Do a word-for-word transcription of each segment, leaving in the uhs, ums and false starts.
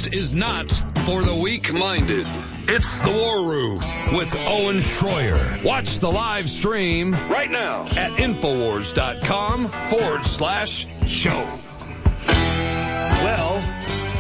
podcast is not for the weak-minded. It's The War Room with Owen Schroyer. Watch the live stream right now at Infowars.com forward slash show. Well,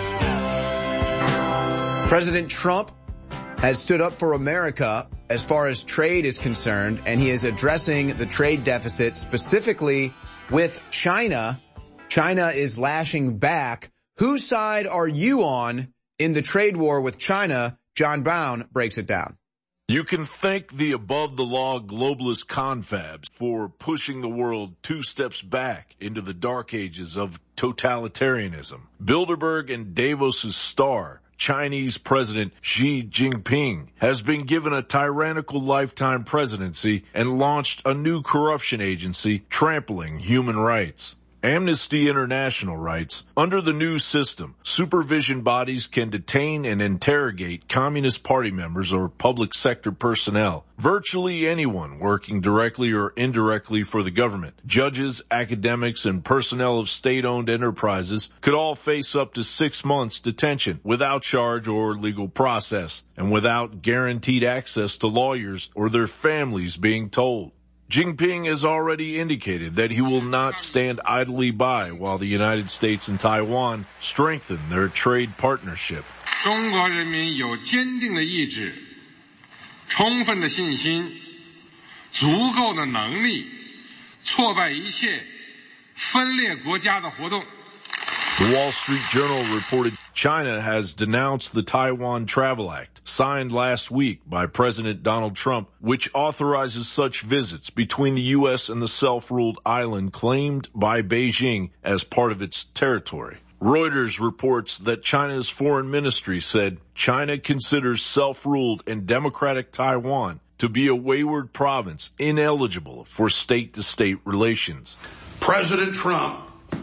President Trump has stood up for America as far as trade is concerned, and he is addressing the trade deficit specifically with China. China is lashing back. Whose side are you on in the trade war with China? John Brown breaks it down. You can thank the above-the-law globalist confabs for pushing the world two steps back into the dark ages of totalitarianism. Bilderberg and Davos' star, Chinese President Xi Jinping, has been given a tyrannical lifetime presidency and launched a new corruption agency trampling human rights. Amnesty International writes, under the new system, supervision bodies can detain and interrogate Communist Party members or public sector personnel, virtually anyone working directly or indirectly for the government. Judges, academics, and personnel of state-owned enterprises could all face up to six months detention without charge or legal process, and without guaranteed access to lawyers or their families being told. Jinping has already indicated that he will not stand idly by while the United States and Taiwan strengthen their trade partnership. 中国人民有坚定的意志、充分的信心、足够的能力，挫败一切分裂国家的活动。 The Wall Street Journal reported China has denounced the Taiwan Travel Act, signed last week by President Donald Trump, which authorizes such visits between the U S and the self-ruled island claimed by Beijing as part of its territory. Reuters reports that China's foreign ministry said China considers self-ruled and democratic Taiwan to be a wayward province ineligible for state-to-state relations. President Trump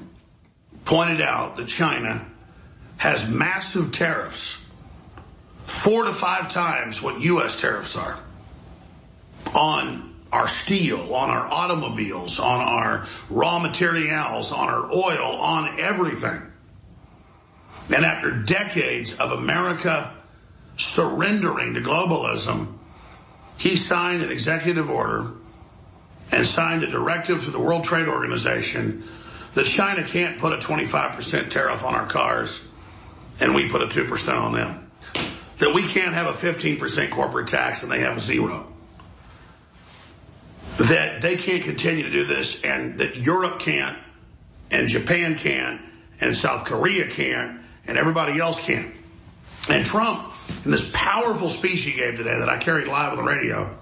pointed out that China has massive tariffs, four to five times what U S tariffs are, on our steel, on our automobiles, on our raw materials, on our oil, on everything. And after decades of America surrendering to globalism, he signed an executive order and signed a directive through the World Trade Organization that China can't put a twenty-five percent tariff on our cars and we put a two percent on them. That we can't have a fifteen percent corporate tax and they have a zero. That they can't continue to do this, and that Europe can't, and Japan can't, and South Korea can't, and everybody else can't. And Trump, in this powerful speech he gave today that I carried live on the radio,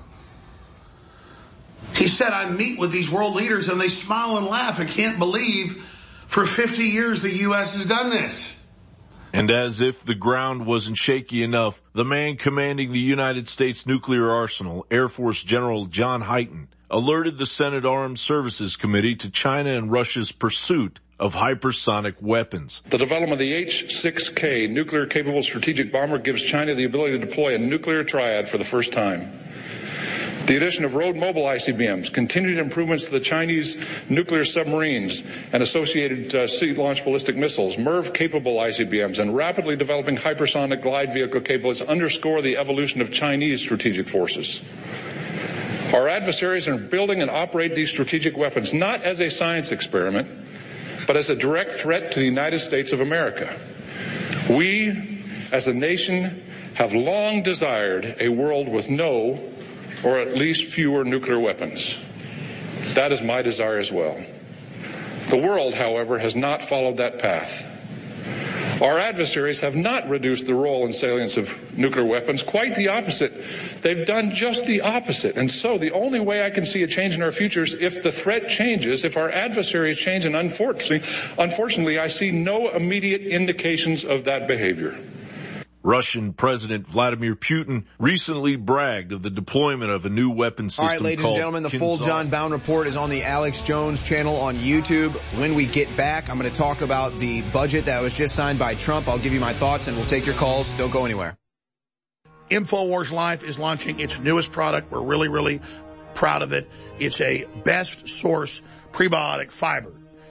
he said, I meet with these world leaders and they smile and laugh and can't believe for fifty years the U S has done this. And as if the ground wasn't shaky enough, the man commanding the United States nuclear arsenal, Air Force General John Hyten, alerted the Senate Armed Services Committee to China and Russia's pursuit of hypersonic weapons. The development of the H six K nuclear-capable strategic bomber gives China the ability to deploy a nuclear triad for the first time. The addition of road-mobile I C B Ms, continued improvements to the Chinese nuclear submarines and associated uh, sea-launched ballistic missiles, M I R V-capable I C B Ms, and rapidly developing hypersonic glide vehicle capabilities underscore the evolution of Chinese strategic forces. Our adversaries are building and operate these strategic weapons not as a science experiment, but as a direct threat to the United States of America. We, as a nation, have long desired a world with no, or at least fewer, nuclear weapons. That is my desire as well. The world, however, has not followed that path. Our adversaries have not reduced the role and salience of nuclear weapons. Quite the opposite. They've done just the opposite. And so the only way I can see a change in our future is if the threat changes, if our adversaries change, and unfortunately, unfortunately, I see no immediate indications of that behavior. Russian President Vladimir Putin recently bragged of the deployment of a new weapon system. All right, ladies and gentlemen, the Kinzhal. full John Bowne report is on the Alex Jones channel on YouTube. When we get back, I'm going to talk about the budget that was just signed by Trump. I'll give you my thoughts, and we'll take your calls. Don't go anywhere. InfoWars Life is launching its newest product. We're really, really proud of it. It's a best source prebiotic fiber.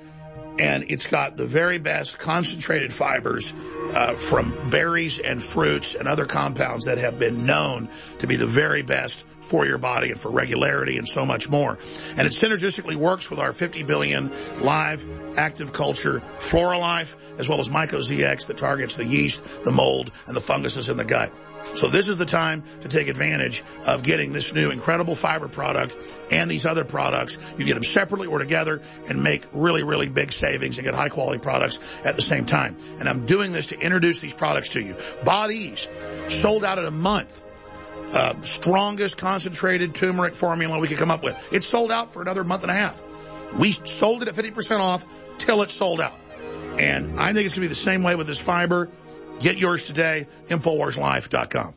And it's got the very best concentrated fibers uh, from berries and fruits and other compounds that have been known to be the very best for your body and for regularity and so much more. And it synergistically works with our fifty billion live active culture FloraLife, as well as Myco-Z X that targets the yeast, the mold, and the funguses in the gut. So this is the time to take advantage of getting this new incredible fiber product and these other products. You get them separately or together and make really, really big savings and get high quality products at the same time. And I'm doing this to introduce these products to you. Bodease, sold out in a month. Uh, strongest concentrated turmeric formula we could come up with. It's sold out for another month and a half. We sold it at fifty percent off till it's sold out. And I think it's going to be the same way with this fiber. Get yours today, Infowars Life dot com.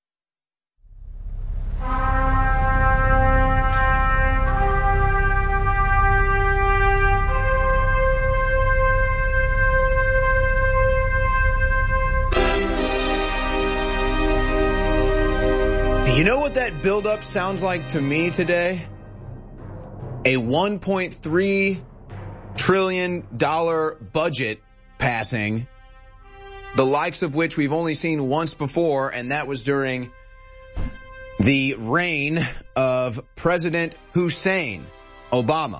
You know what that buildup sounds like to me today? A one point three trillion dollars budget passing, the likes of which we've only seen once before, and that was during the reign of President Hussein Obama.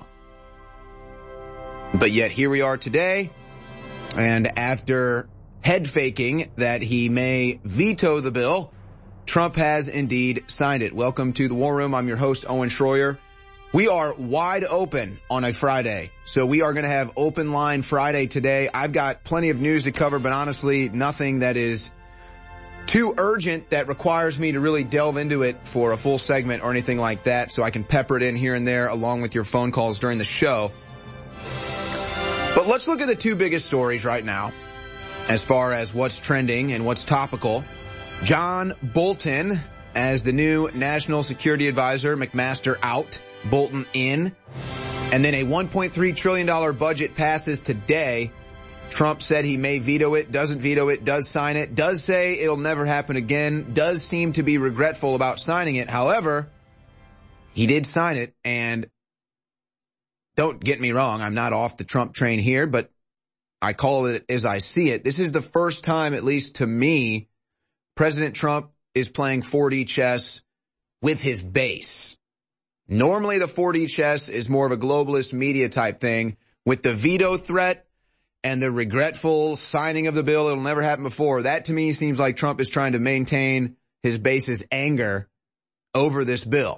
But yet here we are today, and after head faking that he may veto the bill, Trump has indeed signed it. Welcome to the War Room. I'm your host, Owen Schroyer. We are wide open on a Friday, so we are going to have Open Line Friday today. I've got plenty of news to cover, but honestly, nothing that is too urgent that requires me to really delve into it for a full segment or anything like that, so I can pepper it in here and there along with your phone calls during the show. But let's look at the two biggest stories right now as far as what's trending and what's topical. John Bolton as the new National Security Advisor, McMaster out, Bolton in. And then a one point three trillion dollars budget passes today. Trump said he may veto it, doesn't veto it, does sign it, does say it'll never happen again, does seem to be regretful about signing it. However, he did sign it, and don't get me wrong, I'm not off the Trump train here, but I call it as I see it. This is the first time, at least to me, President Trump is playing four D chess with his base. Normally the four D chess is more of a globalist media type thing. With the veto threat and the regretful signing of the bill, it'll never happen before. That to me seems like Trump is trying to maintain his base's anger over this bill.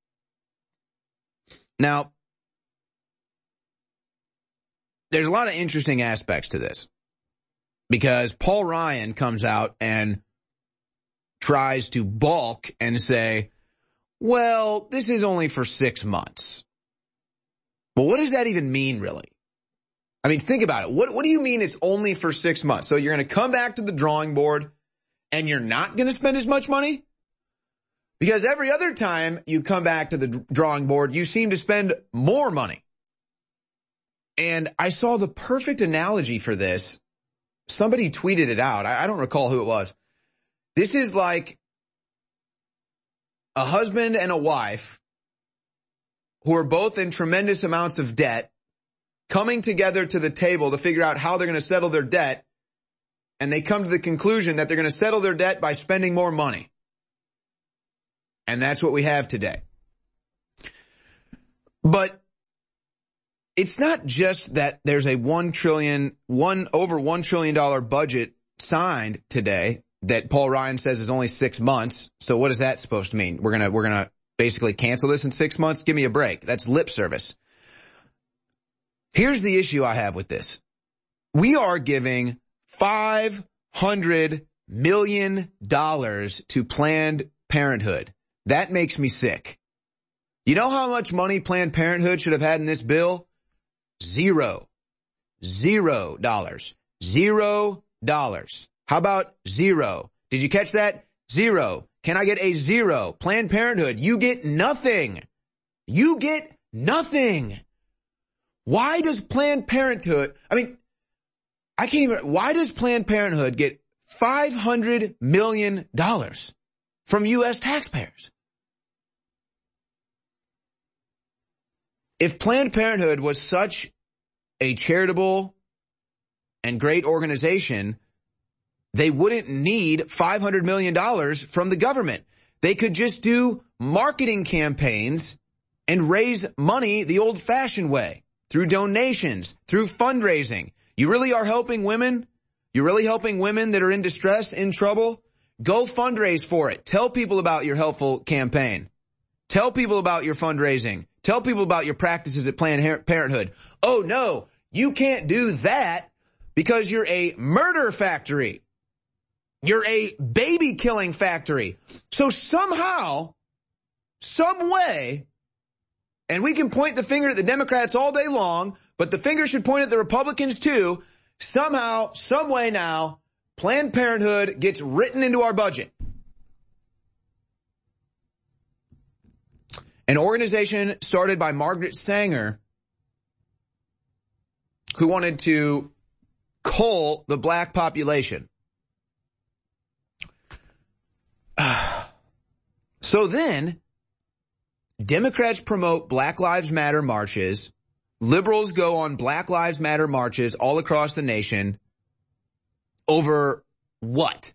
Now, there's a lot of interesting aspects to this because Paul Ryan comes out and tries to balk and say, well, this is only for six months. Well, what does that even mean, really? I mean, think about it. What, what do you mean it's only for six months? So you're going to come back to the drawing board and you're not going to spend as much money? Because every other time you come back to the drawing board, you seem to spend more money. And I saw the perfect analogy for this. Somebody tweeted it out. I, I don't recall who it was. This is like a husband and a wife who are both in tremendous amounts of debt coming together to the table to figure out how they're going to settle their debt. And they come to the conclusion that they're going to settle their debt by spending more money. And that's what we have today. But it's not just that there's a one trillion, one over one trillion dollar budget signed today that Paul Ryan says is only six months. So what is that supposed to mean? We're gonna we're gonna basically cancel this in six months? Give me a break. That's lip service. Here's the issue I have with this. We are giving five hundred million dollars to Planned Parenthood. That makes me sick. You know how much money Planned Parenthood should have had in this bill? Zero. Zero dollars. Zero dollars. How about zero? Did you catch that? Zero. Can I get a zero? Planned Parenthood, you get nothing. You get nothing. Why does Planned Parenthood, I mean, I can't even, why does Planned Parenthood get five hundred million dollars from U S taxpayers? If Planned Parenthood was such a charitable and great organization, they wouldn't need five hundred million dollars from the government. They could just do marketing campaigns and raise money the old-fashioned way, through donations, through fundraising. You really are helping women? You're really helping women that are in distress, in trouble? Go fundraise for it. Tell people about your helpful campaign. Tell people about your fundraising. Tell people about your practices at Planned Parenthood. Oh, no, you can't do that because you're a murder factory. You're a baby-killing factory. So somehow, some way, and we can point the finger at the Democrats all day long, but the finger should point at the Republicans too, somehow, some way now, Planned Parenthood gets written into our budget. An organization started by Margaret Sanger, who wanted to cull the black population. So then, Democrats promote Black Lives Matter marches. Liberals go on Black Lives Matter marches all across the nation. Over what?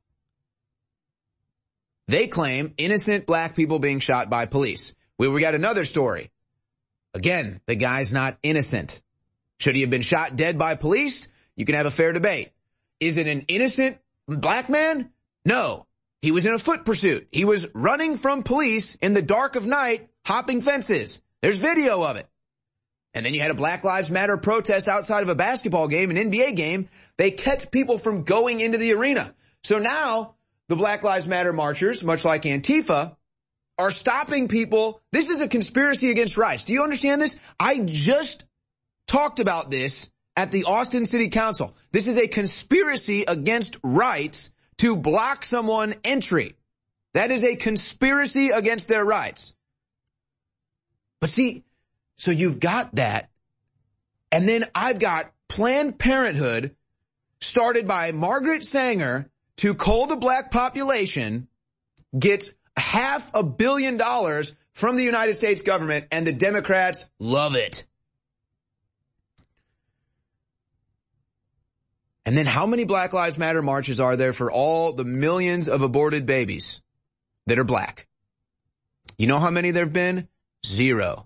They claim innocent black people being shot by police. We, we got another story. Again, the guy's not innocent. Should he have been shot dead by police? You can have a fair debate. Is it an innocent black man? No. He was in a foot pursuit. He was running from police in the dark of night, hopping fences. There's video of it. And then you had a Black Lives Matter protest outside of a basketball game, an N B A game. They kept people from going into the arena. So now the Black Lives Matter marchers, much like Antifa, are stopping people. This is a conspiracy against rights. Do you understand this? I just talked about this at the Austin City Council. This is a conspiracy against rights to block someone entry. That is a conspiracy against their rights. But see, so you've got that. And then I've got Planned Parenthood started by Margaret Sanger to cull the black population, gets half a billion dollars from the United States government, and the Democrats love it. And then how many Black Lives Matter marches are there for all the millions of aborted babies that are black? You know how many there have been? Zero.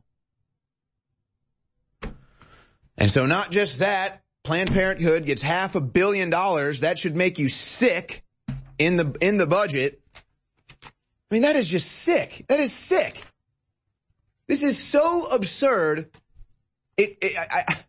And so not just that, Planned Parenthood gets half a billion dollars. That should make you sick in the in the budget. I mean, that is just sick. That is sick. This is so absurd. It, it I, I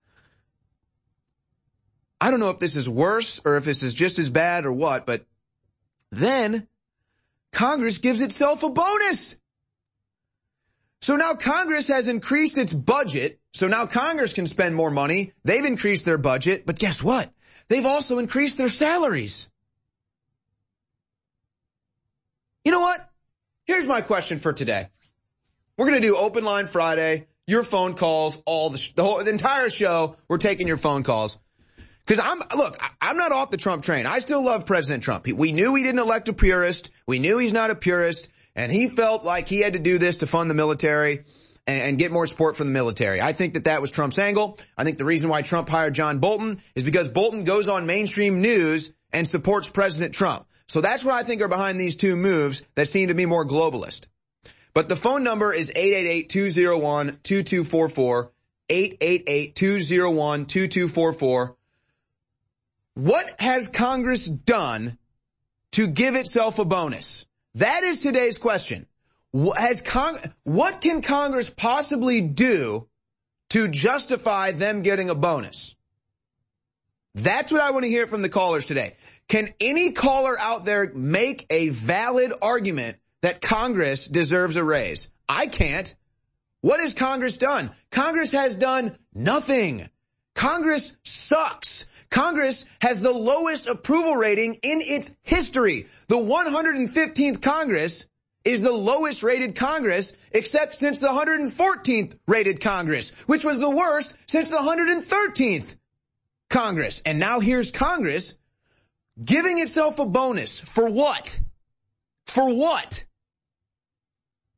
I don't know if this is worse or if this is just as bad or what, but then Congress gives itself a bonus. So now Congress has increased its budget. So now Congress can spend more money. They've increased their budget. But guess what? They've also increased their salaries. You know what? Here's my question for today. We're going to do Open Line Friday, your phone calls, all the, the whole, the entire show. We're taking your phone calls. Because I'm, look, I'm not off the Trump train. I still love President Trump. We knew he didn't elect a purist. We knew he's not a purist. And he felt like he had to do this to fund the military and, and get more support from the military. I think that that was Trump's angle. I think the reason why Trump hired John Bolton is because Bolton goes on mainstream news and supports President Trump. So that's what I think are behind these two moves that seem to be more globalist. But the phone number is eight eight eight, two oh one, two two four four, eight eight eight, two oh one, two two four four. What has Congress done to give itself a bonus? That is today's question. Has Cong- what can Congress possibly do to justify them getting a bonus? That's what I want to hear from the callers today. Can any caller out there make a valid argument that Congress deserves a raise? I can't. What has Congress done? Congress has done nothing. Congress sucks. Congress has the lowest approval rating in its history. The one hundred fifteenth Congress is the lowest rated Congress except since the one hundred fourteenth rated Congress, which was the worst since the one hundred thirteenth Congress. And now here's Congress giving itself a bonus. For what? For what?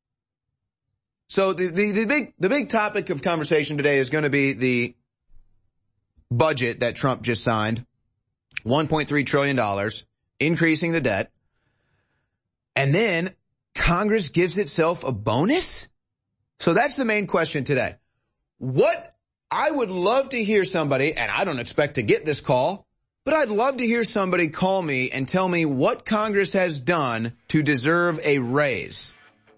So the, the, the big, the big topic of conversation today is going to be the budget that Trump just signed, one point three trillion dollars, increasing the debt, and then Congress gives itself a bonus? So that's the main question today. What I would love to hear somebody, and I don't expect to get this call, but I'd love to hear somebody call me and tell me what Congress has done to deserve a raise.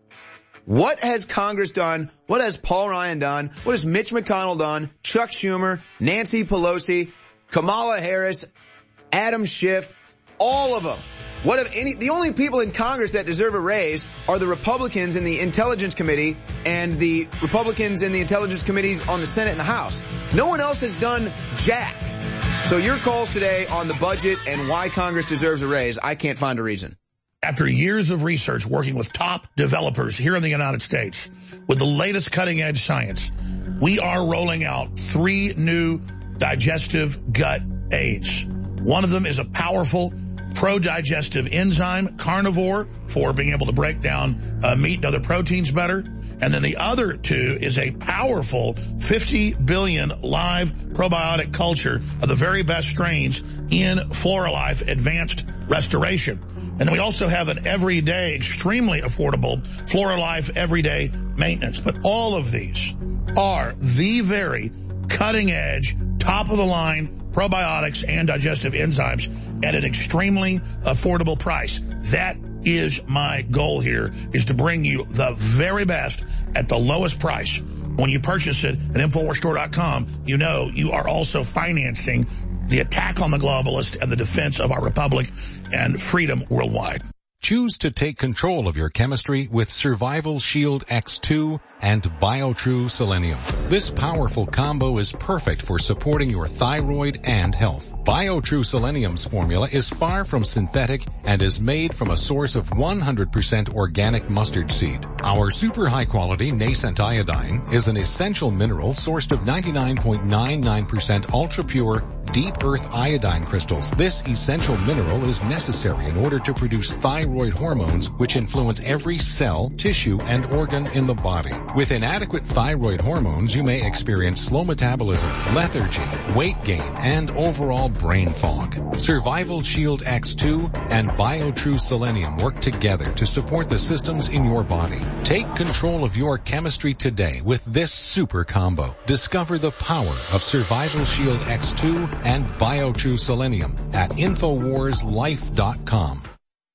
What has Congress done? What has Paul Ryan done? What has Mitch McConnell done? Chuck Schumer, Nancy Pelosi, Kamala Harris, Adam Schiff, all of them. What have any, the only people in Congress that deserve a raise are the Republicans in the Intelligence Committee and the Republicans in the Intelligence Committees on the Senate and the House. No one else has done jack. So your calls today on the budget and why Congress deserves a raise, I can't find a reason. After years of research working with top developers here in the United States with the latest cutting-edge science, we are rolling out three new digestive gut aids. One of them is a powerful pro-digestive enzyme, Carnivore, for being able to break down uh, meat and other proteins better. And then the other two is a powerful fifty billion live probiotic culture of the very best strains in FloraLife Advanced Restoration. And then we also have an everyday, extremely affordable FloraLife Everyday Maintenance. But all of these are the very cutting-edge, top-of-the-line probiotics and digestive enzymes at an extremely affordable price. That is my goal here, is to bring you the very best at the lowest price. When you purchase it at Infowars Store dot com, you know you are also financing the attack on the globalists and the defense of our republic and freedom worldwide. Choose to take control of your chemistry with Survival Shield X two and BioTrue Selenium. This powerful combo is perfect for supporting your thyroid and health. BioTrue Selenium's formula is far from synthetic and is made from a source of one hundred percent organic mustard seed. Our super high quality nascent iodine is an essential mineral sourced of ninety-nine point nine nine percent ultra pure deep earth iodine crystals. This essential mineral is necessary in order to produce thyroid hormones, which influence every cell, tissue, and organ in the body. With inadequate thyroid hormones, you may experience slow metabolism, lethargy, weight gain, and overall brain fog. Survival Shield X two and BioTrue Selenium work together to support the systems in your body. Take control of your chemistry today with this super combo. Discover the power of Survival Shield X two and BioTrue Selenium at Infowars Life dot com.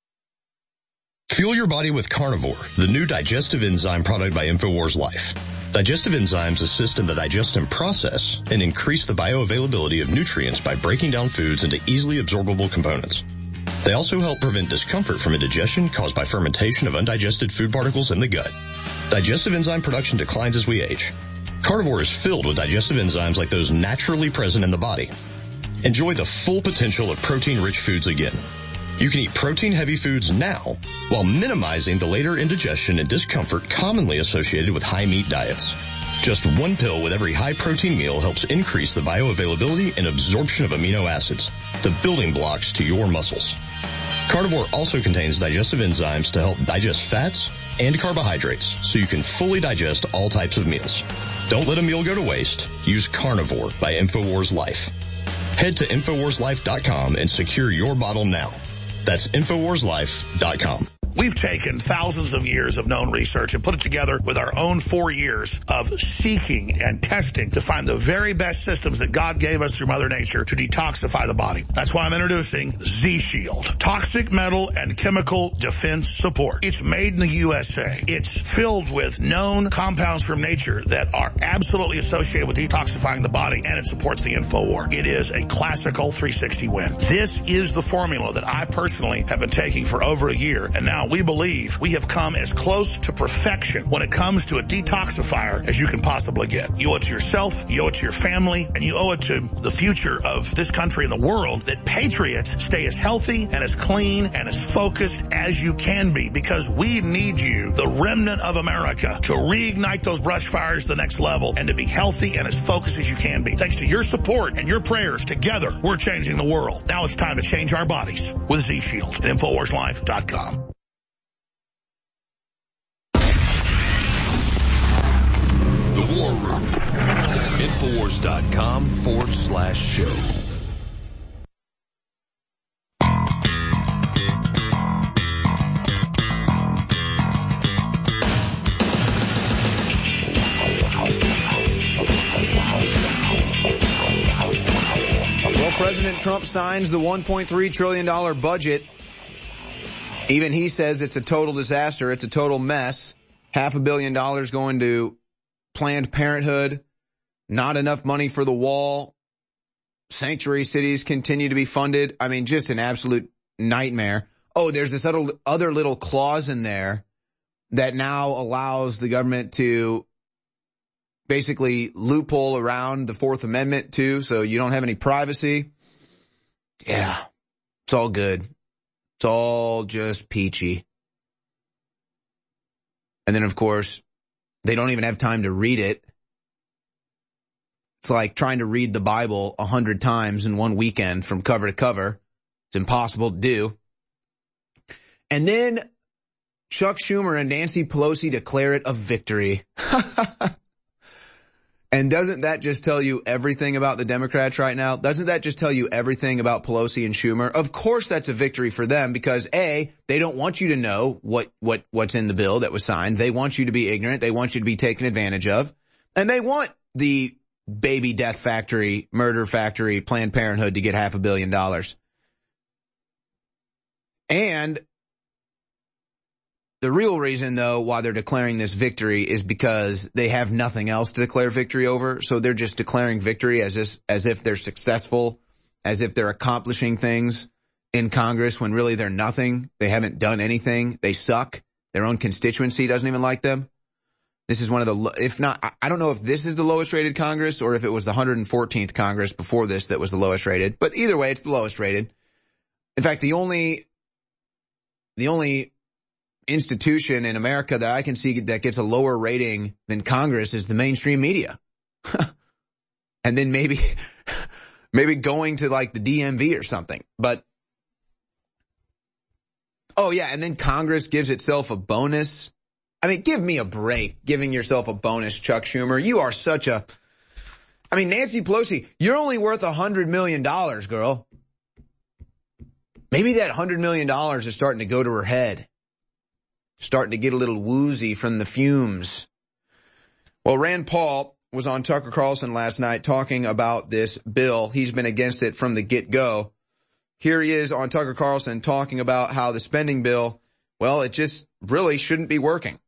Fuel your body with Carnivore, the new digestive enzyme product by Infowars Life. Digestive enzymes assist in the digestion process and increase the bioavailability of nutrients by breaking down foods into easily absorbable components. They also help prevent discomfort from indigestion caused by fermentation of undigested food particles in the gut. Digestive enzyme production declines as we age. Carnivore is filled with digestive enzymes like those naturally present in the body. Enjoy the full potential of protein-rich foods again. You can eat protein-heavy foods now while minimizing the later indigestion and discomfort commonly associated with high-meat diets. Just one pill with every high-protein meal helps increase the bioavailability and absorption of amino acids, the building blocks to your muscles. Carnivore also contains digestive enzymes to help digest fats and carbohydrates so you can fully digest all types of meals. Don't let a meal go to waste. Use Carnivore by Infowars Life. Head to Infowars Life dot com and secure your bottle now. That's Infowars Life dot com. We've taken thousands of years of known research and put it together with our own four years of seeking and testing to find the very best systems that God gave us through Mother Nature to detoxify the body. That's why I'm introducing Z-Shield. Toxic metal and chemical defense support. It's made in the U S A. It's filled with known compounds from nature that are absolutely associated with detoxifying the body, and it supports the InfoWar. It is a classical three sixty win. This is the formula that I personally have been taking for over a year, and now we believe we have come as close to perfection when it comes to a detoxifier as you can possibly get. You owe it to yourself, you owe it to your family, and you owe it to the future of this country and the world that patriots stay as healthy and as clean and as focused as you can be, because we need you, the remnant of America, to reignite those brush fires to the next level and to be healthy and as focused as you can be. Thanks to your support and your prayers, together we're changing the world. Now it's time to change our bodies with Z-Shield at Infowars Life dot com. The War Room. Infowars Infowars.com forward slash show. Well, President Trump signs the one point three trillion dollars budget. Even he says it's a total disaster. It's a total mess. Half a billion dollars going to Planned Parenthood. Not enough money for the wall. Sanctuary cities continue to be funded. I mean, just an absolute nightmare. Oh, there's this other, other little clause in there that now allows the government to basically loophole around the Fourth Amendment too, so you don't have any privacy. Yeah, it's all good. It's all just peachy. And then, of course, they don't even have time to read it. It's like trying to read the Bible a hundred times in one weekend from cover to cover. It's impossible to do. And then Chuck Schumer and Nancy Pelosi declare it a victory. And doesn't that just tell you everything about the Democrats right now? Doesn't that just tell you everything about Pelosi and Schumer? Of course that's a victory for them because A, they don't want you to know what, what, what's in the bill that was signed. They want you to be ignorant. They want you to be taken advantage of. And they want the baby death factory, murder factory, Planned Parenthood to get half a billion dollars. And the real reason, though, why they're declaring this victory is because they have nothing else to declare victory over. So they're just declaring victory as if, as if they're successful, as if they're accomplishing things in Congress when really they're nothing. They haven't done anything. They suck. Their own constituency doesn't even like them. This is one of the, if not, I don't know if this is the lowest rated Congress or if it was the one hundred fourteenth Congress before this that was the lowest rated. But either way, it's the lowest rated. In fact, the only, the only institution in America that I can see that gets a lower rating than Congress is the mainstream media. And then maybe, maybe going to like the D M V or something. But, oh yeah, and then Congress gives itself a bonus. I mean, give me a break giving yourself a bonus, Chuck Schumer. You are such a, I mean, Nancy Pelosi, you're only worth a hundred million dollars, girl. Maybe that hundred million dollars is starting to go to her head. Starting to get a little woozy from the fumes. Well, Rand Paul was on Tucker Carlson last night talking about this bill. He's been against it from the get-go. Here he is on Tucker Carlson talking about how the spending bill, well, it just really shouldn't be working.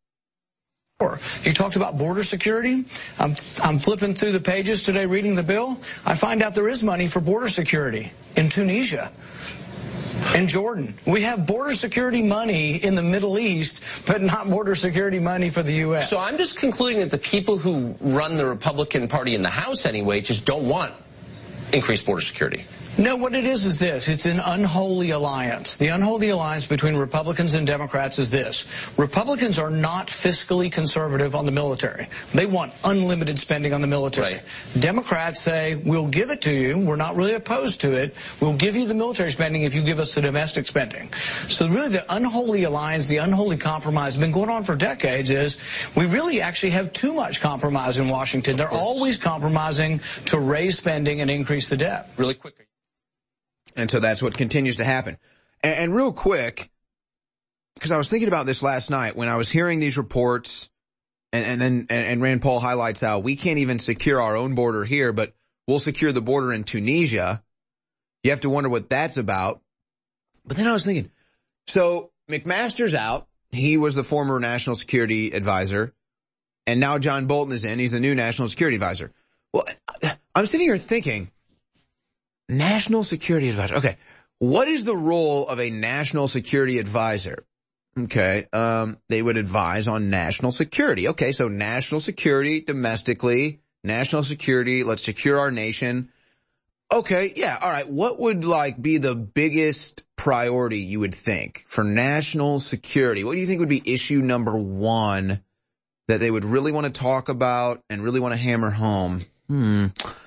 You talked about border security. I'm, I'm flipping through the pages today reading the bill. I find out there is money for border security in Tunisia. In Jordan. We have border security money in the Middle East, but not border security money for the U S. So I'm just concluding that the people who run the Republican Party in the House anyway just don't want increased border security. No, what it is is this. It's an unholy alliance. The unholy alliance between Republicans and Democrats is this. Republicans are not fiscally conservative on the military. They want unlimited spending on the military. Right. Democrats say, we'll give it to you. We're not really opposed to it. We'll give you the military spending if you give us the domestic spending. So really the unholy alliance, the unholy compromise has been going on for decades is we really actually have too much compromise in Washington. They're always compromising to raise spending and increase the debt. Really quick. And so that's what continues to happen. And, and real quick, because I was thinking about this last night when I was hearing these reports, and, and then and, and Rand Paul highlights how we can't even secure our own border here, but we'll secure the border in Tunisia. You have to wonder what that's about. But then I was thinking, so McMaster's out. He was the former national security advisor. And now John Bolton is in. He's the new national security advisor. Well, I'm sitting here thinking, national security advisor. Okay. What is the role of a national security advisor? Okay. Um, they would advise on national security. Okay. So national security domestically, national security. Let's secure our nation. Okay. Yeah. All right. What would like be the biggest priority you would think for national security? What do you think would be issue number one that they would really want to talk about and really want to hammer home? Hmm.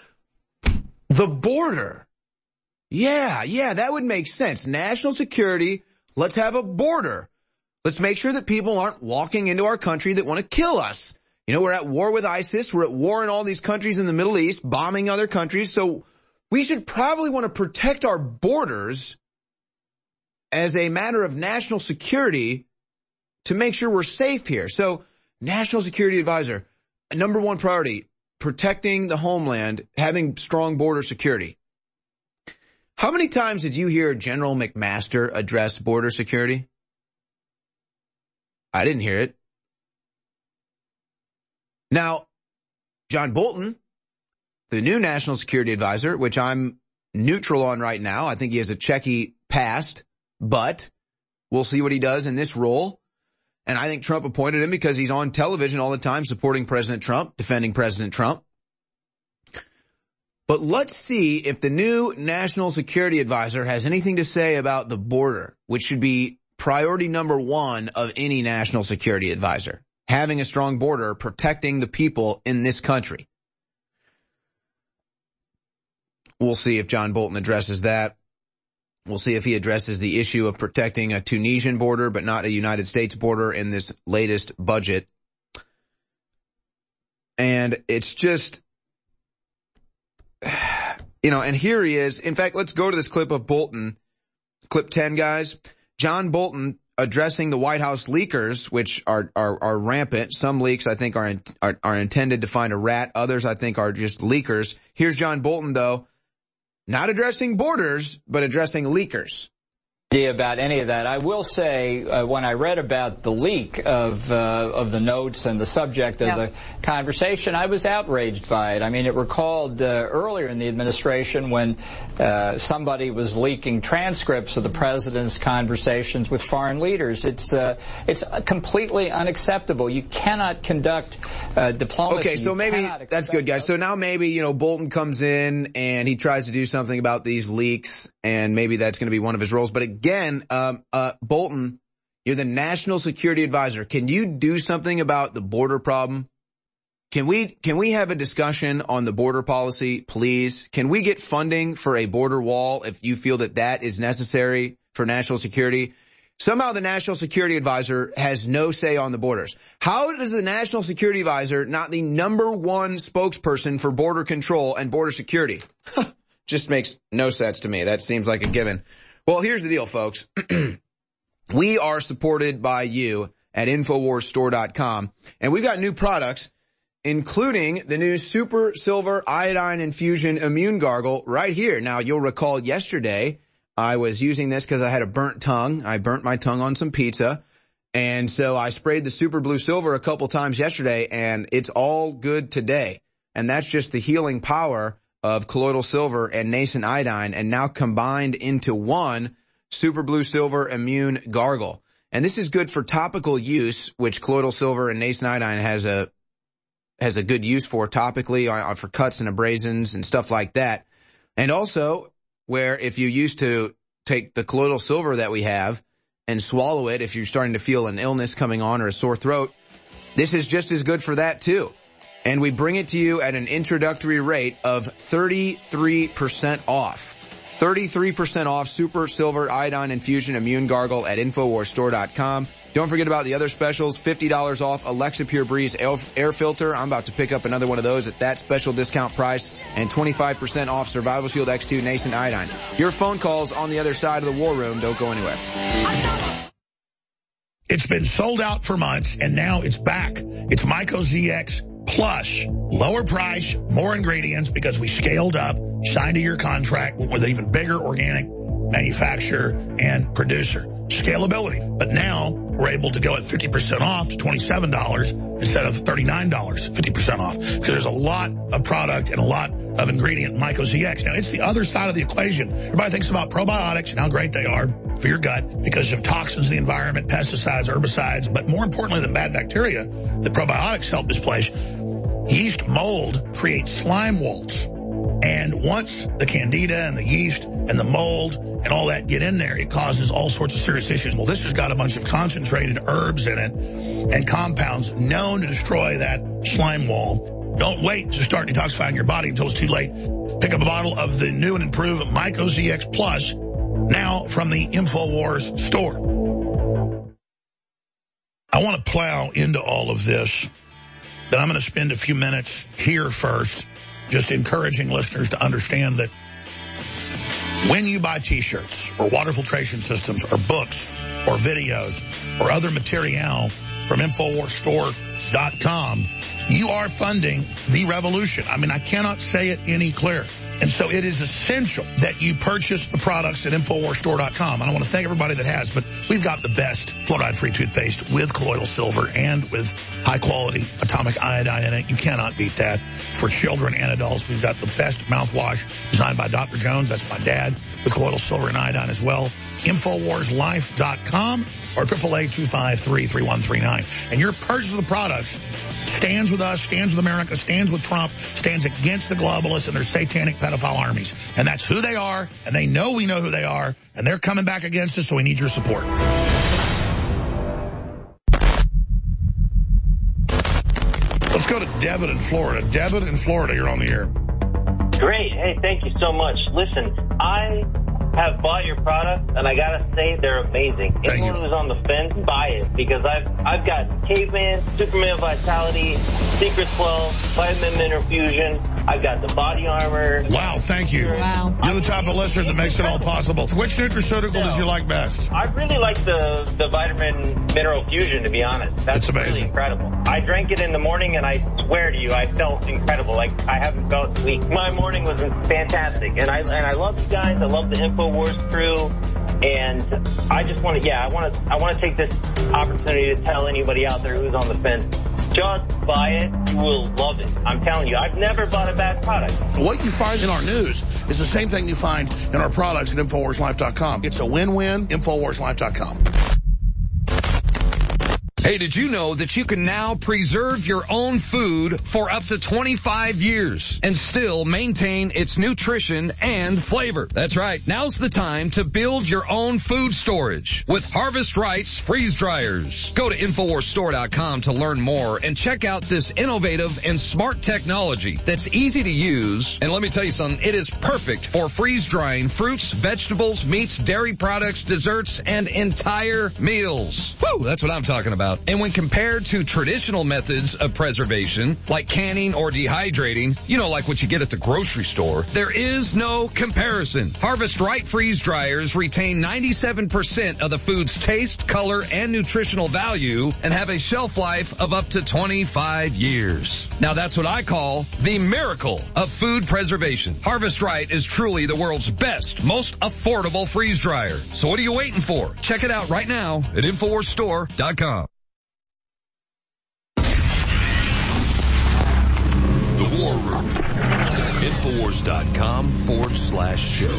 The border. Yeah, yeah, that would make sense. National security, let's have a border. Let's make sure that people aren't walking into our country that want to kill us. You know, we're at war with ISIS. We're at war in all these countries in the Middle East, bombing other countries. So we should probably want to protect our borders as a matter of national security to make sure we're safe here. So National Security Advisor, number one priority, protecting the homeland, having strong border security. How many times did you hear General McMaster address border security? I didn't hear it. Now, John Bolton, the new National Security Advisor, which I'm neutral on right now, I think he has a checky past, but we'll see what he does in this role. And I think Trump appointed him because he's on television all the time supporting President Trump, defending President Trump. But let's see if the new National Security Advisor has anything to say about the border, which should be priority number one of any national security advisor. Having a strong border, protecting the people in this country. We'll see if John Bolton addresses that. We'll see if he addresses the issue of protecting a Tunisian border, but not a United States border in this latest budget. And it's just, you know, and here he is. In fact, let's go to this clip of Bolton. Clip ten, guys. John Bolton addressing the White House leakers, which are, are, are rampant. Some leaks, I think, are, in, are, are intended to find a rat. Others, I think, are just leakers. Here's John Bolton, though, not addressing borders, but addressing leakers. About any of that. I will say, uh, when I read about the leak of uh, of the notes and the subject of yeah. the conversation, I was outraged by it. I mean, it recalled uh, earlier in the administration when uh, somebody was leaking transcripts of the president's conversations with foreign leaders. It's uh, it's completely unacceptable. You cannot conduct uh, diplomacy. Okay, so maybe that's good, guys. So now maybe, you know, Bolton comes in and he tries to do something about these leaks, and maybe that's going to be one of his roles. But again, um, uh, Bolton, you're the National Security Advisor. Can you do something about the border problem? Can we, can we have a discussion on the border policy, please? Can we get funding for a border wall if you feel that that is necessary for national security? Somehow the National Security Advisor has no say on the borders. How does the National Security Advisor not the number one spokesperson for border control and border security? Just makes no sense to me. That seems like a given. Well, here's the deal, folks. We are supported by you at Infowars Store dot com, and we've got new products, including the new Super Silver Iodine Infusion Immune Gargle right here. Now, you'll recall yesterday I was using this because I had a burnt tongue. I burnt my tongue on some pizza, and so I sprayed the Super Blue Silver a couple times yesterday, and it's all good today. And that's just the healing power of colloidal silver and nascent iodine, and now combined into one Super Blue Silver Immune Gargle. And this is good for topical use, which colloidal silver and nascent iodine has a has a good use for topically, uh, for cuts and abrasions and stuff like that. And also, where if you used to take the colloidal silver that we have and swallow it, if you're starting to feel an illness coming on or a sore throat, this is just as good for that too. And we bring it to you at an introductory rate of thirty-three percent off. thirty-three percent off Super Silver Iodine Infusion Immune Gargle at Infowars Store dot com. Don't forget about the other specials. fifty dollars off Alexa Pure Breeze air filter. I'm about to pick up another one of those at that special discount price. And twenty-five percent off Survival Shield X two Nascent Iodine. Your phone calls on the other side of the war room. Don't go anywhere. It's been sold out for months, and now it's back. It's Myco Z X Plus. Lower price, more ingredients, because we scaled up, signed a year contract with an even bigger organic manufacturer and producer. Scalability. But now we're able to go at fifty percent off to twenty-seven dollars instead of thirty-nine dollars, fifty percent off. Because there's a lot of product and a lot of ingredient in Myco Z X. Now, it's the other side of the equation. Everybody thinks about probiotics and how great they are for your gut because of toxins in the environment, pesticides, herbicides, but more importantly than bad bacteria, the probiotics help displace. Yeast mold creates slime walls. And once the candida and the yeast and the mold and all that get in there, it causes all sorts of serious issues. Well, this has got a bunch of concentrated herbs in it and compounds known to destroy that slime wall. Don't wait to start detoxifying your body until it's too late. Pick up a bottle of the new and improved Myco Z X Plus now from the InfoWars store. I want to plow into all of this that I'm going to spend a few minutes here first just encouraging listeners to understand that when you buy T-shirts or water filtration systems or books or videos or other material from Infowars Store dot com, you are funding the revolution. I mean, I cannot say it any clearer. And so it is essential that you purchase the products at Infowars Store dot com. And I want to thank everybody that has, but we've got the best fluoride-free toothpaste with colloidal silver and with high-quality atomic iodine in it. You cannot beat that. For children and adults, we've got the best mouthwash designed by Doctor Jones. That's my dad, with colloidal silver and iodine as well. Infowars Life dot com or triple A two five three, three one three nine. And your purchase of the products stands with us, stands with America, stands with Trump, stands against the globalists and their satanic pedophile armies. And that's who they are, and they know we know who they are, and they're coming back against us, so we need your support. Let's go to Debit in Florida. Debit in Florida, you're on the air. Great. Hey, thank you so much. Listen, I have bought your product, and I gotta say they're amazing. Anyone who's on the fence, buy it, because I've I've got Caveman, Superman Vitality, Secret twelve, Vitamin Mineral Fusion. I've got the body armor. Wow, thank you. Wow. You're the type of listener that makes it all possible. Which nutraceutical does you like best? I really like the, the Vitamin Mineral Fusion, to be honest. That's amazing. Really incredible. I drank it in the morning, and I swear to you, I felt incredible. Like, I haven't felt weak. My morning was fantastic, and I and I love you guys. I love the Infowars crew, and I just want to, yeah, I want to, I want to take this opportunity to tell anybody out there who's on the fence, just buy it. You will love it. I'm telling you, I've never bought a bad product. What you find in our news is the same thing you find in our products at Infowars Life dot com. It's a win-win. Infowars Life dot com. Hey, did you know that you can now preserve your own food for up to twenty-five years and still maintain its nutrition and flavor? That's right. Now's the time to build your own food storage with Harvest Right's freeze dryers. Go to Infowars Store dot com to learn more and check out this innovative and smart technology that's easy to use. And let me tell you something, it is perfect for freeze drying fruits, vegetables, meats, dairy products, desserts, and entire meals. Woo, that's what I'm talking about. And when compared to traditional methods of preservation, like canning or dehydrating, you know, like what you get at the grocery store, there is no comparison. Harvest Right freeze dryers retain ninety-seven percent of the food's taste, color, and nutritional value and have a shelf life of up to twenty-five years. Now that's what I call the miracle of food preservation. Harvest Right is truly the world's best, most affordable freeze dryer. So what are you waiting for? Check it out right now at Infowars Store dot com. The War Room. Infowars dot com forward slash show.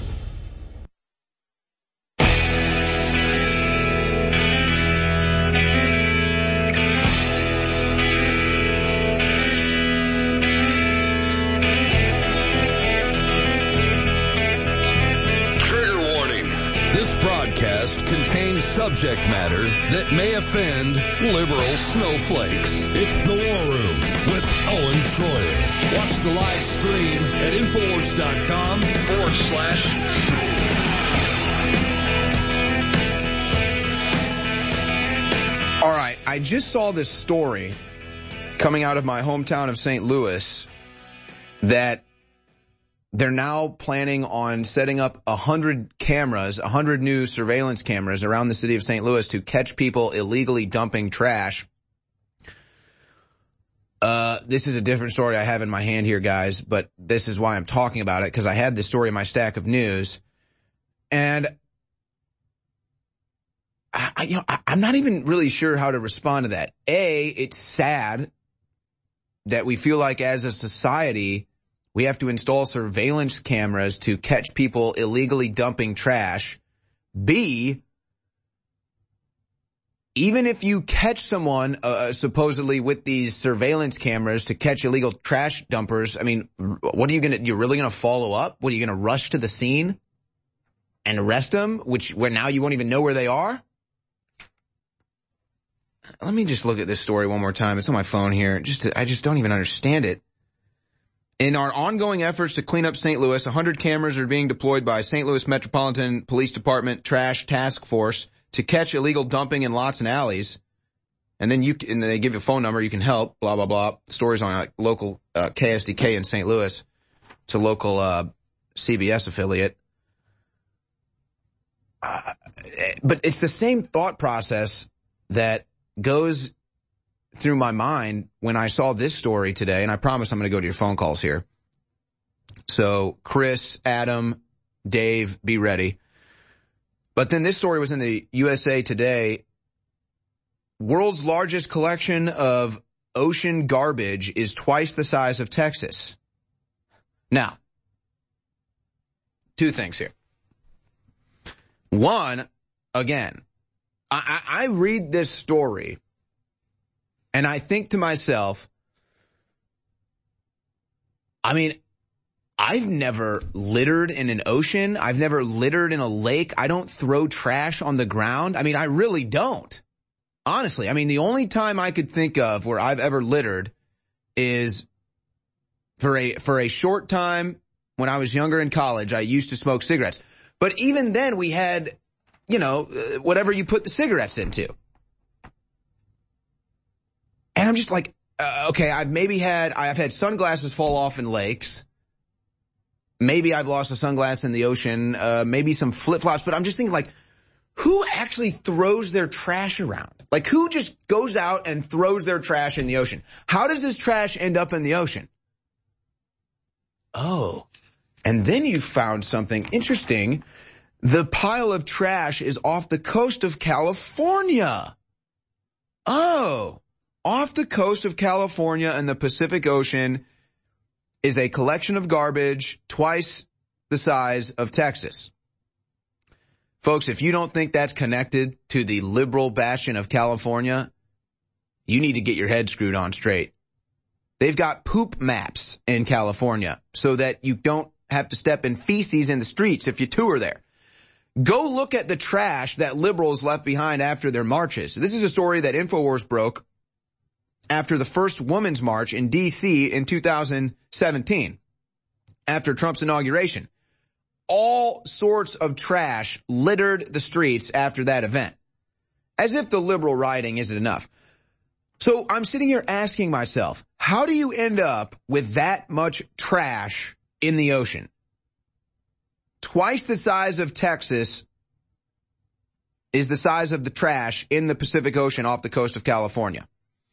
This broadcast contains subject matter that may offend liberal snowflakes. It's the War Room with Owen Schroyer. Watch the live stream at Infowars dot com forward slash All right, I just saw this story coming out of my hometown of Saint Louis that they're now planning on setting up a hundred cameras, a hundred new surveillance cameras around the city of Saint Louis to catch people illegally dumping trash. Uh, this is a different story I have in my hand here, guys, but this is why I'm talking about it, because I had this story in my stack of news. And I, you know, I, I'm not even really sure how to respond to that. A, it's sad that we feel like as a society we have to install surveillance cameras to catch people illegally dumping trash. B, even if you catch someone uh, supposedly with these surveillance cameras to catch illegal trash dumpers, I mean, what are you going to, you're really going to follow up? What, are you going to rush to the scene and arrest them, which where now you won't even know where they are? Let me just look at this story one more time. It's on my phone here. Just to, I just don't even understand it. In our ongoing efforts to clean up Saint Louis, one hundred cameras are being deployed by Saint Louis Metropolitan Police Department Trash Task Force to catch illegal dumping in lots and alleys. And then you and they give you a phone number. You can help. Blah blah blah. Stories on like local uh, K S D K in Saint Louis. It's a local uh, C B S affiliate. Uh, but it's the same thought process that goes through my mind when I saw this story today. And I promise I'm going to go to your phone calls here. So Chris, Adam, Dave, be ready. But then this story was in the U S A Today. World's largest collection of ocean garbage is twice the size of Texas. Now, two things here. One, again, I, I read this story and I think to myself, I mean, I've never littered in an ocean. I've never littered in a lake. I don't throw trash on the ground. I mean, I really don't. Honestly, I mean, the only time I could think of where I've ever littered is for a for a short time when I was younger in college. I used to smoke cigarettes. But even then, we had, you know, whatever you put the cigarettes into. And I'm just like, uh, okay, I've maybe had, I've had sunglasses fall off in lakes. Maybe I've lost a sunglass in the ocean, uh, maybe some flip-flops. But I'm just thinking, like, who actually throws their trash around? Like, who just goes out and throws their trash in the ocean? How does this trash end up in the ocean? Oh, and then you found something interesting. The pile of trash is off the coast of California. Oh, off the coast of California in the Pacific Ocean is a collection of garbage twice the size of Texas. Folks, if you don't think that's connected to the liberal bastion of California, you need to get your head screwed on straight. They've got poop maps in California so that you don't have to step in feces in the streets if you tour there. Go look at the trash that liberals left behind after their marches. This is a story that InfoWars broke after the first women's march in D C in two thousand seventeen, after Trump's inauguration. All sorts of trash littered the streets after that event, as if the liberal rioting isn't enough. So I'm sitting here asking myself, how do you end up with that much trash in the ocean? Twice the size of Texas is the size of the trash in the Pacific Ocean off the coast of California.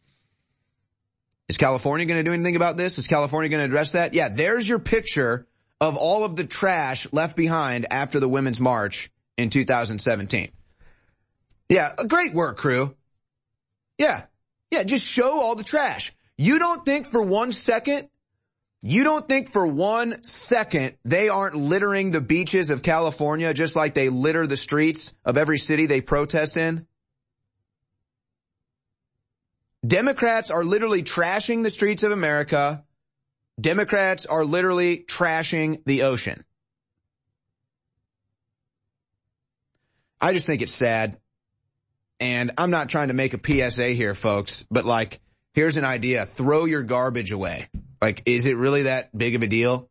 Is California going to do anything about this? Is California going to address that? Yeah, there's your picture of all of the trash left behind after the Women's March in two thousand seventeen. Yeah, great work, crew. Yeah, yeah, just show all the trash. You don't think for one second, you don't think for one second they aren't littering the beaches of California just like they litter the streets of every city they protest in? Democrats are literally trashing the streets of America. Democrats are literally trashing the ocean. I just think it's sad. And I'm not trying to make a P S A here, folks, but like, here's an idea. Throw your garbage away. Like, is it really that big of a deal?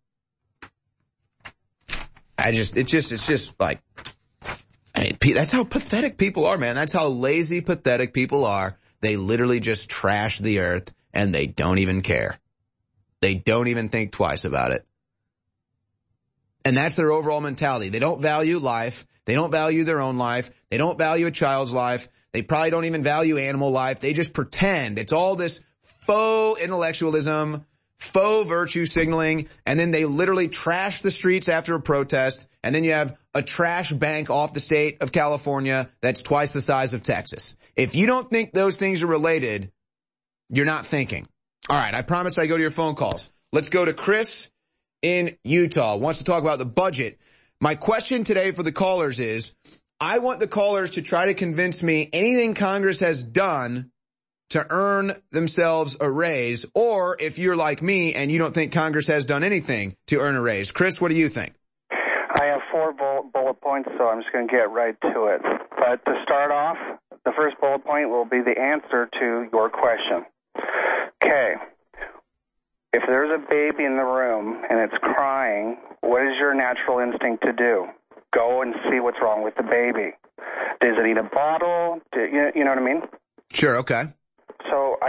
I just, it just, it's just like, I mean, that's how pathetic people are, man. That's how lazy, pathetic people are. They literally just trash the earth and they don't even care. They don't even think twice about it. And that's their overall mentality. They don't value life. They don't value their own life. They don't value a child's life. They probably don't even value animal life. They just pretend. It's all this faux intellectualism, faux virtue signaling, and then they literally trash the streets after a protest, and then you have a trash bank off the state of California that's twice the size of Texas. If you don't think those things are related, you're not thinking. All right, I promise I go to your phone calls. Let's go to Chris in Utah. Wants to talk about the budget. My question today for the callers is, I want the callers to try to convince me anything Congress has done to earn themselves a raise, or if you're like me and you don't think Congress has done anything to earn a raise. Chris, what do you think? I have four bullet points, so I'm just going to get right to it. But to start off, the first bullet point will be the answer to your question. Okay. If there's a baby in the room and it's crying, what is your natural instinct to do? Go and see what's wrong with the baby. Does it need a bottle? Do, you, you know what I mean? Sure, okay.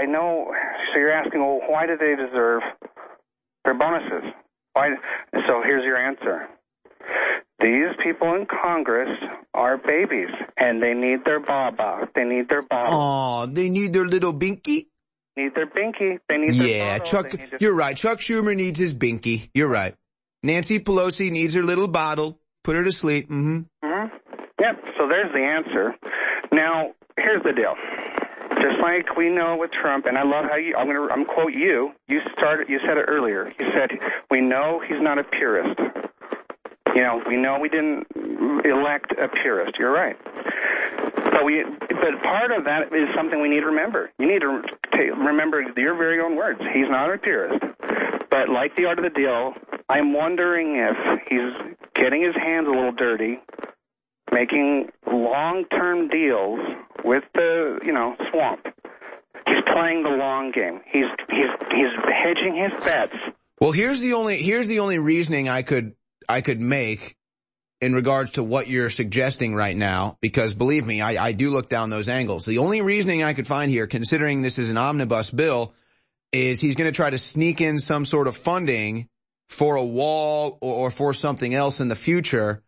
know, so you're asking, well, why do they deserve their bonuses? Why? So here's your answer. These people in Congress are babies, and they need their baba. They need their baba. Oh, they need their little binky? Need their binky. They need their Yeah, bottle. Chuck, They need their... you're right. Chuck Schumer needs his binky. You're right. Nancy Pelosi needs her little bottle. Put her to sleep. Mm-hmm. Mm-hmm. Yep, so there's the answer. Now, here's the deal. Just like we know with Trump, and I love how you, I'm going to I'm quote you, you started, you said it earlier. You said, we know he's not a purist. You know, we know we didn't elect a purist. You're right. But we, but part of that is something we need to remember. You need to t- remember your very own words. He's not a purist. But like the art of the deal, I'm wondering if he's getting his hands a little dirty, making long-term deals with the, you know, swamp. He's playing the long game. He's he's he's hedging his bets. Well, here's the only here's the only reasoning I could I could make in regards to what you're suggesting right now, because believe me, I, I do look down those angles. The only reasoning I could find here, considering this is an omnibus bill, is he's going to try to sneak in some sort of funding for a wall or, or for something else in the future.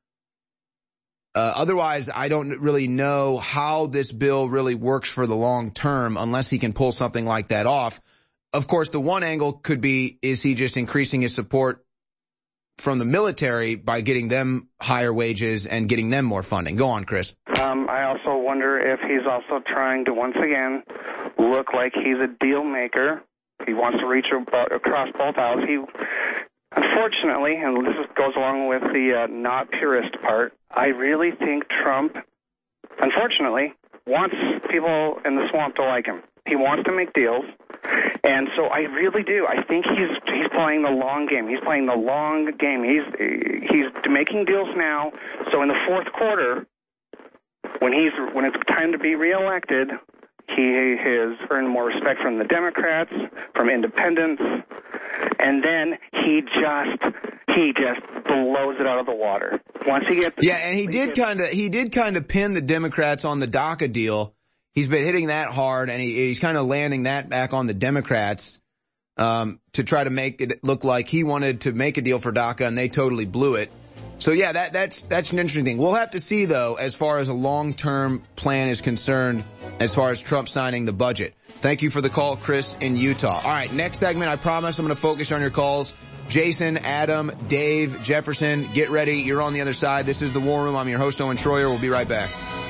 Uh, otherwise, I don't really know how this bill really works for the long term unless he can pull something like that off. Of course, the one angle could be, is he just increasing his support from the military by getting them higher wages and getting them more funding? Go on, Chris. Um, I also wonder if he's also trying to, once again, look like he's a deal maker. He wants to reach across both aisles. He, unfortunately, and this goes along with the uh, not purist part, I really think Trump, unfortunately, wants people in the swamp to like him. He wants to make deals. And so I really do. I think he's he's playing the long game. He's playing the long game. He's he's making deals now. So in the fourth quarter, when he's when it's time to be reelected, he has earned more respect from the Democrats, from independents, and then he just he just blows it out of the water. Once he gets yeah, and he did kind of he did kind of pin the Democrats on the DACA deal. He's been hitting that hard, and he, he's kind of landing that back on the Democrats um, to try to make it look like he wanted to make a deal for DACA, and they totally blew it. So, yeah, that, that's that's an interesting thing. We'll have to see, though, as far as a long-term plan is concerned, as far as Trump signing the budget. Thank you for the call, Chris in Utah. All right, next segment, I promise I'm going to focus on your calls. Jason, Adam, Dave, Jefferson, get ready. You're on the other side. This is The War Room. I'm your host, Owen Schroyer. We'll be right back.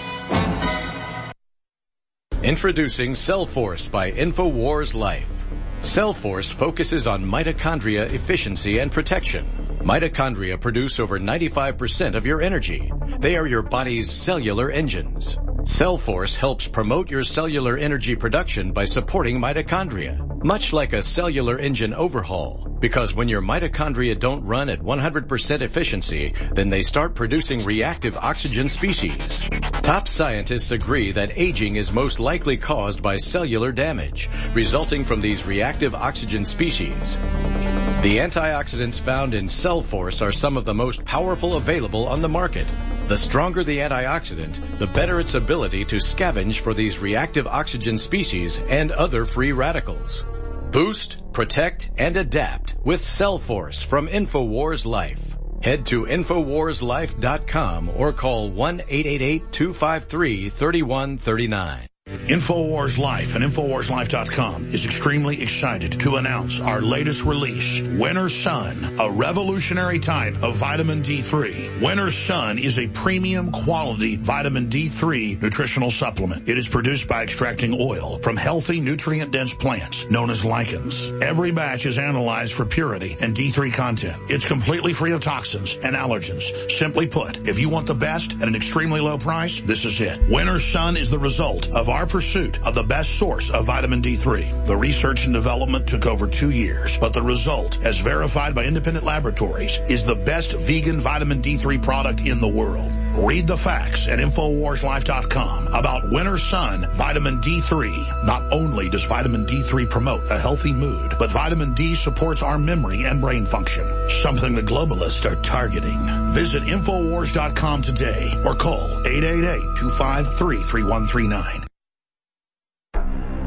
Introducing Cellforce by InfoWars Life. Cellforce focuses on mitochondria efficiency and protection. Mitochondria produce over ninety-five percent of your energy. They are your body's cellular engines. Cellforce helps promote your cellular energy production by supporting mitochondria, much like a cellular engine overhaul. Because when your mitochondria don't run at one hundred percent efficiency, then they start producing reactive oxygen species. Top scientists agree that aging is most likely caused by cellular damage, resulting from these reactive oxygen species. The antioxidants found in Cellforce are some of the most powerful available on the market. The stronger the antioxidant, the better its ability to scavenge for these reactive oxygen species and other free radicals. Boost, protect, and adapt with Cellforce from InfoWars Life. Head to Infowars Life dot com or call one eight eight eight, two five three, three one three nine. InfoWars Life and Infowars Life dot com is extremely excited to announce our latest release, Winter Sun, a revolutionary type of vitamin D three. Winter Sun is a premium quality vitamin D three nutritional supplement. It is produced by extracting oil from healthy nutrient-dense plants known as lichens. Every batch is analyzed for purity and D three content. It's completely free of toxins and allergens. Simply put, if you want the best at an extremely low price, this is it. Winter Sun is the result of our pursuit of the best source of vitamin D three. The research and development took over two years, but the result, as verified by independent laboratories, is the best vegan vitamin D three product in the world. Read the facts at Infowars Life dot com about Winter Sun Vitamin D three. Not only does vitamin D three promote a healthy mood, but vitamin D supports our memory and brain function, something the globalists are targeting. Visit Infowars dot com today or call eight eight eight, two five three, three one three nine. I'm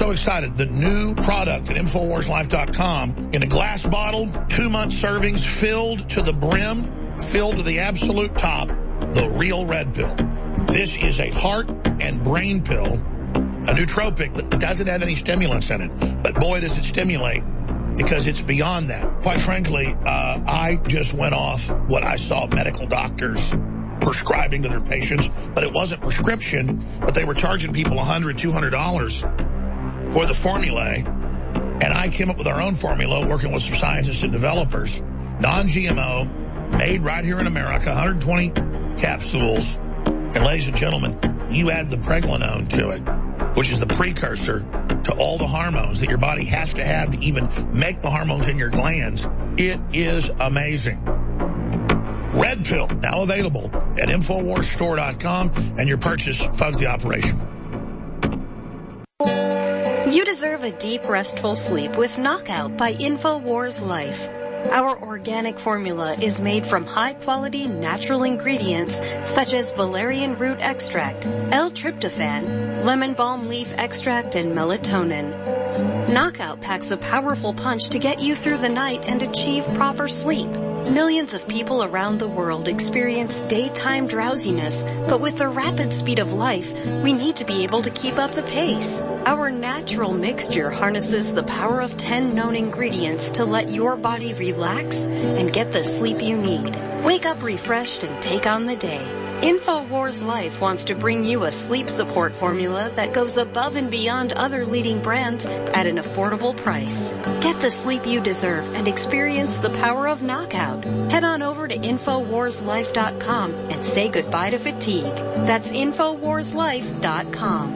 so excited. The new product at Infowars Life dot com in a glass bottle, two-month servings, filled to the brim, filled to the absolute top, the real red pill. This is a heart and brain pill, a nootropic that doesn't have any stimulants in it. But boy, does it stimulate, because it's beyond that. Quite frankly, uh, I just went off what I saw medical doctors prescribing to their patients, but it wasn't prescription, but they were charging people one hundred dollars, two hundred dollars for the formulae. And I came up with our own formula, working with some scientists and developers, non-G M O, made right here in America, one hundred twenty capsules. And ladies and gentlemen, you add the pregnenolone to it, which is the precursor to all the hormones that your body has to have to even make the hormones in your glands. It is amazing. Red Pill, now available at Infowars Store dot com, and your purchase funds the operation. You deserve a deep, restful sleep with Knockout by Infowars Life. Our organic formula is made from high-quality natural ingredients such as valerian root extract, L-tryptophan, lemon balm leaf extract, and melatonin. Knockout packs a powerful punch to get you through the night and achieve proper sleep. Millions of people around the world experience daytime drowsiness, but with the rapid speed of life, we need to be able to keep up the pace. Our natural mixture harnesses the power of ten known ingredients to let your body relax and get the sleep you need. Wake up refreshed and take on the day. Infowars Life wants to bring you a sleep support formula that goes above and beyond other leading brands at an affordable price. Get the sleep you deserve and experience the power of Knockout. Head on over to Infowars Life dot com and say goodbye to fatigue. That's Infowars Life dot com.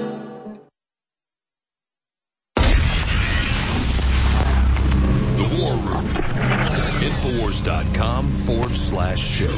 The War Room. Infowars dot com forward slash show.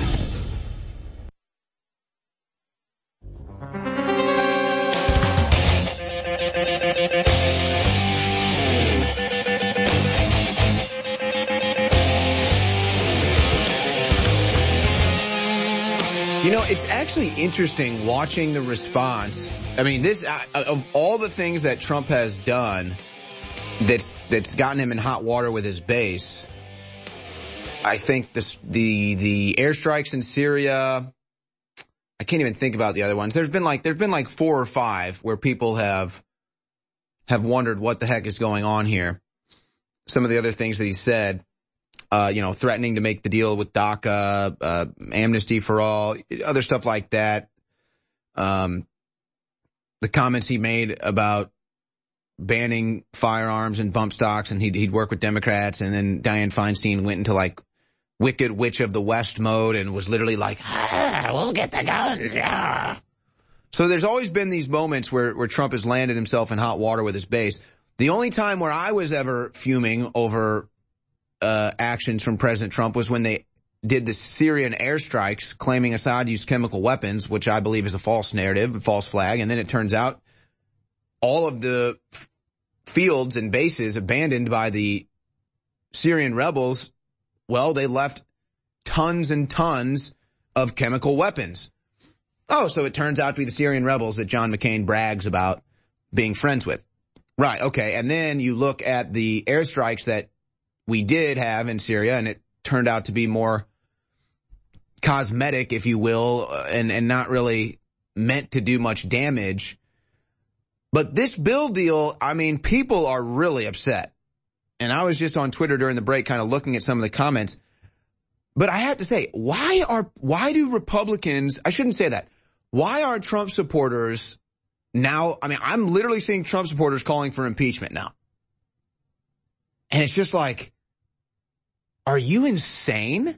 You know, it's actually interesting watching the response. I mean, this, uh, of all the things that Trump has done that's that's gotten him in hot water with his base, I think this, the the airstrikes in Syria, I can't even think about the other ones. There's been like there's been like four or five where people have have wondered what the heck is going on here. Some of the other things that he said, uh, you know, threatening to make the deal with DACA, uh, amnesty for all, other stuff like that. Um, the comments he made about banning firearms and bump stocks, and he'd, he'd work with Democrats, and then Dianne Feinstein went into like Wicked Witch of the West mode and was literally like, ah, we'll get the guns. Yeah. So there's always been these moments where, where Trump has landed himself in hot water with his base. The only time where I was ever fuming over uh actions from President Trump was when they did the Syrian airstrikes claiming Assad used chemical weapons, which I believe is a false narrative, a false flag. And then it turns out all of the f- fields and bases abandoned by the Syrian rebels, well, they left tons and tons of chemical weapons. Oh, so it turns out to be the Syrian rebels that John McCain brags about being friends with. Right, okay. And then you look at the airstrikes that we did have in Syria, and it turned out to be more cosmetic, if you will, and, and not really meant to do much damage. But this bill deal, I mean, people are really upset. And I was just on Twitter during the break kind of looking at some of the comments. But I have to say, why are, why do Republicans, I shouldn't say that, why are Trump supporters now, I mean, I'm literally seeing Trump supporters calling for impeachment now. And it's just like, are you insane?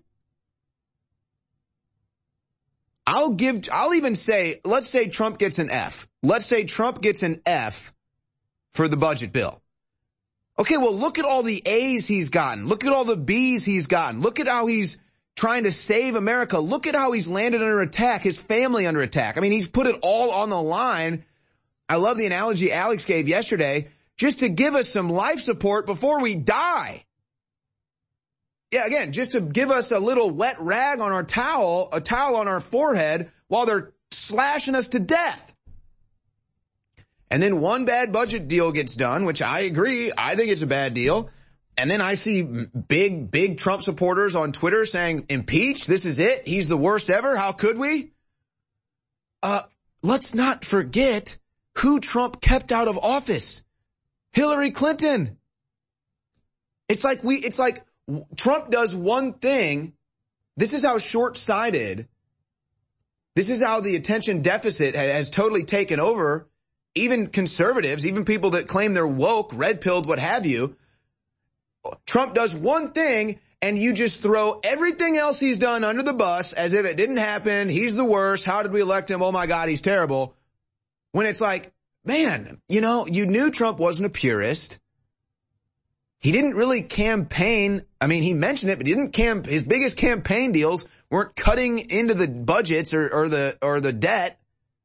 I'll give, I'll even say, let's say Trump gets an F. Let's say Trump gets an F for the budget bill. Okay, well, look at all the A's he's gotten. Look at all the B's he's gotten. Look at how he's trying to save America. Look at how he's landed under attack, his family under attack. I mean, he's put it all on the line. I love the analogy Alex gave yesterday, just to give us some life support before we die. Yeah, again, just to give us a little wet rag on our towel, a towel on our forehead while they're slashing us to death. And then one bad budget deal gets done, which I agree. I think it's a bad deal. And then I see big, big Trump supporters on Twitter saying, impeach, this is it. He's the worst ever. How could we? Uh, let's not forget who Trump kept out of office. Hillary Clinton. It's like we, it's like Trump does one thing. This is how short-sighted. This is how the attention deficit has totally taken over. Even conservatives, even people that claim they're woke, red-pilled, what have you. Trump does one thing, and you just throw everything else he's done under the bus as if it didn't happen. He's the worst. How did we elect him? Oh, my God, he's terrible. When it's like, man, you know, you knew Trump wasn't a purist. He didn't really campaign. I mean, he mentioned it, but he didn't camp. His biggest campaign deals weren't cutting into the budgets or, or the or the debt.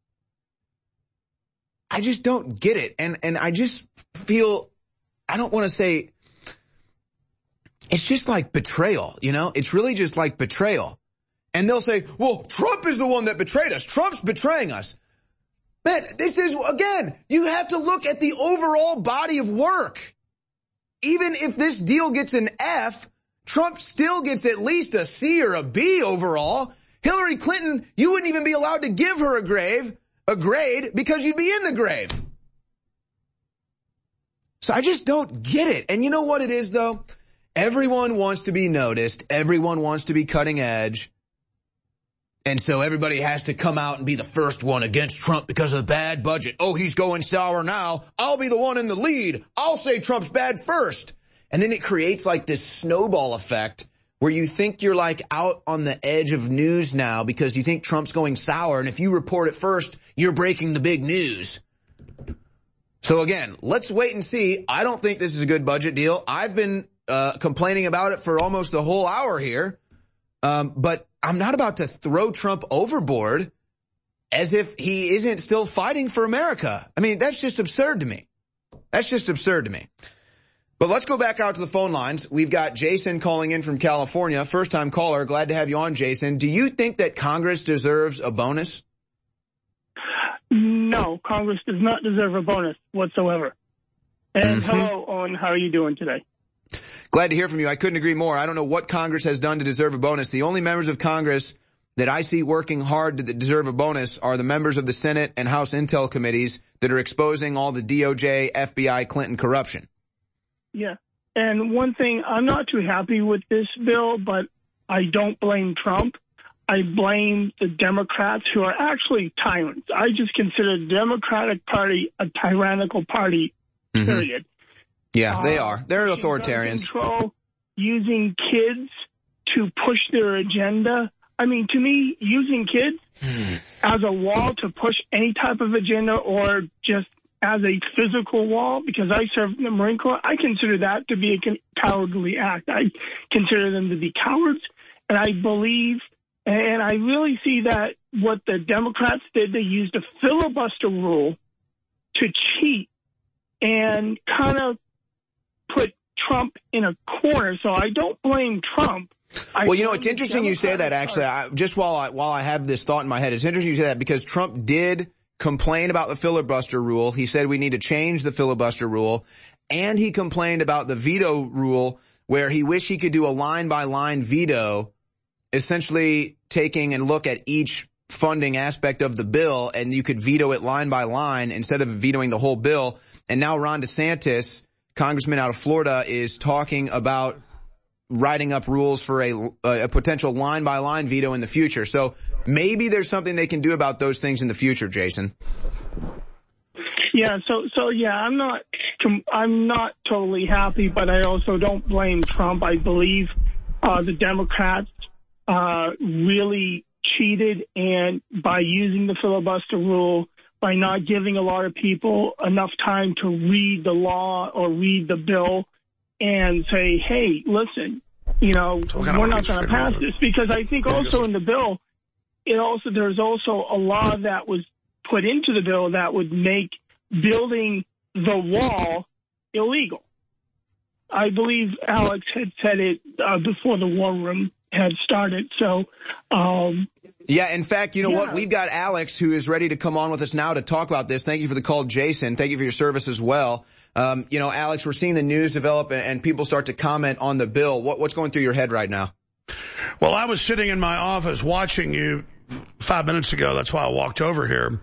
I just don't get it. And and I just feel, I don't want to say, it's just like betrayal, you know? It's really just like betrayal. And they'll say, well, Trump is the one that betrayed us. Trump's betraying us. Man, this is, again, you have to look at the overall body of work. Even if this deal gets an F, Trump still gets at least a C or a B overall. Hillary Clinton, you wouldn't even be allowed to give her a grave, a grade, because you'd be in the grave. So I just don't get it. And you know what it is, though? Everyone wants to be noticed. Everyone wants to be cutting edge. And so everybody has to come out and be the first one against Trump because of the bad budget. Oh, he's going sour now. I'll be the one in the lead. I'll say Trump's bad first. And then it creates like this snowball effect where you think you're like out on the edge of news now because you think Trump's going sour. And if you report it first, you're breaking the big news. So again, let's wait and see. I don't think this is a good budget deal. I've been uh, complaining about it for almost a whole hour here. Um, but I'm not about to throw Trump overboard as if he isn't still fighting for America. I mean, that's just absurd to me. That's just absurd to me. But let's go back out to the phone lines. We've got Jason calling in from California. First-time caller. Glad to have you on, Jason. Do you think that Congress deserves a bonus? No, Congress does not deserve a bonus whatsoever. And mm-hmm. Hello, Owen. How are you doing today? Glad to hear from you. I couldn't agree more. I don't know what Congress has done to deserve a bonus. The only members of Congress that I see working hard to deserve a bonus are the members of the Senate and House Intel committees that are exposing all the D O J, F B I, Clinton corruption. Yeah. And one thing, I'm not too happy with this bill, but I don't blame Trump. I blame the Democrats who are actually tyrants. I just consider the Democratic Party a tyrannical party, mm-hmm. period. Yeah, they are. They're uh, authoritarians. Control, using kids to push their agenda. I mean, to me, using kids as a wall to push any type of agenda or just as a physical wall, because I served in the Marine Corps, I consider that to be a cowardly act. I consider them to be cowards, and I believe, and I really see that what the Democrats did, they used a filibuster rule to cheat and kind of put Trump in a corner. So I don't blame Trump. I well, you know, it's interesting you say that, actually. I, just while I, while I have this thought in my head, it's interesting you say that because Trump did complain about the filibuster rule. He said we need to change the filibuster rule. And he complained about the veto rule where he wished he could do a line-by-line veto, essentially taking and look at each funding aspect of the bill, and you could veto it line by line instead of vetoing the whole bill. And now Ron DeSantis, Congressman out of Florida, is talking about writing up rules for a, a potential line-by-line veto in the future. So maybe there's something they can do about those things in the future, Jason. Yeah, so so yeah, I'm not I'm not totally happy, but I also don't blame Trump. I believe uh, the Democrats uh, really cheated, and by using the filibuster rule, by not giving a lot of people enough time to read the law or read the bill and say, hey, listen, you know, we're not going to pass this. Because I think also in the bill, it also there's also a law that was put into the bill that would make building the wall illegal. I believe Alex had said it uh, before the war room had started. So, um, Yeah, in fact, you know yeah. what? We've got Alex who is ready to come on with us now to talk about this. Thank you for the call, Jason. Thank you for your service as well. Um, you know, Alex, we're seeing the news develop and, and people start to comment on the bill. What, what's going through your head right now? Well, I was sitting in my office watching you five minutes ago. That's why I walked over here.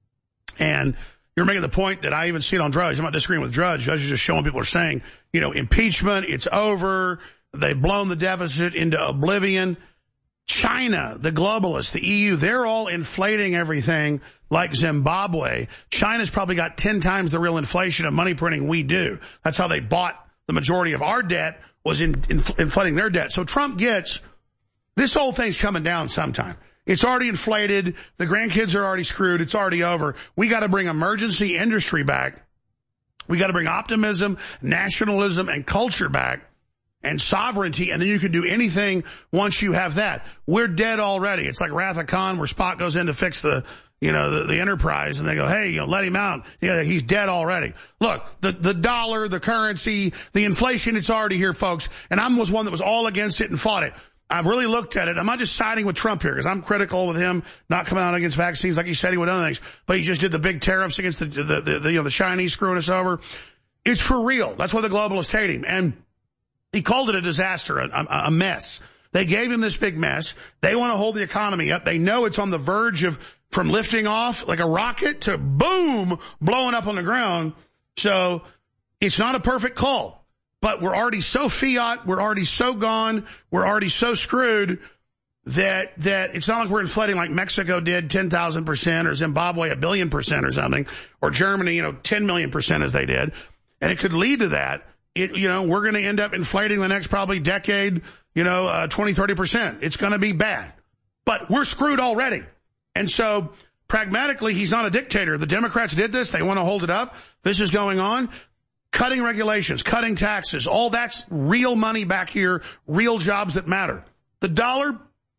And you're making the point that I even see it on Drudge. I'm not disagreeing with Drudge. Drudge is just showing people are saying, you know, impeachment, it's over. They've blown the deficit into oblivion. China, the globalists, the E U, they're all inflating everything like Zimbabwe. China's probably got ten times the real inflation of money printing we do. That's how they bought the majority of our debt, was in, in, inflating their debt. So Trump gets, this whole thing's coming down sometime. It's already inflated. The grandkids are already screwed. It's already over. We got to bring emergency industry back. We got to bring optimism, nationalism, and culture back, and sovereignty, and then you can do anything once you have that. We're dead already. It's like Wrath of Khan, where Spock goes in to fix the, you know, the, the Enterprise, and they go, hey, you know, let him out. Yeah, he's dead already. Look, the, the dollar, the currency, the inflation, it's already here, folks. And I was one that was all against it and fought it. I've really looked at it. I'm not just siding with Trump here, because I'm critical with him not coming out against vaccines like he said he would other things. But he just did the big tariffs against the, the, the, the you know, the Chinese screwing us over. It's for real. That's why the globalists hate him. And he called it a disaster, a, a mess. They gave him this big mess. They want to hold the economy up. They know it's on the verge of, from lifting off like a rocket to boom, blowing up on the ground. So it's not a perfect call. But we're already so fiat, we're already so gone, we're already so screwed that that it's not like we're inflating like Mexico did ten thousand percent or Zimbabwe a billion percent or something, or Germany, you know, ten million percent as they did. And it could lead to that. It, you know, we're going to end up inflating the next probably decade, you know, uh, twenty, thirty percent. It's going to be bad. But we're screwed already. And so pragmatically, he's not a dictator. The Democrats did this. They want to hold it up. This is going on. Cutting regulations, cutting taxes, all that's real money back here, real jobs that matter. The dollar,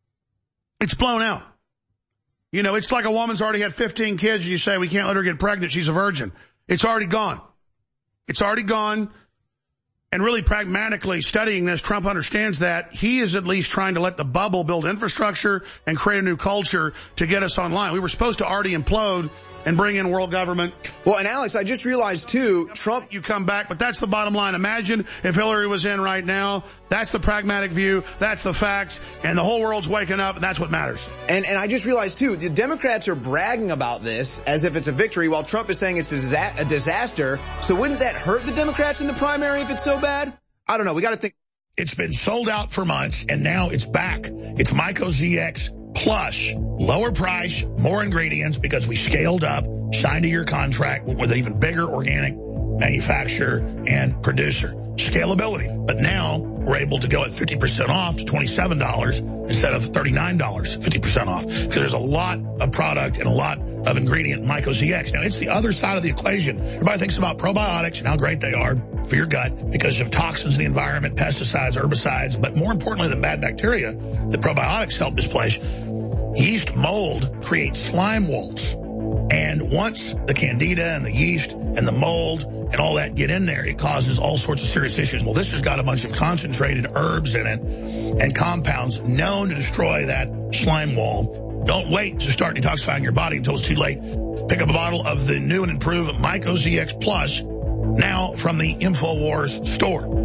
it's blown out. You know, it's like a woman's already had fifteen kids and you say, we can't let her get pregnant, she's a virgin. It's already gone. It's already gone. And really pragmatically studying this, Trump understands that. He is at least trying to let the bubble build infrastructure and create a new culture to get us online. We were supposed to already implode and bring in world government. Well, and Alex, I just realized too, Trump... You come back, but that's the bottom line. Imagine if Hillary was in right now. That's the pragmatic view. That's the facts. And the whole world's waking up, and that's what matters. And and I just realized too, the Democrats are bragging about this as if it's a victory, while Trump is saying it's a disaster. So wouldn't that hurt the Democrats in the primary if it's so bad? I don't know. We got to think... It's been sold out for months, and now it's back. It's Myco Z X Plus. Lower price, more ingredients, because we scaled up, signed a year contract with an even bigger organic manufacturer and producer. Scalability. But now we're able to go at fifty percent off to twenty-seven dollars instead of thirty-nine dollars, fifty percent off. Because there's a lot of product and a lot of ingredient in Myco Z X. Now, it's the other side of the equation. Everybody thinks about probiotics and how great they are for your gut because of toxins in the environment, pesticides, herbicides, but more importantly than bad bacteria, the probiotics help displace. Yeast mold creates slime walls. And once the candida and the yeast and the mold and all that get in there, it causes all sorts of serious issues. Well, this has got a bunch of concentrated herbs in it and compounds known to destroy that slime wall. Don't wait to start detoxifying your body until it's too late. Pick up a bottle of the new and improved Myco Z X Plus now from the InfoWars store.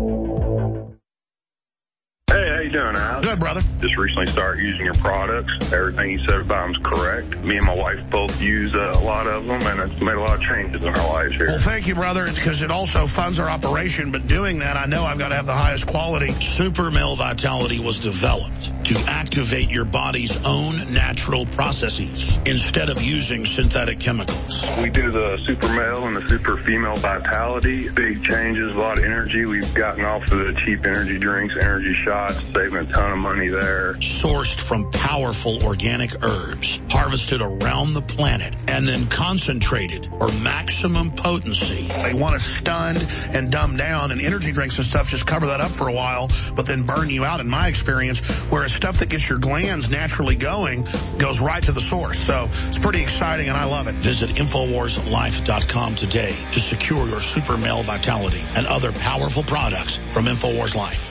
Hey, how you doing, Al? Good, brother. Just recently started using your products. Everything you said about them's correct. Me and my wife both use uh, a lot of them, and it's made a lot of changes in our lives here. Well, thank you, brother. It's because it also funds our operation, but doing that, I know I've got to have the highest quality. Super Male Vitality was developed to activate your body's own natural processes instead of using synthetic chemicals. We do the Super Male and the Super Female Vitality. Big changes, a lot of energy. We've gotten off of the cheap energy drinks, energy shots, saving a ton of money there. Sourced from powerful organic herbs, harvested around the planet, and then concentrated for maximum potency. They want to stun and dumb down, and energy drinks and stuff just cover that up for a while, but then burn you out, in my experience, whereas stuff that gets your glands naturally going goes right to the source. So it's pretty exciting, and I love it. Visit Infowars Life dot com today to secure your Super Male Vitality and other powerful products from Infowars Life.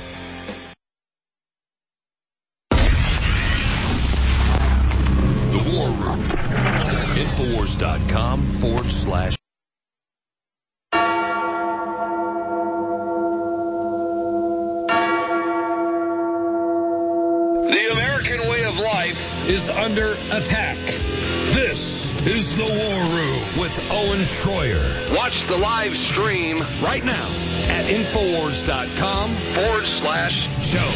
War Room. Infowars.com forward slash. The American way of life is under attack. This is the War Room with Owen Schroyer. Watch the live stream right now at Infowars.com forward slash show.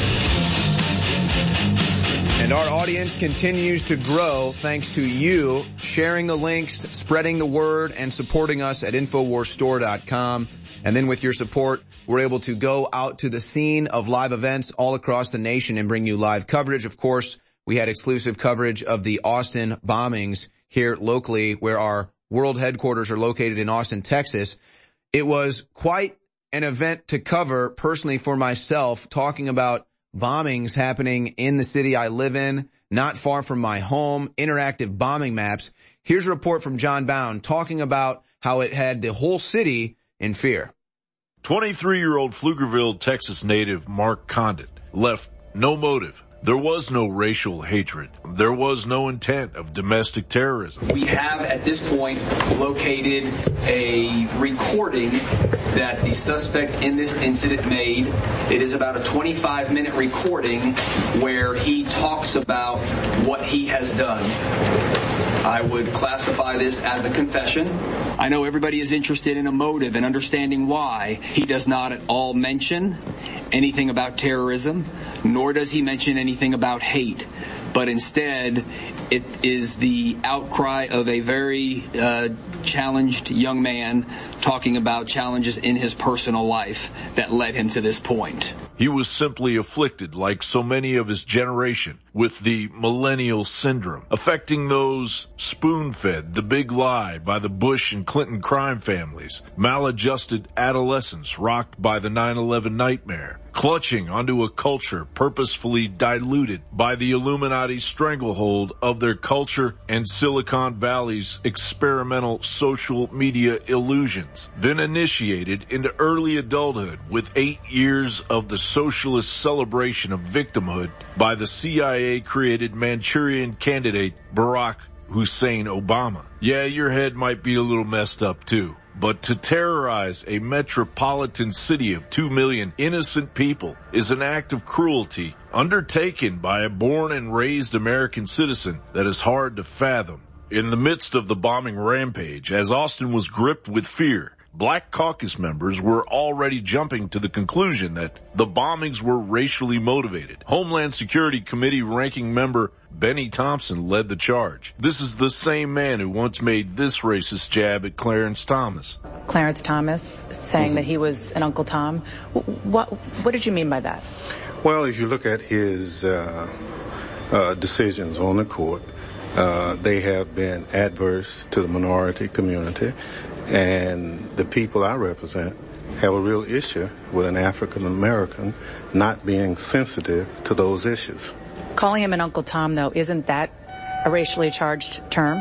And our audience continues to grow thanks to you sharing the links, spreading the word, and supporting us at Infowars Store dot com. And then with your support, we're able to go out to the scene of live events all across the nation and bring you live coverage. Of course, we had exclusive coverage of the Austin bombings here locally, where our world headquarters are located in Austin, Texas. It was quite an event to cover personally for myself, talking about bombings happening in the city I live in, not far from my home, interactive bombing maps. Here's a report from John Bound talking about how it had the whole city in fear. twenty-three-year-old Pflugerville, Texas native Mark Condit left no motive. There was no racial hatred. There was no intent of domestic terrorism. We have at this point located a recording that the suspect in this incident made. It is about a twenty-five minute recording where he talks about what he has done. I would classify this as a confession. I know everybody is interested in a motive and understanding why. He does not at all mention anything about terrorism, nor does he mention anything about hate. But instead, it is the outcry of a very uh, challenged young man talking about challenges in his personal life that led him to this point. He was simply afflicted, like so many of his generation, with the millennial syndrome, affecting those spoon-fed the big lie by the Bush and Clinton crime families, maladjusted adolescents rocked by the nine eleven nightmare, clutching onto a culture purposefully diluted by the Illuminati stranglehold of their culture and Silicon Valley's experimental social media illusions, then initiated into early adulthood with eight years of the socialist celebration of victimhood by the C I A-created Manchurian candidate Barack Hussein Obama. Yeah, your head might be a little messed up too. But to terrorize a metropolitan city of two million innocent people is an act of cruelty undertaken by a born and raised American citizen that is hard to fathom. In the midst of the bombing rampage, as Austin was gripped with fear, Black Caucus members were already jumping to the conclusion that the bombings were racially motivated. Homeland Security Committee ranking member Benny Thompson led the charge. This is the same man who once made this racist jab at Clarence Thomas. Clarence Thomas saying mm-hmm. that he was an Uncle Tom. What, what did you mean by that? Well, if you look at his uh, uh, decisions on the court, uh, they have been adverse to the minority community. And the people I represent have a real issue with an African American not being sensitive to those issues. Calling him an Uncle Tom, though, isn't that a racially charged term?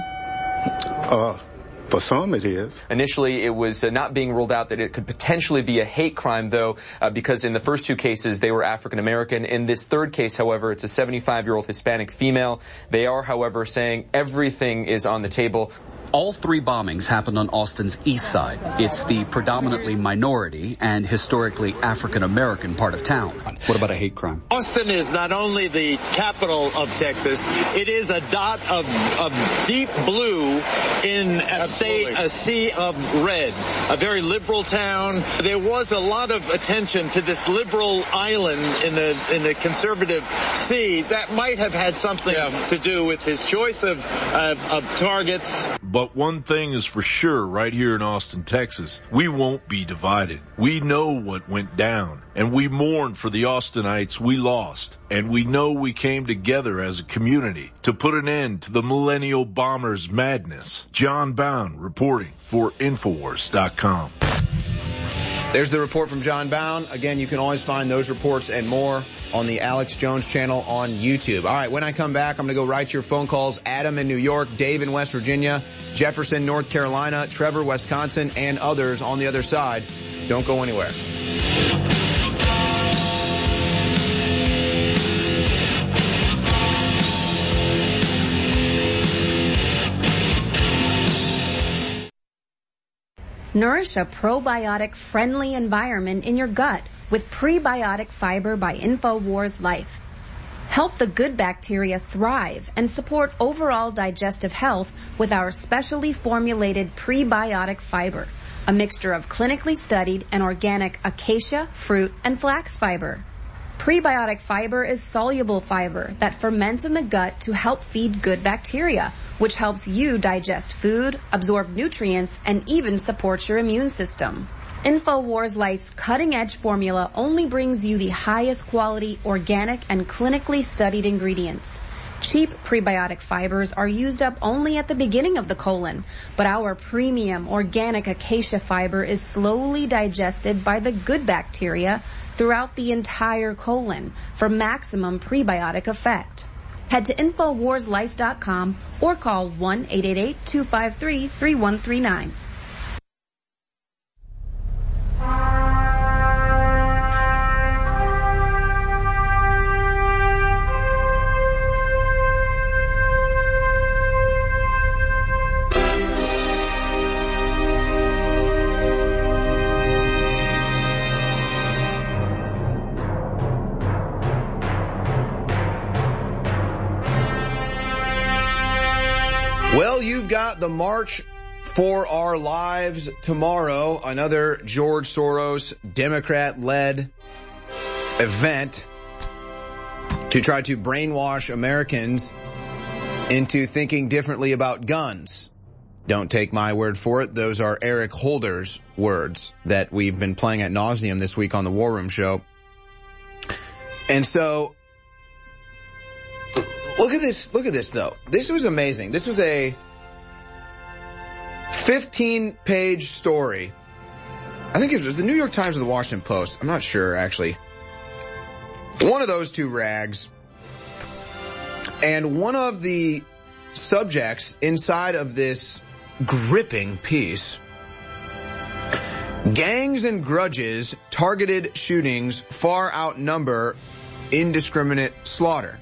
Uh, for some it is. Initially, it was uh, not being ruled out that it could potentially be a hate crime, though, uh, because in the first two cases, they were African American. In this third case, however, it's a seventy-five-year-old Hispanic female. They are, however, saying everything is on the table. All three bombings happened on Austin's east side. It's the predominantly minority and historically African-American part of town. What about a hate crime? Austin is not only the capital of Texas, it is a dot of, of deep blue in a Absolutely. state, a sea of red. A very liberal town. There was a lot of attention to this liberal island in the in the conservative sea. That might have had something yeah. to do with his choice of, uh, of targets. But one thing is for sure right here in Austin, Texas, we won't be divided. We know what went down, and we mourn for the Austinites we lost. And we know we came together as a community to put an end to the millennial bombers' madness. John Bound reporting for Infowars dot com. There's the report from John Bound. Again, you can always find those reports and more on the Alex Jones channel on YouTube. All right, when I come back, I'm going to go right to your phone calls. Adam in New York, Dave in West Virginia, Jefferson, North Carolina, Trevor, Wisconsin, and others on the other side. Don't go anywhere. Nourish a probiotic-friendly environment in your gut with Prebiotic Fiber by InfoWars Life. Help the good bacteria thrive and support overall digestive health with our specially formulated Prebiotic Fiber, a mixture of clinically studied and organic acacia, fruit, and flax fiber. Prebiotic fiber is soluble fiber that ferments in the gut to help feed good bacteria, which helps you digest food, absorb nutrients, and even supports your immune system. InfoWars Life's cutting-edge formula only brings you the highest quality, organic, and clinically studied ingredients. Cheap prebiotic fibers are used up only at the beginning of the colon, but our premium organic acacia fiber is slowly digested by the good bacteria throughout the entire colon for maximum prebiotic effect. Head to Infowars Life dot com or call one eight eight eight, two five three, three one three nine. Well, you've got the March for Our Lives tomorrow, another George Soros Democrat-led event to try to brainwash Americans into thinking differently about guns. Don't take my word for it. Those are Eric Holder's words that we've been playing ad nauseum this week on the War Room Show. And so, look at this, look at this though. This was amazing. This was a fifteen page story. I think it was the New York Times or the Washington Post. I'm not sure, actually. One of those two rags. And one of the subjects inside of this gripping piece: gangs and grudges, targeted shootings far outnumber indiscriminate slaughter.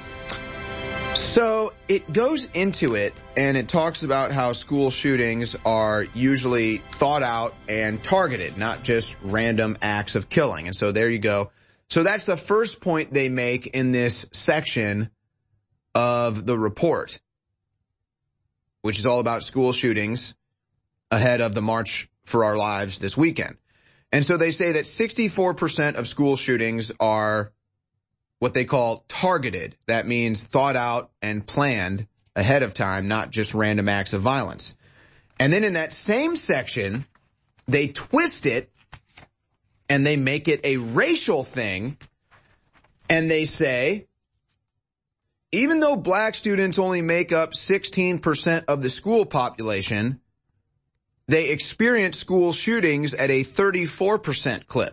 So it goes into it, and it talks about how school shootings are usually thought out and targeted, not just random acts of killing. And so there you go. So that's the first point they make in this section of the report, which is all about school shootings ahead of the March for Our Lives this weekend. And so they say that sixty-four percent of school shootings are what they call targeted. That means thought out and planned ahead of time, not just random acts of violence. And then in that same section, they twist it and they make it a racial thing. And they say, even though black students only make up sixteen percent of the school population, they experience school shootings at a thirty-four percent clip.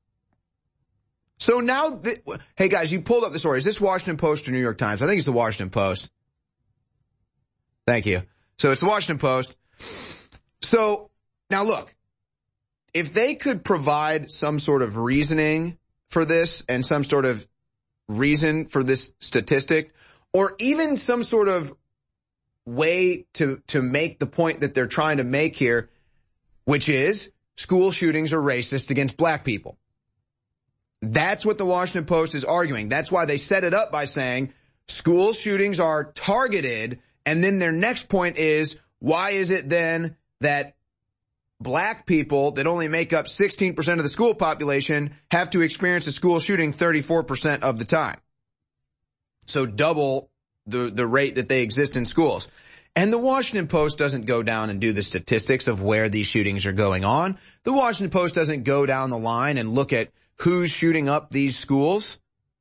So now, th- hey guys, you pulled up the story. Is this Washington Post or New York Times? I think it's the Washington Post. Thank you. So it's the Washington Post. So now look, if they could provide some sort of reasoning for this and some sort of reason for this statistic, or even some sort of way to, to make the point that they're trying to make here, which is school shootings are racist against black people. That's what the Washington Post is arguing. That's why they set it up by saying school shootings are targeted. And then their next point is, why is it then that black people that only make up sixteen percent of the school population have to experience a school shooting thirty-four percent of the time? So double the, the rate that they exist in schools. And the Washington Post doesn't go down and do the statistics of where these shootings are going on. The Washington Post doesn't go down the line and look at who's shooting up these schools.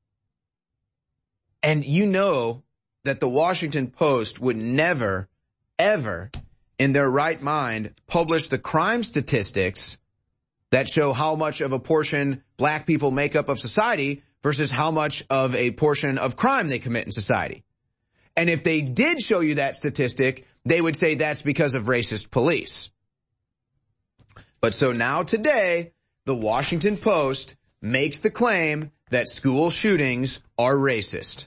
And you know that the Washington Post would never, ever, in their right mind, publish the crime statistics that show how much of a portion black people make up of society versus how much of a portion of crime they commit in society. And if they did show you that statistic, they would say that's because of racist police. But so now today, the Washington Post makes the claim that school shootings are racist.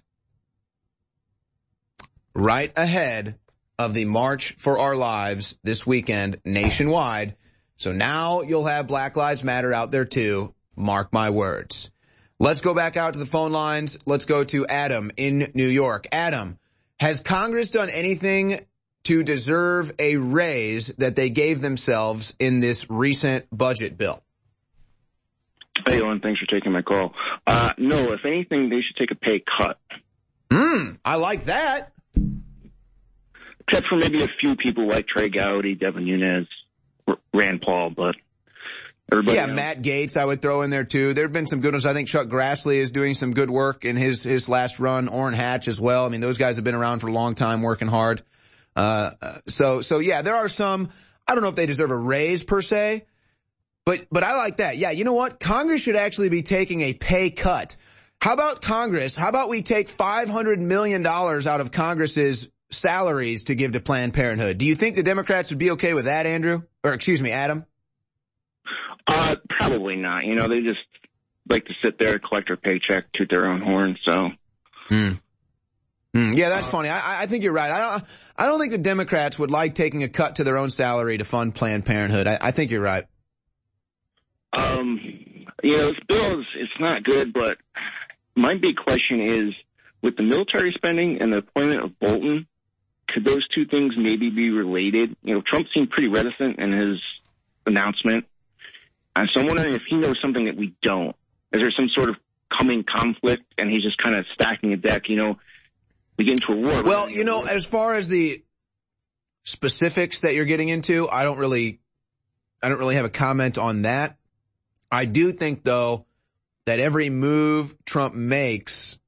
Right ahead of the March for Our Lives this weekend nationwide. So now you'll have Black Lives Matter out there too. Mark my words. Let's go back out to the phone lines. Let's go to Adam in New York. Adam, has Congress done anything to deserve a raise that they gave themselves in this recent budget bill? Hey, Owen, thanks for taking my call. Uh, no, if anything, they should take a pay cut. Hmm, I like that. Except for maybe a few people like Trey Gowdy, Devin Nunes, Rand Paul, but everybody Yeah, else. Matt Gaetz I would throw in there too. There have been some good ones. I think Chuck Grassley is doing some good work in his, his last run. Orrin Hatch as well. I mean, those guys have been around for a long time working hard. Uh, so, so yeah, there are some, I don't know if they deserve a raise per se, but, but I like that. Yeah, you know what? Congress should actually be taking a pay cut. How about Congress? How about we take five hundred million dollars out of Congress's salaries to give to Planned Parenthood? Do you think the Democrats would be okay with that, Andrew? Or excuse me, Adam? Uh, probably not. You know, they just like to sit there, collect their paycheck, toot their own horn, so. Hmm. Mm, yeah, that's funny. I, I think you're right. I don't, I don't think the Democrats would like taking a cut to their own salary to fund Planned Parenthood. I, I think you're right. Um, you know, this bill is, it's not good, but my big question is, with the military spending and the appointment of Bolton, could those two things maybe be related? You know, Trump seemed pretty reticent in his announcement. And so I'm wondering if he knows something that we don't. Is there some sort of coming conflict and he's just kind of stacking a deck, you know, we get into a war? Well, you know, as far as the specifics that you're getting into, I don't really, I don't really have a comment on that. I do think, though, that every move Trump makes,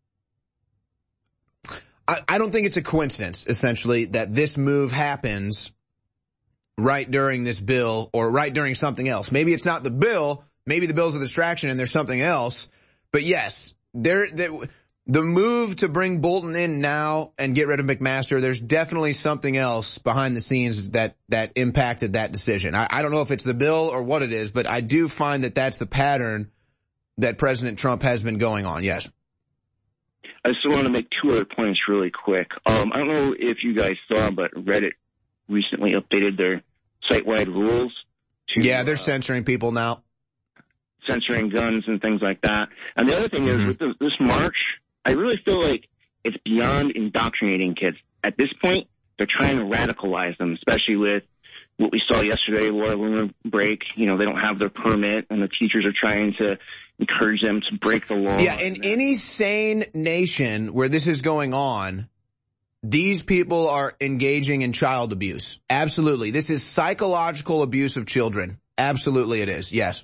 I, I don't think it's a coincidence, essentially, that this move happens right during this bill or right during something else. Maybe it's not the bill. Maybe the bill's a distraction and there's something else. But yes, there, there the move to bring Bolton in now and get rid of McMaster, there's definitely something else behind the scenes that, that impacted that decision. I, I don't know if it's the bill or what it is, but I do find that that's the pattern that President Trump has been going on. Yes. I just want to make two other points really quick. Um, I don't know if you guys saw, but Reddit recently updated their site-wide rules. To, yeah, they're uh, censoring people now. Censoring guns and things like that. And the other thing mm-hmm. is, with the, this march, I really feel like it's beyond indoctrinating kids. At this point, they're trying to radicalize them, especially with what we saw yesterday, Laura Loomer break. You know, they don't have their permit, and the teachers are trying to encourage them to break the law. Yeah, in any sane nation where this is going on, these people are engaging in child abuse. Absolutely. This is psychological abuse of children. Absolutely it is. Yes.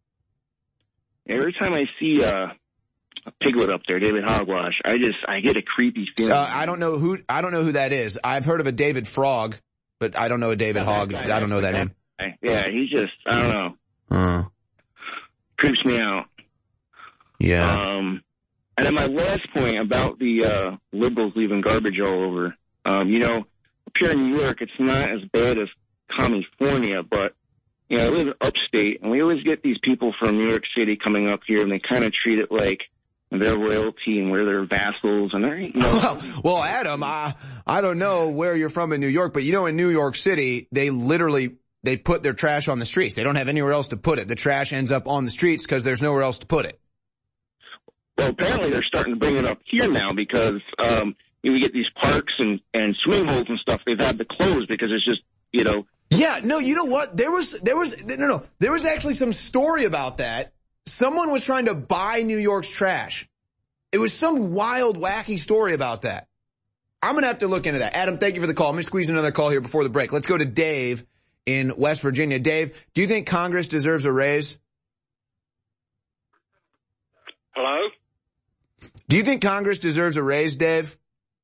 Every time I see uh, a Piglet up there, David Hogwash, I just, I get a creepy feeling. Uh, I don't know who, I don't know who that is. I've heard of a David Frog, but I don't know a David Hogg. Guy, I don't know that name. Yeah, he just, I don't know. Uh, Creeps me out. Yeah. Um, and then my last point about the uh, liberals leaving garbage all over. Um, you know, up here in New York, it's not as bad as California, but, you know, I live upstate, and we always get these people from New York City coming up here, and they kind of treat it like their royalty and we're their vassals. And they're, you know. Well, well, Adam, I, I don't know where you're from in New York, but, you know, in New York City, they literally, they put their trash on the streets. They don't have anywhere else to put it. The trash ends up on the streets because there's nowhere else to put it. Well, apparently they're starting to bring it up here now because um, you know, we get these parks and, and swimming holes and stuff. They've had to close because it's just, you know. Yeah, no, you know what? There was, there was, no, no, there was actually some story about that. Someone was trying to buy New York's trash. It was some wild, wacky story about that. I'm going to have to look into that. Adam, thank you for the call. Let me squeeze another call here before the break. Let's go to Dave in West Virginia. Dave, do you think Congress deserves a raise? Hello? Do you think Congress deserves a raise, Dave?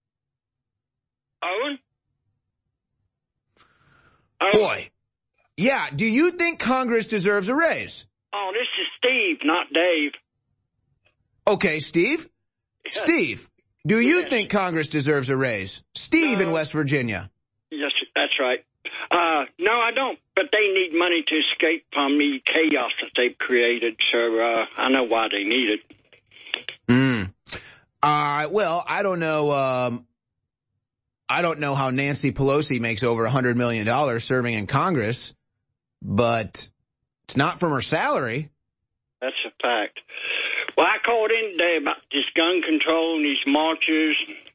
Owen? Boy. Yeah, do you think Congress deserves a raise? Oh, this is Steve, not Dave. Okay, Steve. Yeah. Steve, do you yes. think Congress deserves a raise? Steve uh, in West Virginia. Yes, that's right. Uh, no, I don't. But they need money to escape from the chaos that they've created, so uh, I know why they need it. Mm. Uh, well, I don't know. Um, I don't know how Nancy Pelosi makes over one hundred million dollars serving in Congress. but it's not from her salary. That's a fact. Well, I called in today about this gun control and these marches.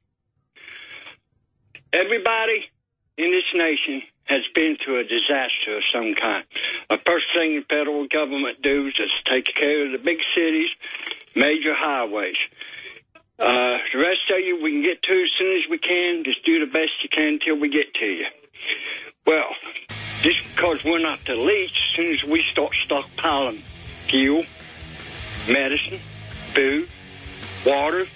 Everybody in this nation has been through a disaster of some kind. The first thing the federal government does is take care of the big cities, major highways. Uh, the rest of you we can get to as soon as we can. Just do the best you can until we get to you. Well, just because we're not the least, as soon as we start stockpiling fuel, medicine, food, water,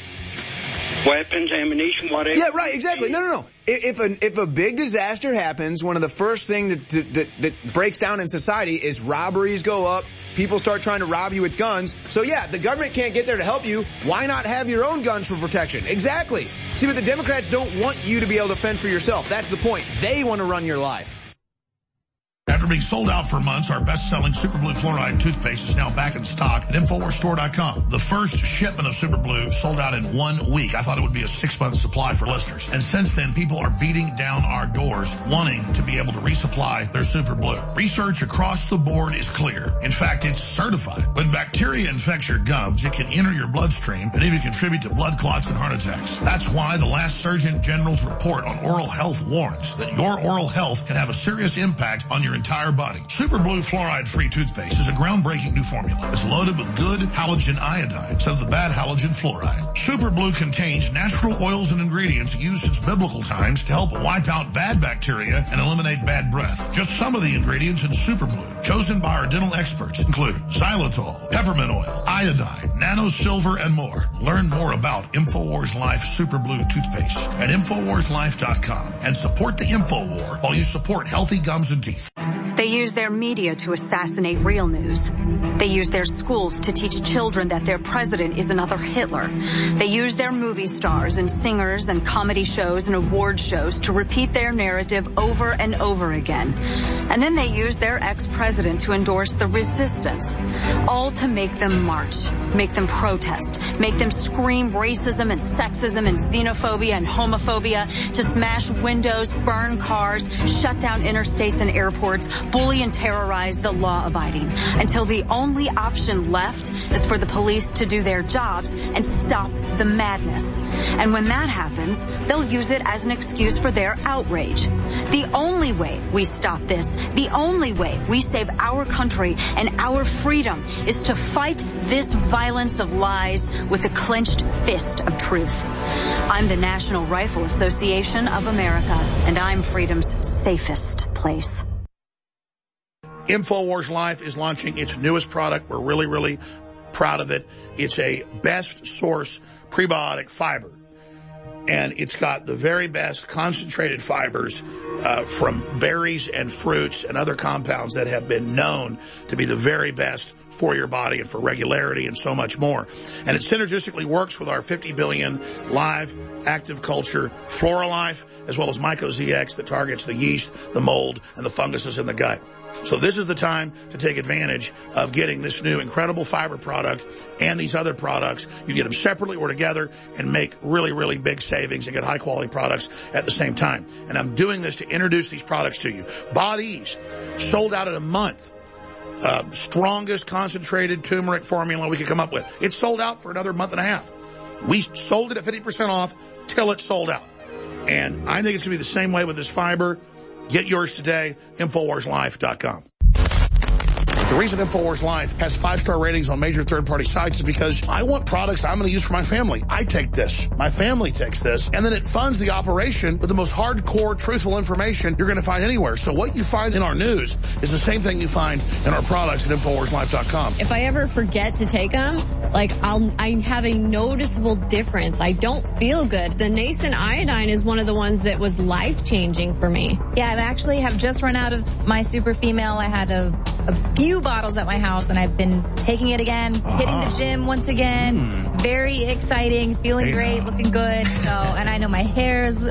weapons, ammunition, whatever. Yeah, right, exactly. No, no, no. If a, if a big disaster happens, one of the first things that, that, that breaks down in society is robberies go up. People start trying to rob you with guns. So, yeah, the government can't get there to help you. Why not have your own guns for protection? Exactly. See, but the Democrats don't want you to be able to fend for yourself. That's the point. They want to run your life. After being sold out for months, our best-selling Super Blue Fluoride toothpaste is now back in stock at Infowars Store dot com. The first shipment of Super Blue sold out in one week. I thought it would be a six-month supply for listeners. And since then, people are beating down our doors wanting to be able to resupply their Super Blue. Research across the board is clear. In fact, it's certified. When bacteria infects your gums, it can enter your bloodstream and even contribute to blood clots and heart attacks. That's why the last Surgeon General's report on oral health warns that your oral health can have a serious impact on your entire body. Super Blue Fluoride-Free Toothpaste is a groundbreaking new formula. It's loaded with good halogen iodine instead of the bad halogen fluoride. Super Blue contains natural oils and ingredients used since biblical times to help wipe out bad bacteria and eliminate bad breath. Just some of the ingredients in Super Blue, chosen by our dental experts, include xylitol, peppermint oil, iodine, nano silver, and more. Learn more about InfoWars Life Super Blue Toothpaste at Infowars Life dot com and support the InfoWar while you support healthy gums and teeth. They use their media to assassinate real news. They use their schools to teach children that their president is another Hitler. They use their movie stars and singers and comedy shows and award shows to repeat their narrative over and over again. And then they use their ex-president to endorse the resistance, all to make them march, make them protest, make them scream racism and sexism and xenophobia and homophobia, to smash windows, burn cars, shut down interstates and airports, bully and terrorize the law-abiding, until the only option left is for the police to do their jobs and stop the madness. And when that happens, they'll use it as an excuse for their outrage. The only way we stop this, the only way we save our country and our freedom, is to fight this violence of lies with the clenched fist of truth. I'm the National Rifle Association of America, and I'm freedom's safest place. InfoWars Life is launching its newest product. We're really, really proud of it. It's a best source prebiotic fiber. And it's got the very best concentrated fibers uh, from berries and fruits and other compounds that have been known to be the very best for your body and for regularity and so much more. And it synergistically works with our fifty billion live active culture FloraLife, as well as Myco-Z X that targets the yeast, the mold, and the funguses in the gut. So this is the time to take advantage of getting this new incredible fiber product and these other products. You get them separately or together and make really, really big savings and get high quality products at the same time. And I'm doing this to introduce these products to you. Bodease, sold out in a month. Uh, strongest concentrated turmeric formula we could come up with. It's sold out for another month and a half. We sold it at fifty percent off till it's sold out. And I think it's going to be the same way with this fiber. Get yours today, Infowars Life dot com. The reason InfoWars Life has five-star ratings on major third-party sites is because I want products I'm going to use for my family. I take this. My family takes this. And then it funds the operation with the most hardcore, truthful information you're going to find anywhere. So what you find in our news is the same thing you find in our products at Infowars Life dot com. If I ever forget to take them, like I'll, I have a noticeable difference. I don't feel good. The nascent iodine is one of the ones that was life-changing for me. Yeah, I actually have just run out of my Super Female. I had a, a few bottles at my house, and I've been taking it again, uh-huh. hitting the gym once again. Mm. Very exciting, feeling hey great, now. looking good. So, and I know my hair is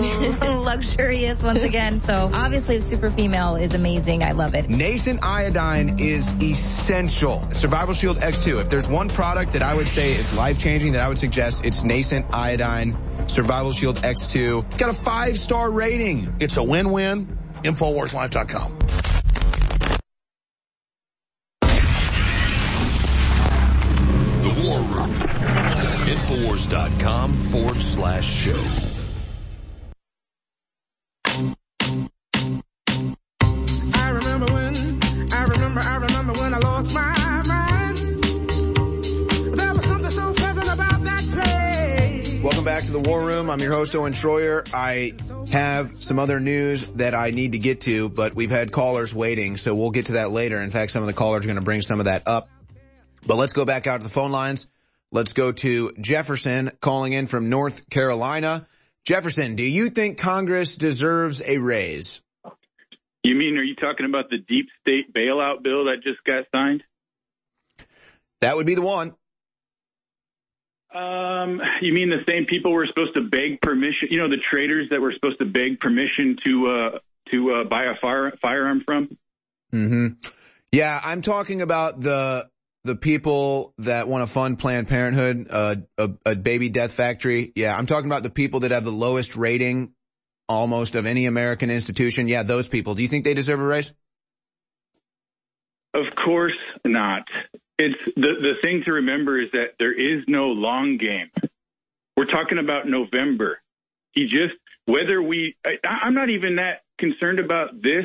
luxurious once again. So obviously the Super Female is amazing. I love it. Nascent iodine is essential. Survival Shield X two. If there's one product that I would say is life-changing that I would suggest, it's Nascent iodine Survival Shield X two. It's got a five-star rating. It's a win-win. Infowars Life dot com. War Room. Infowars.com forward slash show. I remember when, I remember, I remember when I lost my mind. There was something so pleasant about that place. Welcome back to the War Room. I'm your host, Owen Schroyer. I have some other news that I need to get to, but we've had callers waiting, so we'll get to that later. In fact, some of the callers are going to bring some of that up. But let's go back out to the phone lines. Let's go to Jefferson calling in from North Carolina. Jefferson, do you think Congress deserves a raise? You mean, are you talking about the deep state bailout bill that just got signed? That would be the one. Um, you mean the same people were supposed to beg permission? You know, the traders that were supposed to beg permission to uh, to uh, buy a fire, firearm from? Mm-hmm. Yeah, I'm talking about the the people that want to fund Planned Parenthood, uh, a, a baby death factory. Yeah, I'm talking about the people that have the lowest rating almost of any American institution. Yeah, those people. Do you think they deserve a raise? Of course not. It's the, the thing to remember is that there is no long game. We're talking about November. He just, whether we, I, I'm not even that concerned about this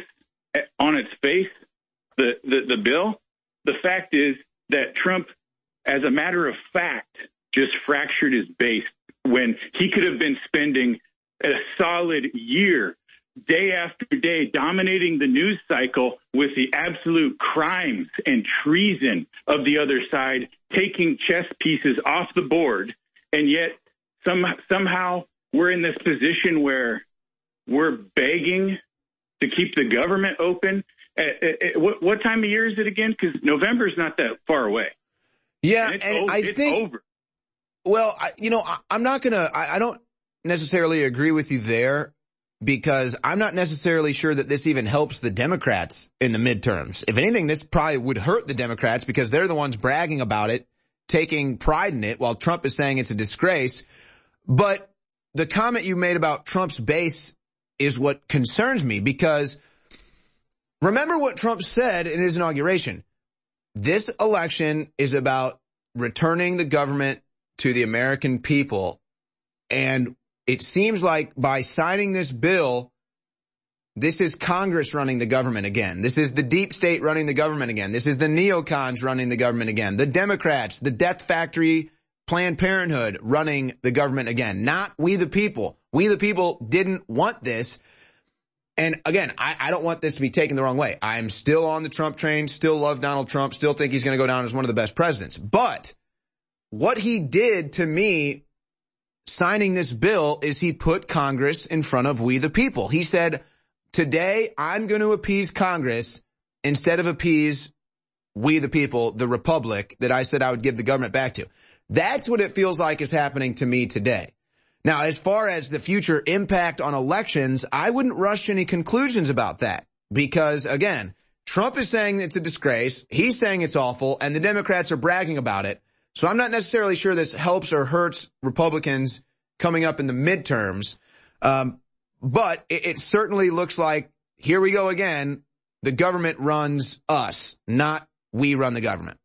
on its face, the, the, the bill. The fact is that Trump, as a matter of fact, just fractured his base when he could have been spending a solid year, day after day, dominating the news cycle with the absolute crimes and treason of the other side, taking chess pieces off the board. And yet some, somehow we're in this position where we're begging to keep the government open. Uh, uh, what, what time of year is it again? Because November is not that far away. Yeah, and, and over, I think, over. well, I, you know, I, I'm not going to, I don't necessarily agree with you there, because I'm not necessarily sure that this even helps the Democrats in the midterms. If anything, this probably would hurt the Democrats because they're the ones bragging about it, taking pride in it, while Trump is saying it's a disgrace. But the comment you made about Trump's base is what concerns me, because remember what Trump said in his inauguration. This election is about returning the government to the American people. And it seems like by signing this bill, this is Congress running the government again. This is the deep state running the government again. This is the neocons running the government again. The Democrats, the death factory, Planned Parenthood running the government again. Not we the people. We the people didn't want this. And again, I, I don't want this to be taken the wrong way. I'm still on the Trump train, still love Donald Trump, still think he's going to go down as one of the best presidents. But what he did to me signing this bill is he put Congress in front of we the people. He said, today I'm going to appease Congress instead of appease we the people, the republic that I said I would give the government back to. That's what it feels like is happening to me today. Now, as far as the future impact on elections, I wouldn't rush to any conclusions about that because, again, Trump is saying it's a disgrace. He's saying it's awful, and the Democrats are bragging about it. So I'm not necessarily sure this helps or hurts Republicans coming up in the midterms. Um, but it, it certainly looks like, here we go again, the government runs us, not we run the government.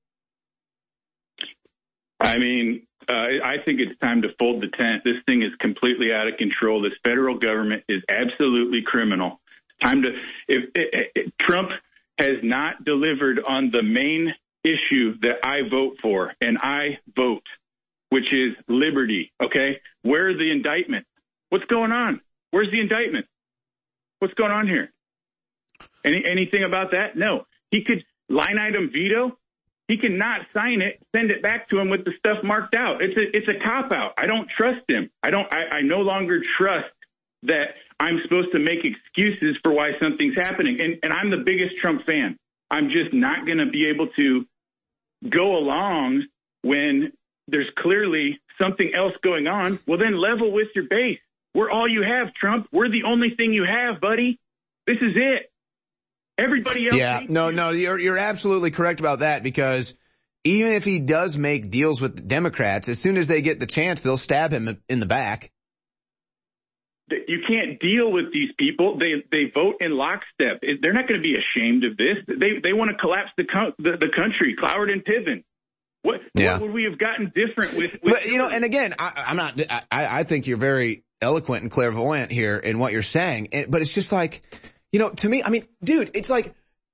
I mean, uh, I think it's time to fold the tent. This thing is completely out of control. This federal government is absolutely criminal. Time to, if, if, if Trump has not delivered on the main issue that I vote for, and I vote, which is liberty, okay? Where are the indictments? What's going on? Where's the indictment? What's going on here? Any anything about that? No. He could line item veto. He cannot sign it, send it back to him with the stuff marked out. It's a it's a cop-out. I don't trust him. I don't. I, I no longer trust that I'm supposed to make excuses for why something's happening. And, and I'm the biggest Trump fan. I'm just not going to be able to go along when there's clearly something else going on. Well, then level with your base. We're all you have, Trump. We're the only thing you have, buddy. This is it. Everybody else. Yeah, no, no, you're, you're absolutely correct about that, because even if he does make deals with the Democrats, as soon as they get the chance, they'll stab him in the back. You can't deal with these people. They they vote in lockstep. They're not going to be ashamed of this. They they want to collapse the co- the, the country. Cloward and Piven. What, yeah. what would we have gotten different with? with but, you know, and again, I, I'm not, I, I think you're very eloquent and clairvoyant here in what you're saying. And, but it's just like, you know, to me, I mean, dude, it's like,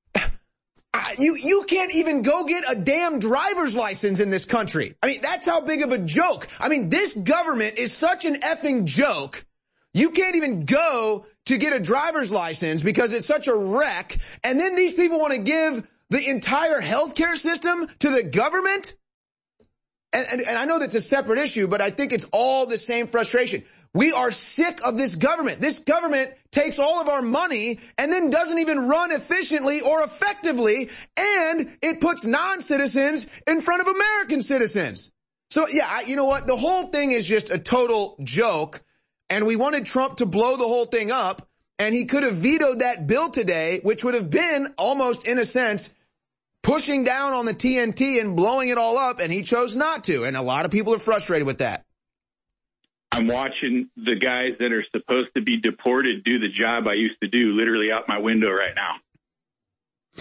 you, you can't even go get a damn driver's license in this country. I mean, that's how big of a joke. I mean, this government is such an effing joke. You can't even go to get a driver's license because it's such a wreck. And then these people want to give the entire healthcare system to the government? And, and, and I know that's a separate issue, but I think it's all the same frustration. We are sick of this government. This government takes all of our money and then doesn't even run efficiently or effectively, and it puts non-citizens in front of American citizens. So, yeah, I, you know what? The whole thing is just a total joke, and we wanted Trump to blow the whole thing up, and he could have vetoed that bill today, which would have been almost, in a sense, pushing down on the T N T and blowing it all up, and he chose not to. And a lot of people are frustrated with that. I'm watching the guys that are supposed to be deported do the job I used to do literally out my window right now.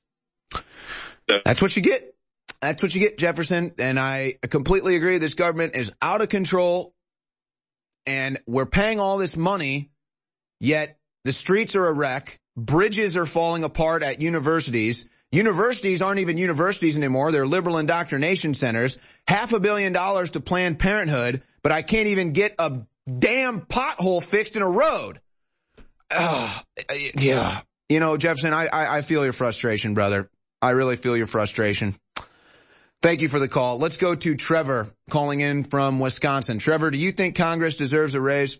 So. That's what you get. That's what you get, Jefferson. And I completely agree. This government is out of control, and we're paying all this money, yet the streets are a wreck. Bridges are falling apart at universities. Universities aren't even universities anymore. They're liberal indoctrination centers. Half a billion dollars to Planned Parenthood, but I can't even get a damn pothole fixed in a road. Uh, yeah. You know, Jefferson, I, I, I feel your frustration, brother. I really feel your frustration. Thank you for the call. Let's go to Trevor calling in from Wisconsin. Trevor, do you think Congress deserves a raise?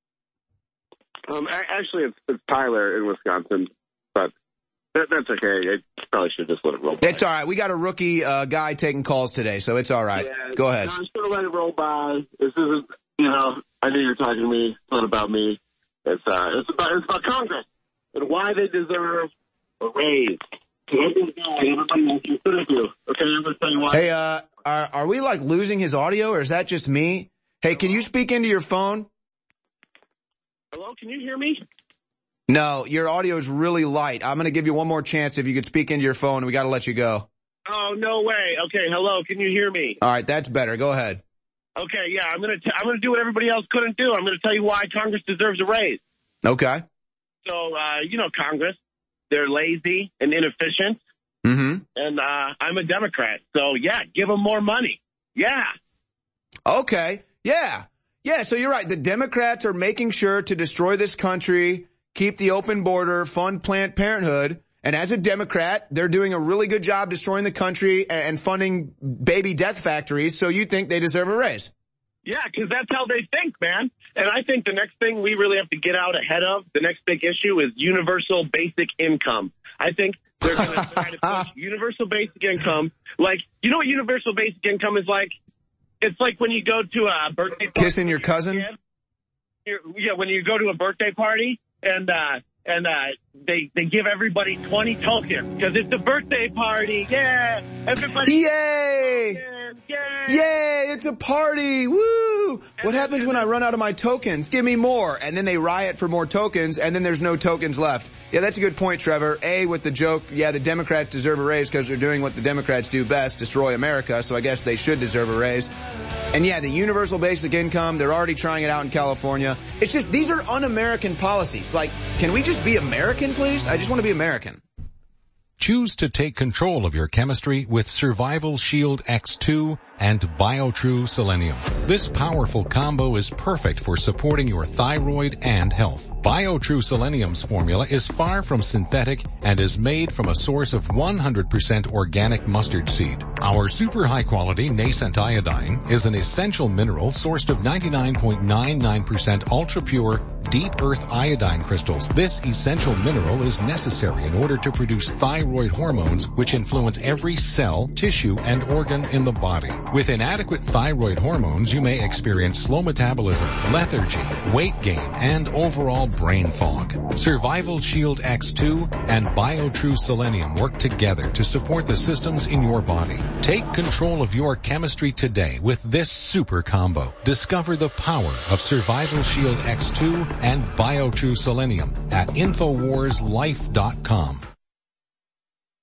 Um, actually, it's, it's Tyler in Wisconsin, but that, that's okay. I probably should just let it roll by. It's all right. We got a rookie uh, guy taking calls today, so it's all right. Yeah, go ahead. No, I'm just going to let it roll by. This isn't, you know, I knew you were talking to me. It's not about me. It's, uh, it's, about, it's about Congress and why they deserve a raise. Everybody wants to consider you. Okay, I'm going to tell you why. Hey, uh, are, are we, like, losing his audio, or is that just me? Hey, can you speak into your phone? Hello, can you hear me? No, your audio is really light. I'm going to give you one more chance if you could speak into your phone, and we got to let you go. Oh, no way. Okay, hello, can you hear me? All right, that's better. Go ahead. Okay, yeah, I'm going to I'm going to do what everybody else couldn't do. I'm going to tell you why Congress deserves a raise. Okay. So, uh, you know, Congress, they're lazy and inefficient, mm-hmm. and uh, I'm a Democrat. So, yeah, give them more money. Yeah. Okay, yeah. Yeah, so you're right. The Democrats are making sure to destroy this country, keep the open border, fund Planned Parenthood. And as a Democrat, they're doing a really good job destroying the country and funding baby death factories. So you think they deserve a raise? Yeah, because that's how they think, man. And I think the next thing we really have to get out ahead of, the next big issue is universal basic income. I think they're going to try to push universal basic income. Like, you know what universal basic income is like? It's like when you go to a birthday party. Kissing your cousin? Yeah, when you go to a birthday party and uh, and uh, they they give everybody twenty tokens because it's a birthday party. Yeah, everybody. Yay! Yay! Yay! It's a party! Woo! What happens when I run out of my tokens? Give me more. And then they riot for more tokens, and then there's no tokens left. Yeah, that's a good point, Trevor. A, with the joke, yeah, the Democrats deserve a raise because they're doing what the Democrats do best, destroy America, so I guess they should deserve a raise. And yeah, the universal basic income, they're already trying it out in California. It's just, these are un-American policies. Like, can we just be American, please? I just want to be American. Choose to take control of your chemistry with Survival Shield X two and BioTrue Selenium. This powerful combo is perfect for supporting your thyroid and health. BioTrue Selenium's formula is far from synthetic and is made from a source of one hundred percent organic mustard seed. Our super high quality nascent iodine is an essential mineral sourced of ninety-nine point nine nine percent ultra pure deep earth iodine crystals. This essential mineral is necessary in order to produce thyroid hormones, which influence every cell, tissue, and organ in the body. With inadequate thyroid hormones, you may experience slow metabolism, lethargy, weight gain, and overall brain fog. Survival Shield X two and BioTrue Selenium work together to support the systems in your body. Take control of your chemistry today with this super combo. Discover the power of Survival Shield X two and BioTrue Selenium at Infowars Life dot com.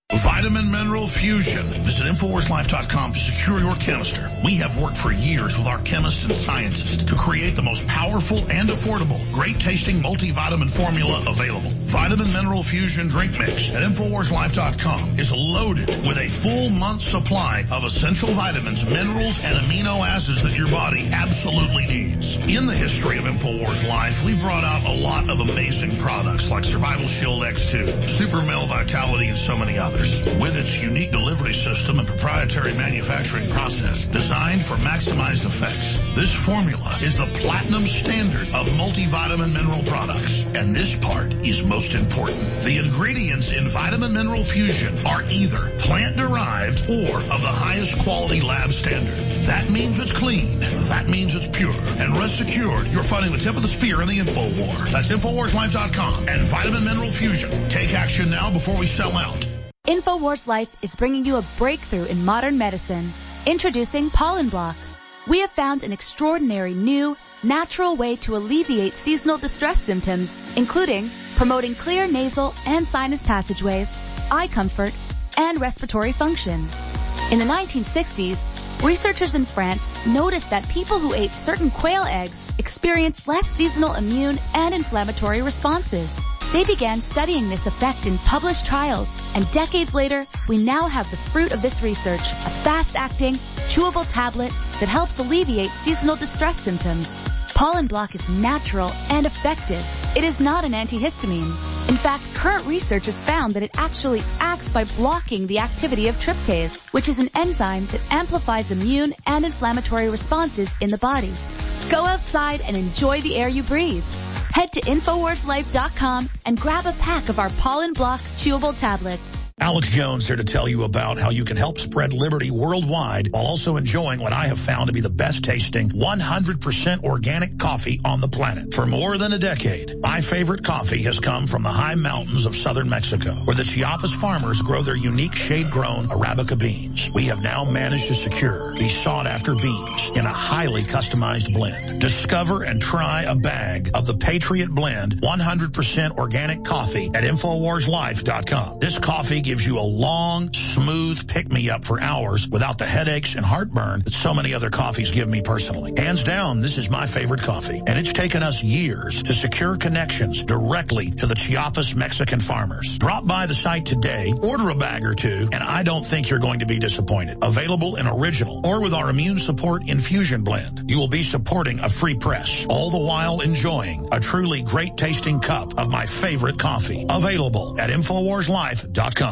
Vitamin Mineral Fusion. Visit Infowars Life dot com to secure your canister. We have worked for years with our chemists and scientists to create the most powerful and affordable, great-tasting multivitamin formula available. Vitamin Mineral Fusion Drink Mix at Infowars Life dot com is loaded with a full month's supply of essential vitamins, minerals, and amino acids that your body absolutely needs. In the history of Infowars Life, we've brought out a lot of amazing products like Survival Shield X two, Super Male Vitality, and so many others. With its unique delivery system and proprietary manufacturing process designed for maximized effects, this formula is the platinum standard of multivitamin mineral products. And this part is most important. The ingredients in Vitamin Mineral Fusion are either plant-derived or of the highest quality lab standard. That means it's clean. That means it's pure. And rest assured, you're fighting the tip of the spear in the info war. That's Infowars Life dot com and Vitamin Mineral Fusion. Take action now before we sell out. InfoWars Life is bringing you a breakthrough in modern medicine. Introducing Pollen Block. We have found an extraordinary new, natural way to alleviate seasonal distress symptoms, including promoting clear nasal and sinus passageways, eye comfort, and respiratory function. In the nineteen sixties, researchers in France noticed that people who ate certain quail eggs experienced less seasonal immune and inflammatory responses. They began studying this effect in published trials, and decades later, we now have the fruit of this research, a fast-acting, chewable tablet that helps alleviate seasonal distress symptoms. Pollen Block is natural and effective. It is not an antihistamine. In fact, current research has found that it actually acts by blocking the activity of tryptase, which is an enzyme that amplifies immune and inflammatory responses in the body. Go outside and enjoy the air you breathe. Head to Infowars Life dot com and grab a pack of our Pollen Block chewable tablets. Alex Jones here to tell you about how you can help spread liberty worldwide while also enjoying what I have found to be the best tasting one hundred percent organic coffee on the planet. For more than a decade, my favorite coffee has come from the high mountains of southern Mexico, where the Chiapas farmers grow their unique shade-grown Arabica beans. We have now managed to secure these sought-after beans in a highly customized blend. Discover and try a bag of the Patriot Blend one hundred percent organic coffee at Infowars Life dot com. This coffee gives you a long, smooth pick-me-up for hours without the headaches and heartburn that so many other coffees give me personally. Hands down, this is my favorite coffee, and it's taken us years to secure connections directly to the Chiapas Mexican farmers. Drop by the site today, order a bag or two, and I don't think you're going to be disappointed. Available in original or with our immune support infusion blend. You will be supporting a free press, all the while enjoying a truly great-tasting cup of my favorite coffee. Available at Infowars Life dot com.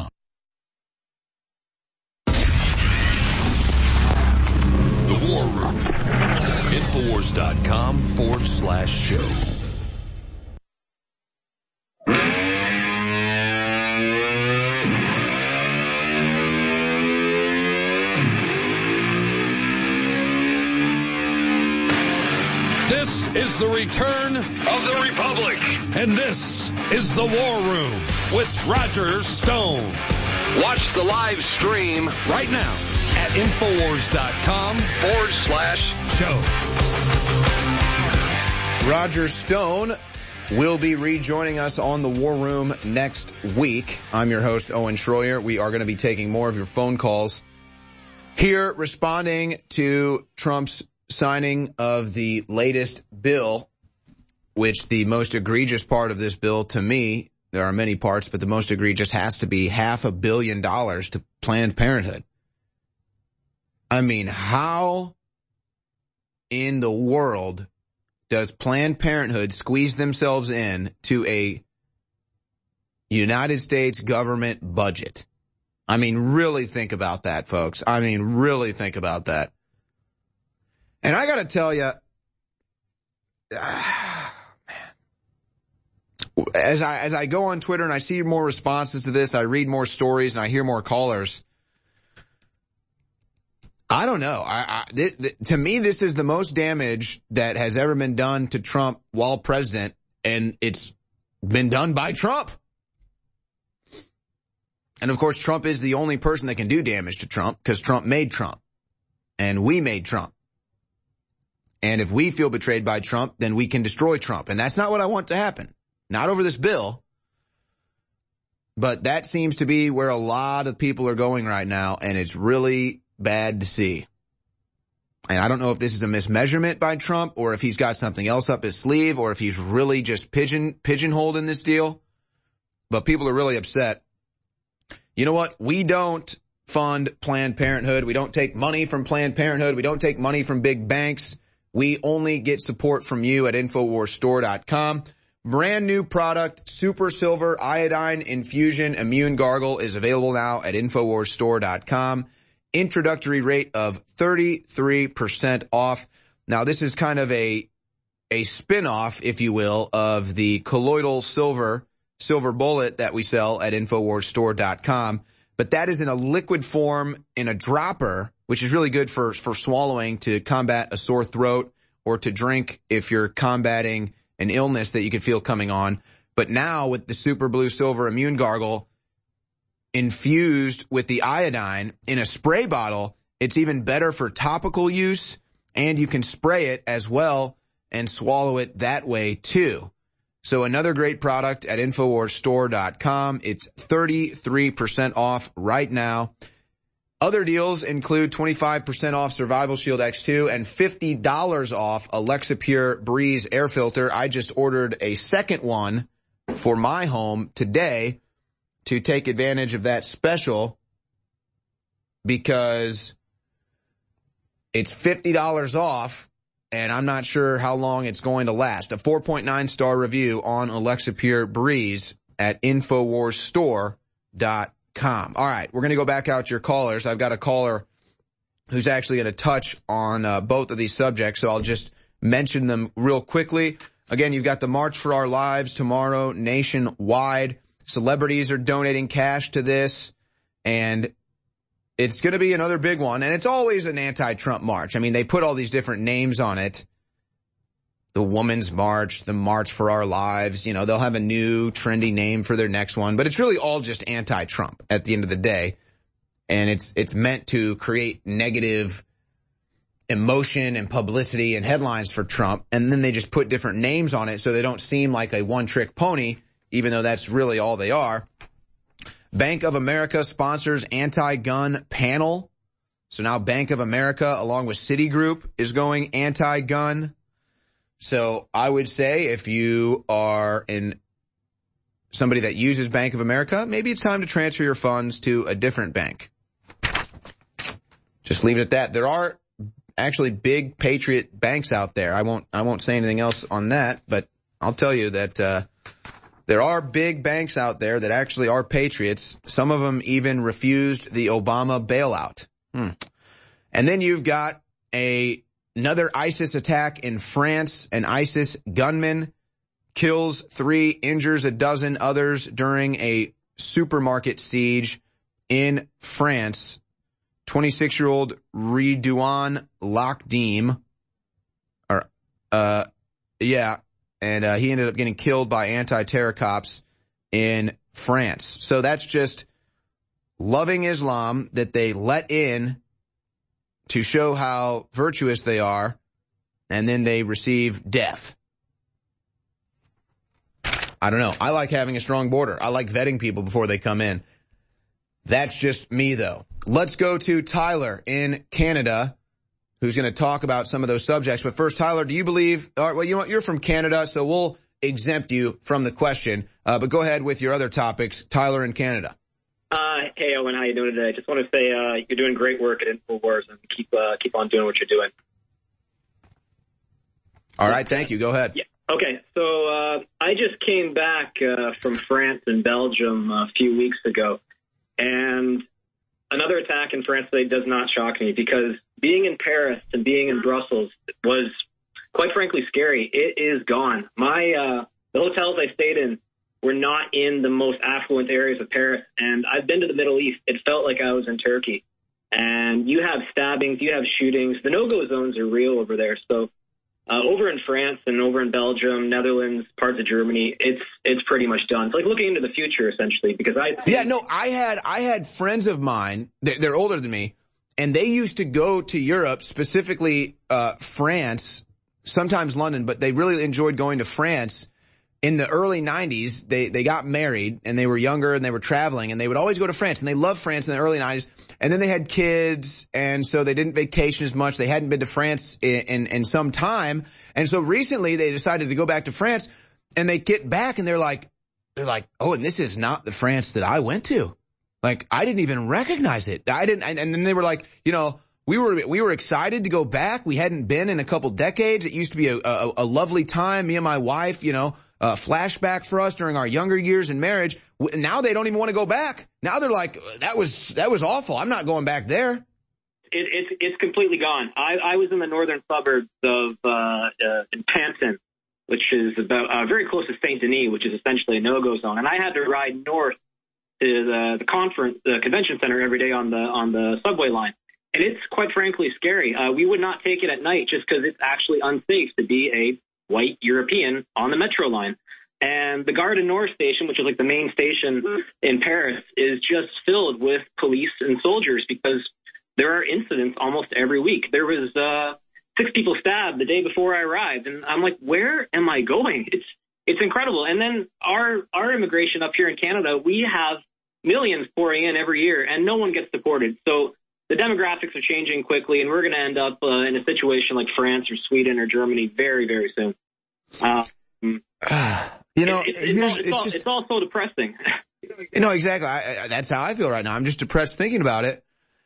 The War Room. Infowars dot com forward slash show. This is the return of the Republic. And this is the War Room with Roger Stone. Watch the live stream right now at Infowars dot com forward slash show. Roger Stone will be rejoining us on the War Room next week. I'm your host, Owen Schroyer. We are going to be taking more of your phone calls here, responding to Trump's signing of the latest bill, which the most egregious part of this bill to me, there are many parts, but the most egregious has to be half a billion dollars to Planned Parenthood. I mean, how in the world does Planned Parenthood squeeze themselves in to a United States government budget? I mean, really think about that, folks. I mean, really think about that. And I got to tell you, ah, man, as I as I go on Twitter and I see more responses to this, I read more stories and I hear more callers. I don't know. I, I th- th- to me, this is the most damage that has ever been done to Trump while president, and it's been done by Trump. And of course, Trump is the only person that can do damage to Trump because Trump made Trump, and we made Trump. And if we feel betrayed by Trump, then we can destroy Trump. And that's not what I want to happen. Not over this bill. But that seems to be where a lot of people are going right now, and it's really bad to see. And I don't know if this is a mismeasurement by Trump or if he's got something else up his sleeve or if he's really just pigeon pigeonholed in this deal. But people are really upset. You know what? We don't fund Planned Parenthood. We don't take money from Planned Parenthood. We don't take money from big banks. We only get support from you at Infowars Store dot com. Brand new product, Super Silver Iodine Infusion Immune Gargle is available now at Infowars Store dot com. Introductory rate of thirty-three percent off. Now, this is kind of a a spin-off, if you will, of the colloidal silver, silver bullet that we sell at Infowars Store dot com. But that is in a liquid form in a dropper, which is really good for, for swallowing to combat a sore throat or to drink if you're combating an illness that you can feel coming on. But now with the Super Blue Silver Immune Gargle, infused with the iodine in a spray bottle, it's even better for topical use, and you can spray it as well and swallow it that way too. So another great product at Infowars Store dot com. It's thirty-three percent off right now. Other deals include twenty-five percent off Survival Shield X two and fifty dollars off Alexa Pure Breeze air filter. I just ordered a second one for my home today to take advantage of that special because it's fifty dollars off, and I'm not sure how long it's going to last. A four point nine star review on Alexa Pure Breeze at Infowars Store dot com. All right, we're going to go back out to your callers. I've got a caller who's actually going to touch on uh, both of these subjects, so I'll just mention them real quickly. Again, you've got the March for Our Lives tomorrow nationwide. Celebrities are donating cash to this, and it's going to be another big one. And it's always an anti-Trump march. I mean, they put all these different names on it. The Women's March, the March for Our Lives. You know, they'll have a new trendy name for their next one. But it's really all just anti-Trump at the end of the day. And it's it's meant to create negative emotion and publicity and headlines for Trump. And then they just put different names on it so they don't seem like a one-trick pony, even though that's really all they are. Bank of America sponsors anti-gun panel. So now Bank of America, along with Citigroup, is going anti-gun. So I would say if you are in somebody that uses Bank of America, maybe it's time to transfer your funds to a different bank. Just leave it at that. There are actually big patriot banks out there. I won't, I won't say anything else on that, but I'll tell you that, uh, there are big banks out there that actually are patriots. Some of them even refused the Obama bailout. Hmm. And then you've got a another ISIS attack in France. An ISIS gunman kills three, injures a dozen others during a supermarket siege in France. twenty-six-year-old Redouane Lakdim, or, uh, yeah, and uh, he ended up getting killed by anti-terror cops in France. So that's just loving Islam that they let in to show how virtuous they are, and then they receive death. I don't know. I like having a strong border. I like vetting people before they come in. That's just me, though. Let's go to Tyler in Canada, who's going to talk about some of those subjects. But first, Tyler, do you believe, all right, well, you know what, you're from Canada, so we'll exempt you from the question. Uh, but go ahead with your other topics. Tyler in Canada. Uh, hey, Owen, how you doing today? Just want to say uh, you're doing great work at InfoWars, and keep uh, keep on doing what you're doing. All right, thank you. Go ahead. Yeah. Okay, so uh, I just came back uh, from France and Belgium a few weeks ago, and another attack in France today does not shock me, because being in Paris and being in Brussels was, quite frankly, scary. It is gone. My uh, the hotels I stayed in were not in the most affluent areas of Paris, and I've been to the Middle East. It felt like I was in Turkey. And you have stabbings, you have shootings. The no-go zones are real over there. So uh, over in France and over in Belgium, Netherlands, parts of Germany, it's it's pretty much done. It's like looking into the future, essentially, because I... Yeah, no, I had I had friends of mine, they're, they're older than me, and they used to go to Europe, specifically uh, France, sometimes London, but they really enjoyed going to France in the early nineties, they, they got married and they were younger and they were traveling and they would always go to France and they loved France in the early nineties. And then they had kids and so they didn't vacation as much. They hadn't been to France in, in, in some time. And so recently they decided to go back to France and they get back and they're like, they're like, oh, and this is not the France that I went to. Like, I didn't even recognize it. I didn't. And, and then they were like, you know, we were, we were excited to go back. We hadn't been in a couple decades. It used to be a, a, a lovely time. Me and my wife, you know, Uh, flashback for us during our younger years in marriage. Now they don't even want to go back. Now they're like, that was, that was awful. I'm not going back there. It, it's, it's completely gone. I, I was in the northern suburbs of, uh, uh, in Pantin, which is about, uh, very close to Saint Denis, which is essentially a no-go zone. And I had to ride north to the, the conference, the convention center every day on the, on the subway line. And it's quite frankly scary. Uh, we would not take it at night just because it's actually unsafe to be a white European on the metro line. And the Gare du Nord station, which is like the main station in Paris, is just filled with police and soldiers because there are incidents almost every week. There was uh, six people stabbed the day before I arrived. And I'm like, where am I going? It's it's incredible. And then our, our immigration up here in Canada, we have millions pouring in every year and no one gets deported. So the demographics are changing quickly, and we're going to end up uh, in a situation like France or Sweden or Germany very, very soon. Uh, you know, it, it, it's, all, it's, all, just, it's all so depressing. You know, exactly. I, I, that's how I feel right now. I'm just depressed thinking about it.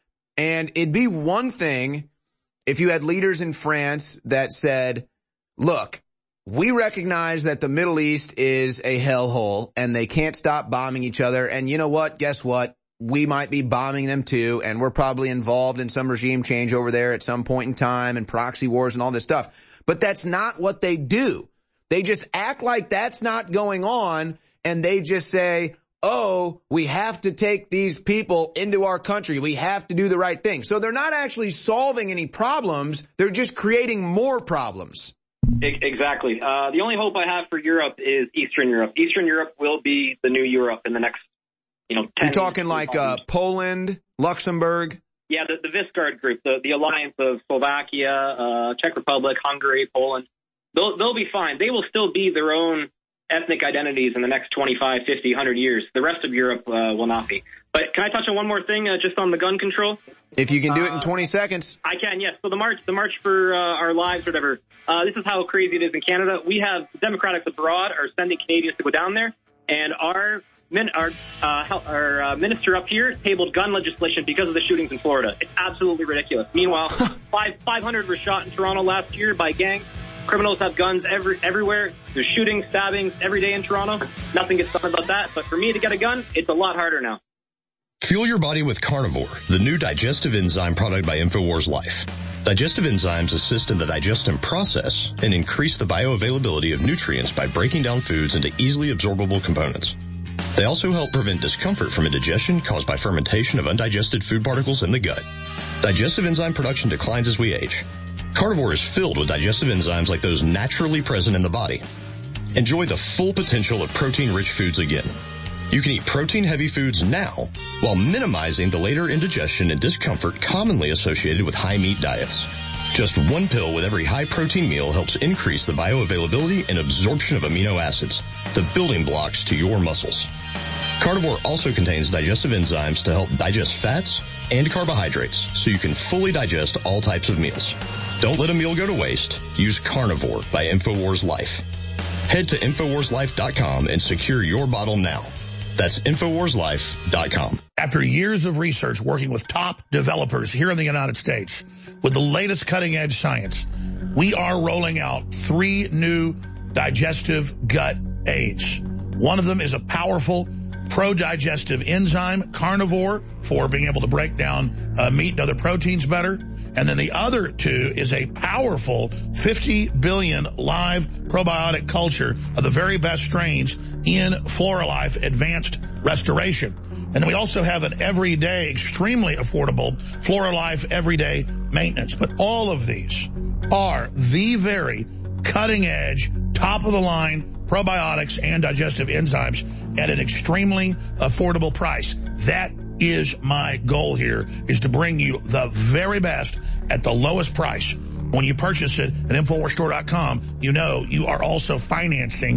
And it'd be one thing if you had leaders in France that said, look, we recognize that the Middle East is a hellhole and they can't stop bombing each other. And you know what? Guess what? We might be bombing them too, and we're probably involved in some regime change over there at some point in time and proxy wars and all this stuff. But that's not what they do. They just act like that's not going on, and they just say, oh, we have to take these people into our country. We have to do the right thing. So they're not actually solving any problems. They're just creating more problems. Exactly. Uh, the only hope I have for Europe is Eastern Europe. Eastern Europe will be the new Europe in the next You know, You're talking like uh, Poland, Luxembourg? Yeah, the, the Visegrád group, the, the alliance of Slovakia, uh, Czech Republic, Hungary, Poland. They'll, they'll be fine. They will still be their own ethnic identities in the next twenty-five, fifty, one hundred years. The rest of Europe uh, will not be. But can I touch on one more thing uh, just on the gun control? If you can do it in twenty uh, seconds. I can, yes. So the march, the march for uh, our lives, or whatever, uh, this is how crazy it is in Canada. We have Democrats abroad are sending Canadians to go down there, and our Min, our uh, our uh, minister up here tabled gun legislation because of the shootings in Florida. It's absolutely ridiculous. Meanwhile, five five hundred were shot in Toronto last year by gangs. Criminals have guns every everywhere. There's shootings, stabbings every day in Toronto. Nothing gets done about that. But for me to get a gun, it's a lot harder now. Fuel your body with Carnivore, the new digestive enzyme product by InfoWars Life. Digestive enzymes assist in the digestion process and increase the bioavailability of nutrients by breaking down foods into easily absorbable components. They also help prevent discomfort from indigestion caused by fermentation of undigested food particles in the gut. Digestive enzyme production declines as we age. Carnivore is filled with digestive enzymes like those naturally present in the body. Enjoy the full potential of protein-rich foods again. You can eat protein-heavy foods now while minimizing the later indigestion and discomfort commonly associated with high-meat diets. Just one pill with every high-protein meal helps increase the bioavailability and absorption of amino acids, the building blocks to your muscles. Carnivore also contains digestive enzymes to help digest fats and carbohydrates so you can fully digest all types of meals. Don't let a meal go to waste. Use Carnivore by InfoWars Life. Head to InfoWars Life dot com and secure your bottle now. That's InfoWars Life dot com. After years of research working with top developers here in the United States with the latest cutting-edge science, we are rolling out three new digestive gut aids. One of them is a powerful pro-digestive enzyme, Carnivore, for being able to break down uh, meat and other proteins better. And then the other two is a powerful fifty billion live probiotic culture of the very best strains in Floralife Advanced Restoration. And then we also have an everyday, extremely affordable Floralife Everyday Maintenance. But all of these are the very cutting-edge, top-of-the-line probiotics and digestive enzymes at an extremely affordable price. That is my goal here, is to bring you the very best at the lowest price. When you purchase it at InfoWars Store dot com, you know you are also financing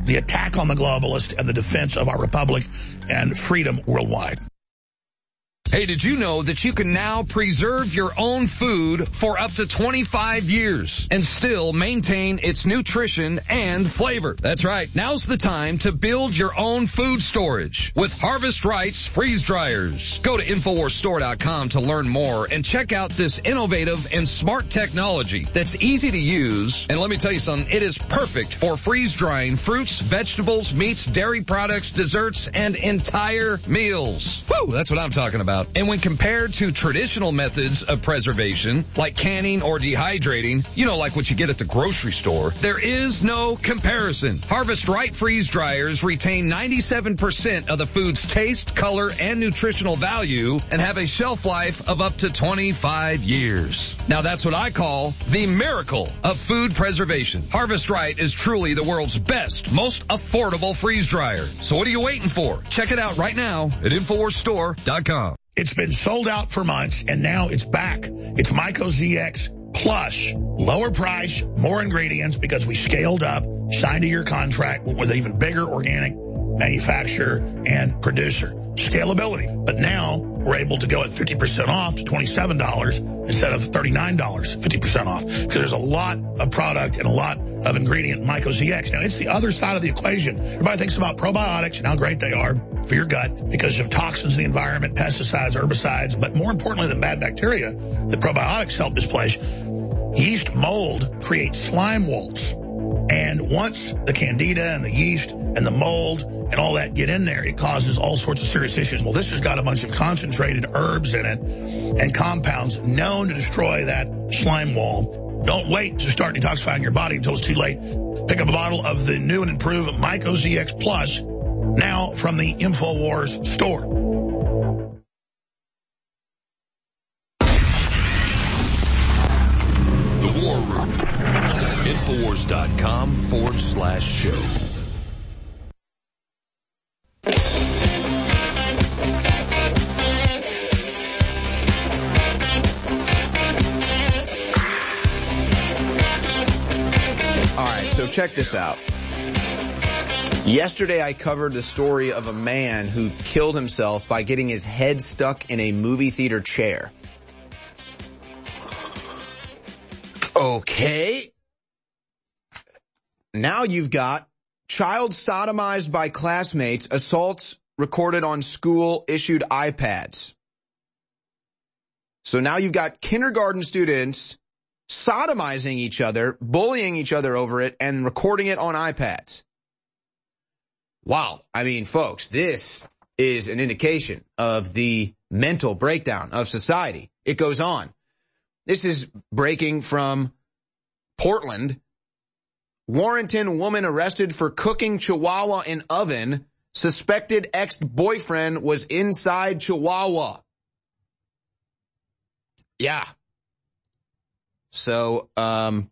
the attack on the globalist and the defense of our republic and freedom worldwide. Hey, did you know that you can now preserve your own food for up to twenty-five years and still maintain its nutrition and flavor? That's right. Now's the time to build your own food storage with Harvest Right's freeze dryers. Go to Infowars Store dot com to learn more and check out this innovative and smart technology that's easy to use. And let me tell you something, it is perfect for freeze drying fruits, vegetables, meats, dairy products, desserts, and entire meals. Woo, that's what I'm talking about. And when compared to traditional methods of preservation, like canning or dehydrating, you know, like what you get at the grocery store, there is no comparison. Harvest Right freeze dryers retain ninety-seven percent of the food's taste, color, and nutritional value and have a shelf life of up to twenty-five years. Now that's what I call the miracle of food preservation. Harvest Right is truly the world's best, most affordable freeze dryer. So what are you waiting for? Check it out right now at Infowars Store dot com. It's been sold out for months, and now it's back. It's Myco Z X Plus. Lower price, more ingredients, because we scaled up, signed a year contract with an even bigger organic manufacturer and producer. Scalability. But now we're able to go at fifty percent off to twenty-seven dollars instead of thirty-nine dollars, fifty percent off. Because there's a lot of product and a lot of ingredient in Myco Z X. Now, it's the other side of the equation. Everybody thinks about probiotics and how great they are for your gut because of toxins in the environment, pesticides, herbicides, but more importantly than bad bacteria, the probiotics help displace. Yeast mold creates slime walls. And once the candida and the yeast and the mold and all that get in there, it causes all sorts of serious issues. Well, this has got a bunch of concentrated herbs in it and compounds known to destroy that slime wall. Don't wait to start detoxifying your body until it's too late. Pick up a bottle of the new and improved Myco Z X Plus now from the InfoWars store. The War Room. Infowars dot com forward slash show. All right, so check this out. Yesterday I covered the story of a man who killed himself by getting his head stuck in a movie theater chair. Okay. Now you've got child sodomized by classmates, assaults recorded on school-issued iPads. So now you've got kindergarten students sodomizing each other, bullying each other over it, and recording it on iPads. Wow. I mean, folks, this is an indication of the mental breakdown of society. It goes on. This is breaking from Portland. Warrenton woman arrested for cooking Chihuahua in oven. Suspected ex-boyfriend was inside Chihuahua. Yeah. So, um,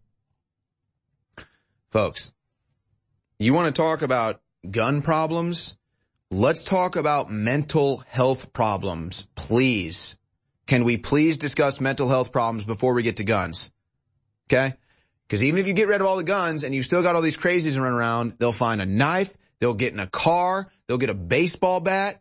folks, you want to talk about gun problems? Let's talk about mental health problems, please. Can we please discuss mental health problems before we get to guns? Okay? Because even if you get rid of all the guns and you've still got all these crazies running around, they'll find a knife, they'll get in a car, they'll get a baseball bat.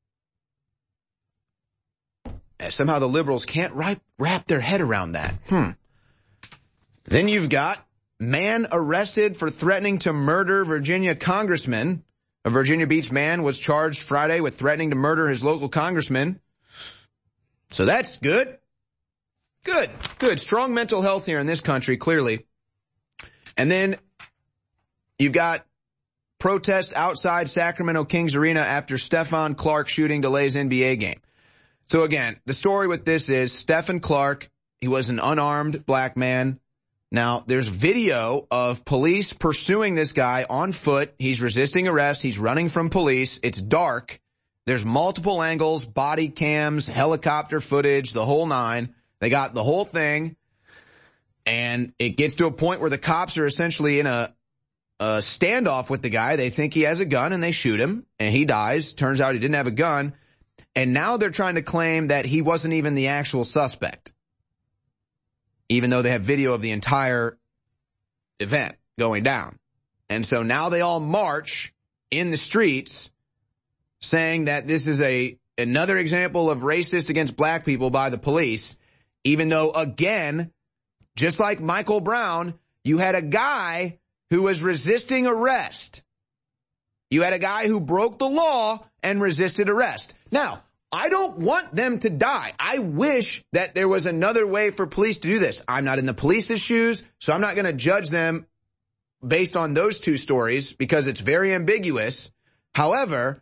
And somehow the liberals can't wrap, wrap their head around that. Hmm. Then you've got man arrested for threatening to murder Virginia congressman. A Virginia Beach man was charged Friday with threatening to murder his local congressman. So that's good. Good, good. Strong mental health here in this country, clearly. And then you've got protest outside Sacramento Kings Arena after Stephon Clark shooting delays N B A game. So again, the story with this is Stephon Clark, he was an unarmed black man. Now, there's video of police pursuing this guy on foot. He's resisting arrest. He's running from police. It's dark. There's multiple angles, body cams, helicopter footage, the whole nine. They got the whole thing. And it gets to a point where the cops are essentially in a, a standoff with the guy. They think he has a gun and they shoot him and he dies. Turns out he didn't have a gun. And now they're trying to claim that he wasn't even the actual suspect, even though they have video of the entire event going down. And so now they all march in the streets saying that this is a another example of racist against black people by the police, even though, again, just like Michael Brown, you had a guy who was resisting arrest. You had a guy who broke the law and resisted arrest. Now, I don't want them to die. I wish that there was another way for police to do this. I'm not in the police's shoes, so I'm not going to judge them based on those two stories because it's very ambiguous. However,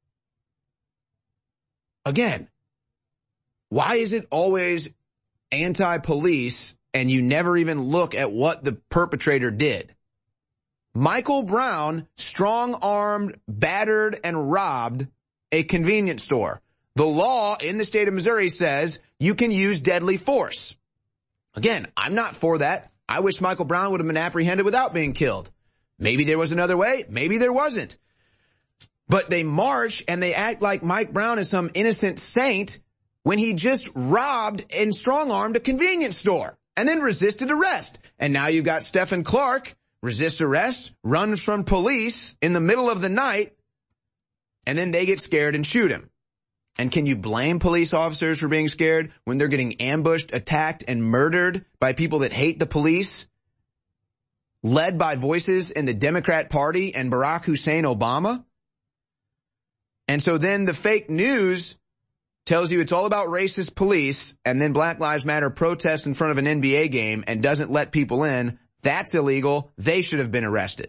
again, why is it always anti-police and you never even look at what the perpetrator did? Michael Brown strong-armed, battered, and robbed a convenience store. The law in the state of Missouri says you can use deadly force. Again, I'm not for that. I wish Michael Brown would have been apprehended without being killed. Maybe there was another way. Maybe there wasn't. But they march and they act like Mike Brown is some innocent saint when he just robbed and strong-armed a convenience store and then resisted arrest. And now you've got Stephen Clark, resists arrest, runs from police in the middle of the night, and then they get scared and shoot him. And can you blame police officers for being scared when they're getting ambushed, attacked, and murdered by people that hate the police, led by voices in the Democrat Party and Barack Hussein Obama? And so then the fake news tells you it's all about racist police, and then Black Lives Matter protests in front of an N B A game and doesn't let people in. That's illegal. They should have been arrested.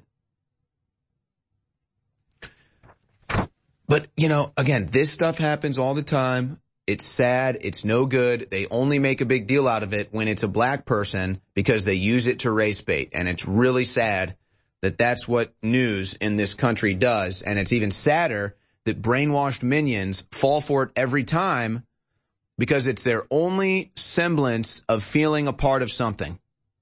But, you know, again, this stuff happens all the time. It's sad. It's no good. They only make a big deal out of it when it's a black person because they use it to race bait. And it's really sad that that's what news in this country does. And it's even sadder that brainwashed minions fall for it every time because it's their only semblance of feeling a part of something.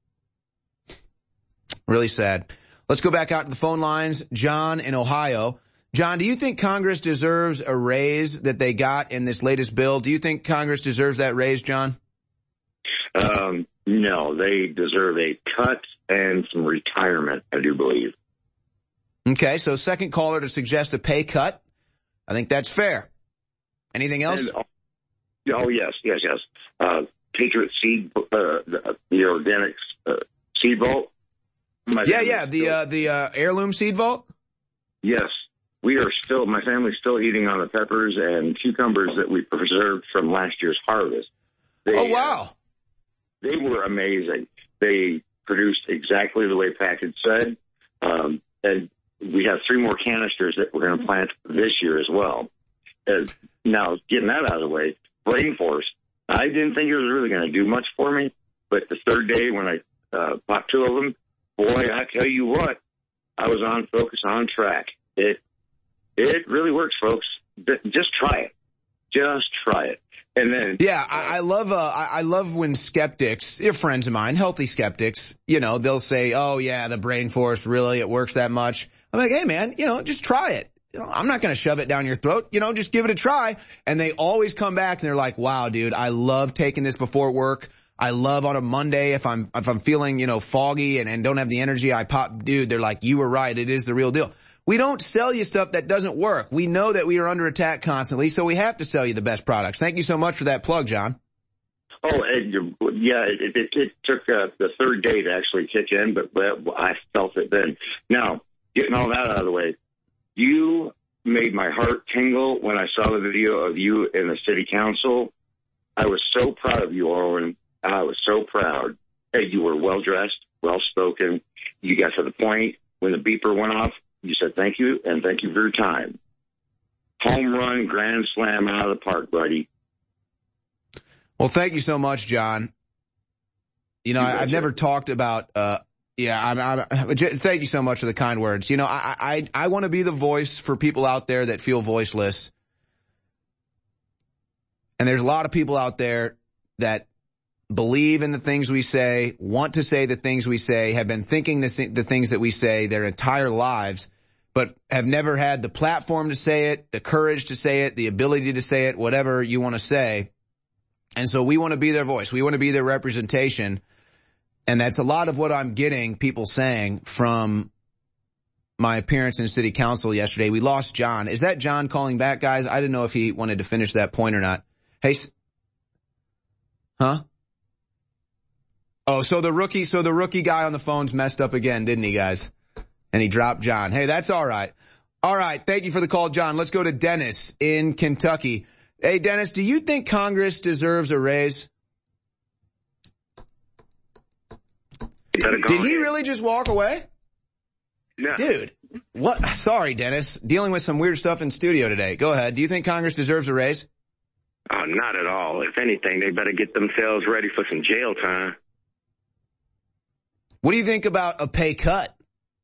Really sad. Let's go back out to the phone lines. John in Ohio. John, do you think Congress deserves a raise that they got in this latest bill? Do you think Congress deserves that raise, John? Um, no, they deserve a cut and some retirement, I do believe. Okay, so second caller to suggest a pay cut. I think that's fair. Anything else? And, oh, yes, yes, yes. Uh, Patriot Seed, uh, the, the organic uh, seed vault. My yeah, yeah, the still, uh, the uh, heirloom seed vault? Yes. We are still, my family's still eating on the peppers and cucumbers that we preserved from last year's harvest. They, oh, wow. Uh, they were amazing. They produced exactly the way Package said. Um, and we have three more canisters that we're going to plant this year as well. And now, getting that out of the way, Brain Force, I didn't think it was really going to do much for me. But the third day when I uh, bought two of them, boy, I tell you what, I was on focus, on track. It It really works, folks. Just try it. Just try it. And then, yeah, I, I love, uh, I, I love when skeptics, they're friends of mine, healthy skeptics, you know, they'll say, oh yeah, the Brain Force, really, it works that much. I'm like, hey man, you know, just try it. You know, I'm not going to shove it down your throat. You know, just give it a try. And they always come back and they're like, wow, dude, I love taking this before work. I love on a Monday if I'm, if I'm feeling, you know, foggy and, and don't have the energy, I pop, dude, they're like, you were right. It is the real deal. We don't sell you stuff that doesn't work. We know that we are under attack constantly, so we have to sell you the best products. Thank you so much for that plug, John. Oh, and yeah, it, it, it took uh, the third day to actually kick in, but I felt it then. Now, getting all that out of the way, you made my heart tingle when I saw the video of you in the city council. I was so proud of you, Owen. I was so proud. Hey, you were well-dressed, well-spoken. You got to the point. When the beeper went off, you said thank you, and thank you for your time. Home run, grand slam out of the park, buddy. Well, thank you so much, John. You know, I, I've never talked about, uh, yeah, I'm, I'm, thank you so much for the kind words. You know, I, I, I want to be the voice for people out there that feel voiceless. And there's a lot of people out there that believe in the things we say, want to say the things we say, have been thinking the, the things that we say their entire lives, but have never had the platform to say it, the courage to say it, the ability to say it, whatever you want to say. And so we want to be their voice. We want to be their representation. And that's a lot of what I'm getting people saying from my appearance in city council yesterday. We lost John. Is that John calling back, guys? I didn't know if he wanted to finish that point or not. Hey, huh? Oh, so the rookie, so the rookie guy on the phone's messed up again, didn't he, guys? And he dropped John. Hey, that's all right. All right. Thank you for the call, John. Let's go to Dennis in Kentucky. Hey, Dennis, do you think Congress deserves a raise? Did he really just walk away? No. Dude, what? Sorry, Dennis. Dealing with some weird stuff in studio today. Go ahead. Do you think Congress deserves a raise? Oh, not at all. If anything, they better get themselves ready for some jail time. What do you think about a pay cut?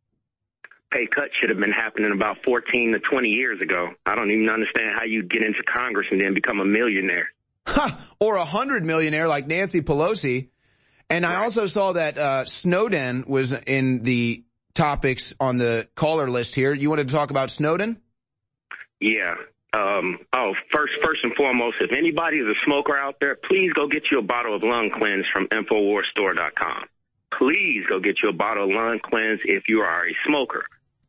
Pay cut should have been happening about fourteen to twenty years ago. I don't even understand how you get into Congress and then become a millionaire. Ha! Or a hundred millionaire like Nancy Pelosi. And I also saw that uh Snowden was in the topics on the caller list here. You wanted to talk about Snowden? Yeah. Um, oh, first, first and foremost, if anybody is a smoker out there, please go get you a bottle of lung cleanse from Infowars Store dot com. Please go get you a bottle of lung cleanse if you are a smoker.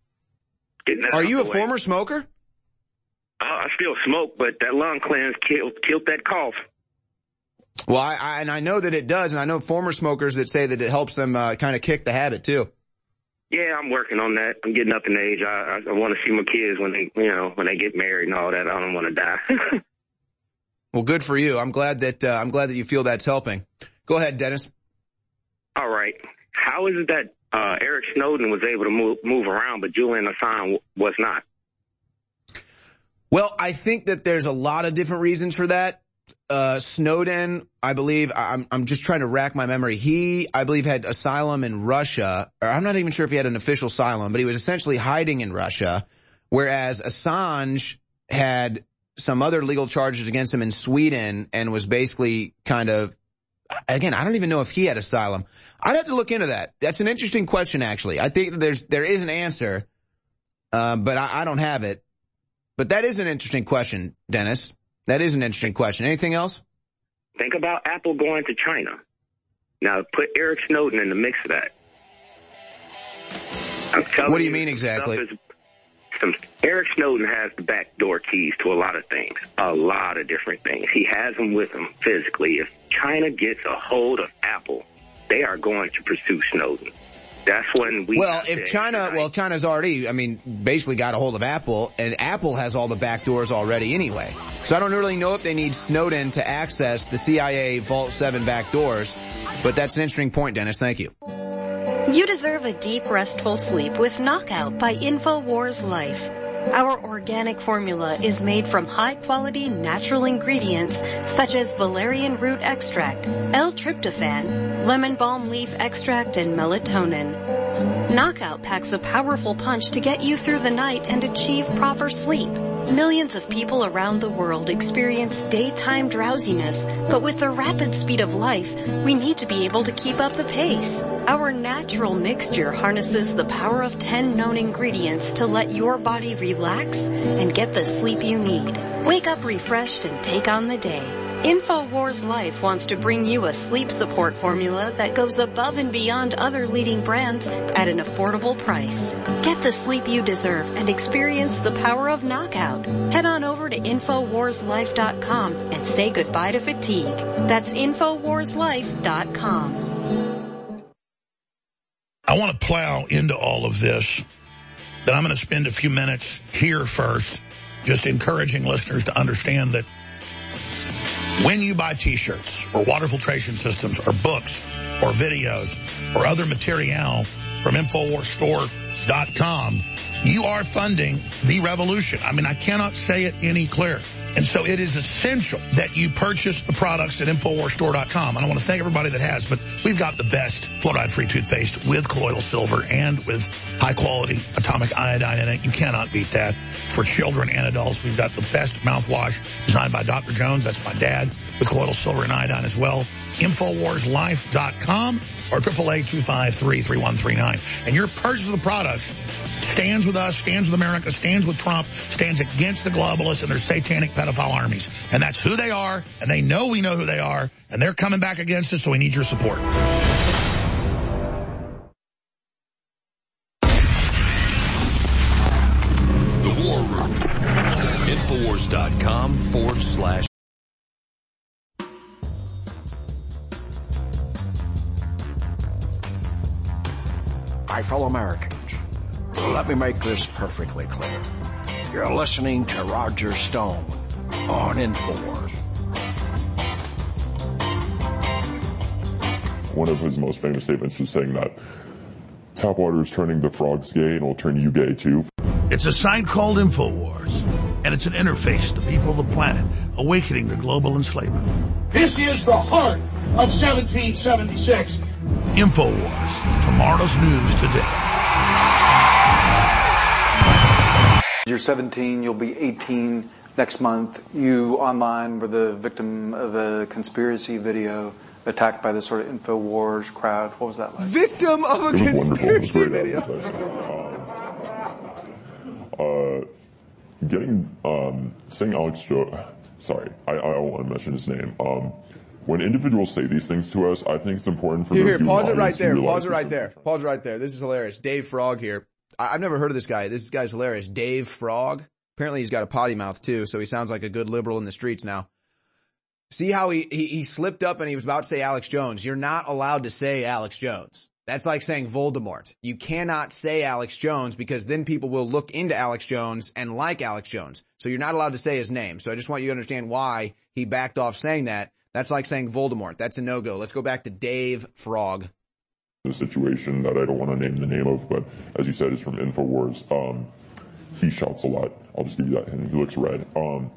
Are you a way. former smoker? Uh, I still smoke, but that lung cleanse killed, killed that cough. Well, I, I, and I know that it does, and I know former smokers that say that it helps them uh, kind of kick the habit, too. Yeah, I'm working on that. I'm getting up in age. I, I, I want to see my kids when they, you know, when they get married and all that. I don't want to die. Well, good for you. I'm glad that uh, I'm glad that you feel that's helping. Go ahead, Dennis. All right. How is it that uh, Eric Snowden was able to move, move around, but Julian Assange was not? Well, I think that there's a lot of different reasons for that. Uh, Snowden, I believe, I'm, I'm just trying to rack my memory. He, I believe, had asylum in Russia, or I'm not even sure if he had an official asylum, but he was essentially hiding in Russia, whereas Assange had some other legal charges against him in Sweden and was basically kind of, again, I don't even know if he had asylum. I'd have to look into that. That's an interesting question, actually. I think that there's, there is an answer, uh, but I, I don't have it. But that is an interesting question, Dennis. That is an interesting question. Anything else? Think about Apple going to China. Now, put Eric Snowden in the mix of that. I'm telling what do you you, mean exactly? Is, some, Eric Snowden has the backdoor keys to a lot of things, a lot of different things. He has them with him physically. If China gets a hold of Apple, they are going to pursue Snowden. That's when we... Well, if China... Tonight. Well, China's already, I mean, basically got a hold of Apple, and Apple has all the back doors already anyway. So I don't really know if they need Snowden to access the C I A Vault seven back doors, but that's an interesting point, Dennis. Thank you. You deserve a deep, restful sleep with Knockout by InfoWars Life. Our organic formula is made from high-quality natural ingredients such as valerian root extract, L-tryptophan, lemon balm leaf extract, and melatonin. Knockout packs a powerful punch to get you through the night and achieve proper sleep. Millions of people around the world experience daytime drowsiness, but with the rapid speed of life, we need to be able to keep up the pace. Our natural mixture harnesses the power of ten known ingredients to let your body relax and get the sleep you need. Wake up refreshed and take on the day. InfoWars Life wants to bring you a sleep support formula that goes above and beyond other leading brands at an affordable price. Get the sleep you deserve and experience the power of Knockout. Head on over to Infowars Life dot com and say goodbye to fatigue. That's Infowars Life dot com. I want to plow into all of this, but I'm going to spend a few minutes here first just encouraging listeners to understand that when you buy T-shirts or water filtration systems or books or videos or other material from Infowars Store dot com, you are funding the revolution. I mean, I cannot say it any clearer. And so it is essential that you purchase the products at Infowars Store dot com. And I want to thank everybody that has, but we've got the best fluoride-free toothpaste with colloidal silver and with high-quality atomic iodine in it. You cannot beat that. For children and adults, we've got the best mouthwash designed by Doctor Jones. That's my dad, with colloidal silver and iodine as well. Infowars Life dot com or triple A two five three, three one three nine. And your purchase of the products stands with us, stands with America, stands with Trump, stands against the globalists and their satanic pedophile armies. And that's who they are, and they know we know who they are, and they're coming back against us, so we need your support. My fellow Americans, let me make this perfectly clear. You're listening to Roger Stone on InfoWars. One of his most famous statements was saying that tap water is turning the frogs gay and will turn you gay too. It's a site called InfoWars, and it's an interface to people of the planet awakening to global enslavement. This is the heart of seventeen seventy-six. InfoWars, tomorrow's news today. You're seventeen, you'll be eighteen next month. You online were the victim of a conspiracy video attacked by this sort of InfoWars crowd. What was that like? Victim of a conspiracy video. Uh, getting, um, saying Alex Jones, sorry, I, I don't want to mention his name. Um, when individuals say these things to us, I think it's important for Here, the here, pause it right audience to there, realize pause it right this. there, pause it right there. This is hilarious. Dave Frog here. I, I've never heard of this guy. This guy's hilarious. Dave Frog. Apparently he's got a potty mouth too, so he sounds like a good liberal in the streets now. See how he, he, he slipped up and he was about to say Alex Jones. You're not allowed to say Alex Jones. That's like saying Voldemort. You cannot say Alex Jones because then people will look into Alex Jones and like Alex Jones. So you're not allowed to say his name. So I just want you to understand why he backed off saying that. That's like saying Voldemort. That's a no-go. Let's go back to Dave Frog. The situation that I don't want to name the name of, but as you said, it's from InfoWars. Um, he shouts a lot. I'll just give you that hint. He looks red. Um,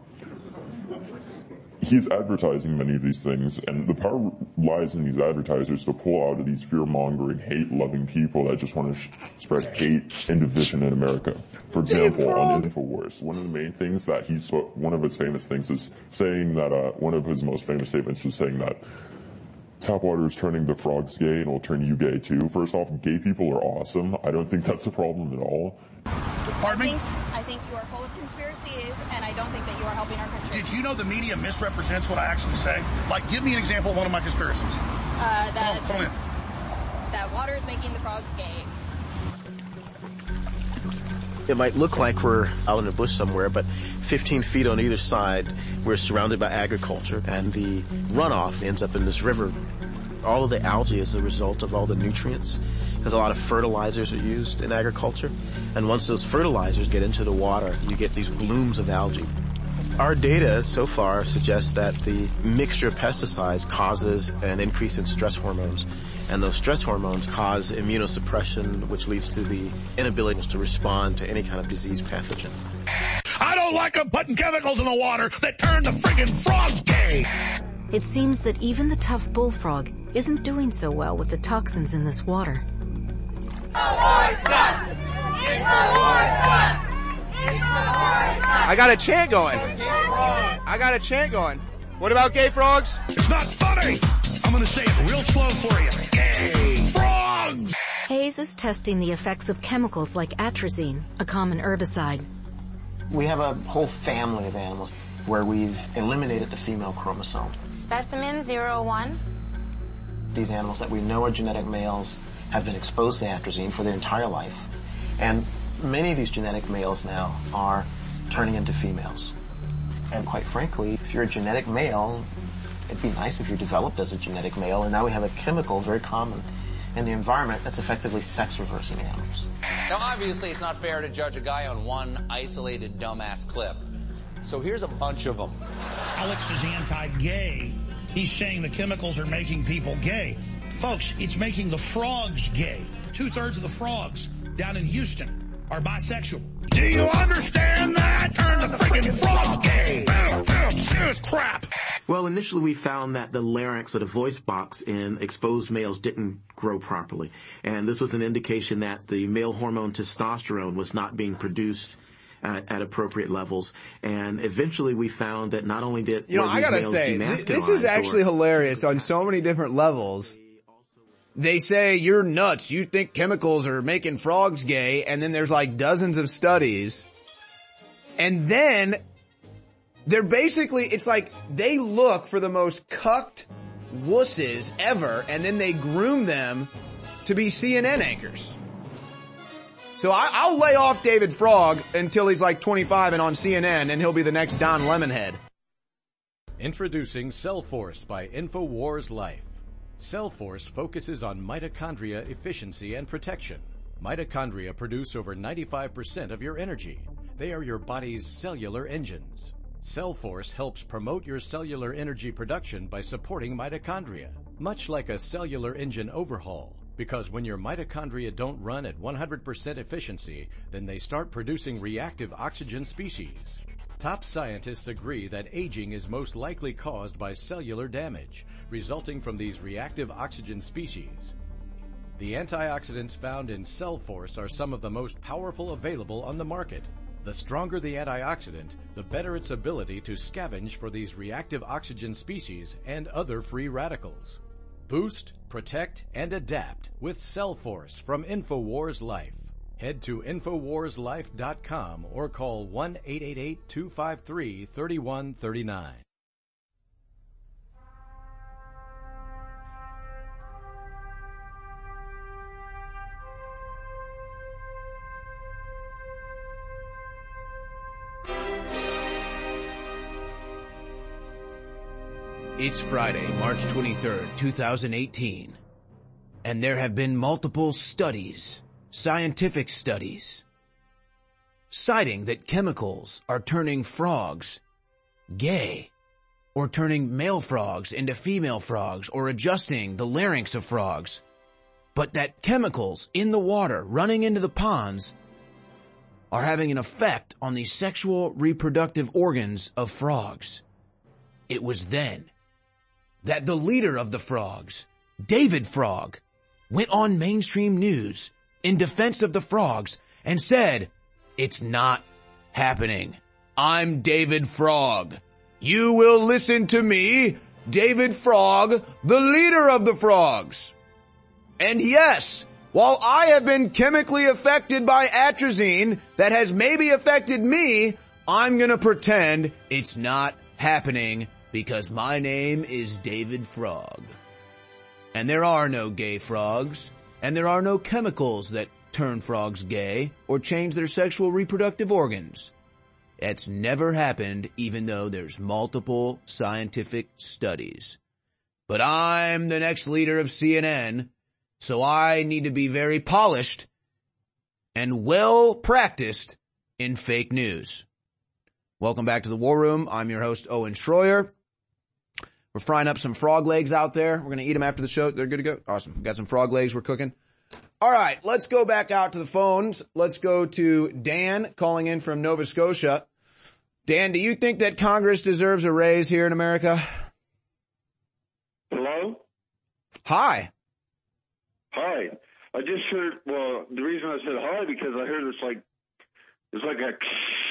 He's advertising many of these things, and the power lies in these advertisers to pull out of these fear-mongering, hate-loving people that just want to sh- spread hate and division in America. For example, on InfoWars, one of the main things that he's, one of his famous things is saying that, uh, one of his most famous statements was saying that tap water is turning the frogs gay and will turn you gay too. First off, gay people are awesome. I don't think that's a problem at all. Pardon me? I think, I think you are full of conspiracies, and I don't think that you are helping our country. Did you know the media misrepresents what I actually say? Like, give me an example of one of my conspiracies. Uh, that, Come on, come on that water is making the frogs gay. It might look like we're out in the bush somewhere, but fifteen feet on either side, we're surrounded by agriculture, and the runoff ends up in this river. All of the algae is a result of all the nutrients, because a lot of fertilizers are used in agriculture. And once those fertilizers get into the water, you get these blooms of algae. Our data so far suggests that the mixture of pesticides causes an increase in stress hormones. And those stress hormones cause immunosuppression, which leads to the inability to respond to any kind of disease pathogen. I don't like them putting chemicals in the water that turn the friggin' frogs gay. It seems that even the tough bullfrog isn't doing so well with the toxins in this water. I got a chant going. I got a chant going. What about gay frogs? It's not funny. I'm going to say it real slow for you. Gay frogs! Hayes is testing the effects of chemicals like atrazine, a common herbicide. We have a whole family of animals where we've eliminated the female chromosome. Specimen zero one. These animals that we know are genetic males have been exposed to atrazine for their entire life. And many of these genetic males now are turning into females. And quite frankly, if you're a genetic male, it'd be nice if you developed as a genetic male. And now we have a chemical very common in the environment that's effectively sex-reversing animals. Now, obviously, it's not fair to judge a guy on one isolated dumbass clip. So here's a bunch of them. Alex is anti-gay. He's saying the chemicals are making people gay. Folks, it's making the frogs gay. Two-thirds of the frogs down in Houston are bisexual. Do you understand that? Turn the friggin' frogs gay. Serious crap. Well, initially we found that the larynx or the voice box in exposed males didn't grow properly. And this was an indication that the male hormone testosterone was not being produced At, at appropriate levels, and eventually we found that not only did you know I gotta say th- this is actually or, hilarious on so many different levels. They say you're nuts, you think chemicals are making frogs gay, and then there's like dozens of studies, and then they're basically it's like they look for the most cucked wusses ever, and then they groom them to be C N N anchors. So I, I'll lay off David Frog until he's like twenty-five and on C N N, and he'll be the next Don Lemonhead. Introducing Cellforce by InfoWars Life. Cellforce focuses on mitochondria efficiency and protection, Mitochondria produce over ninety-five percent of your energy. They are your body's cellular engines. Cellforce helps promote your cellular energy production by supporting mitochondria, much like a cellular engine overhaul. Because when your mitochondria don't run at one hundred percent efficiency, then they start producing reactive oxygen species. Top scientists agree that aging is most likely caused by cellular damage, resulting from these reactive oxygen species. The antioxidants found in Cellforce are some of the most powerful available on the market. The stronger the antioxidant, the better its ability to scavenge for these reactive oxygen species and other free radicals. Boost, protect, and adapt with Cellforce from InfoWars Life. Head to Infowars Life dot com or call one eight eight eight, two five three, three one three nine. It's Friday, March twenty-third, two thousand eighteen, and there have been multiple studies, scientific studies, citing that chemicals are turning frogs gay, or turning male frogs into female frogs, or adjusting the larynx of frogs, but that chemicals in the water running into the ponds are having an effect on the sexual reproductive organs of frogs. It was then that the leader of the frogs, David Frog, went on mainstream news in defense of the frogs and said, "It's not happening. I'm David Frog. You will listen to me, David Frog, the leader of the frogs. And yes, while I have been chemically affected by atrazine that has maybe affected me, I'm gonna pretend it's not happening because my name is David Frog. And there are no gay frogs, and there are no chemicals that turn frogs gay or change their sexual reproductive organs. It's never happened, even though there's multiple scientific studies. But I'm the next leader of C N N, so I need to be very polished and well practiced in fake news." Welcome back to the War Room. I'm your host, Owen Schroyer. We're frying up some frog legs out there. We're going to eat them after the show. They're good to go. Awesome. We've got some frog legs we're cooking. All right, let's go back out to the phones. Let's go to Dan calling in from Nova Scotia. Dan, do you think that Congress deserves a raise here in America? Hello? Hi. Hi. I just heard, well, the reason I said hi because I heard it's like, it's like a...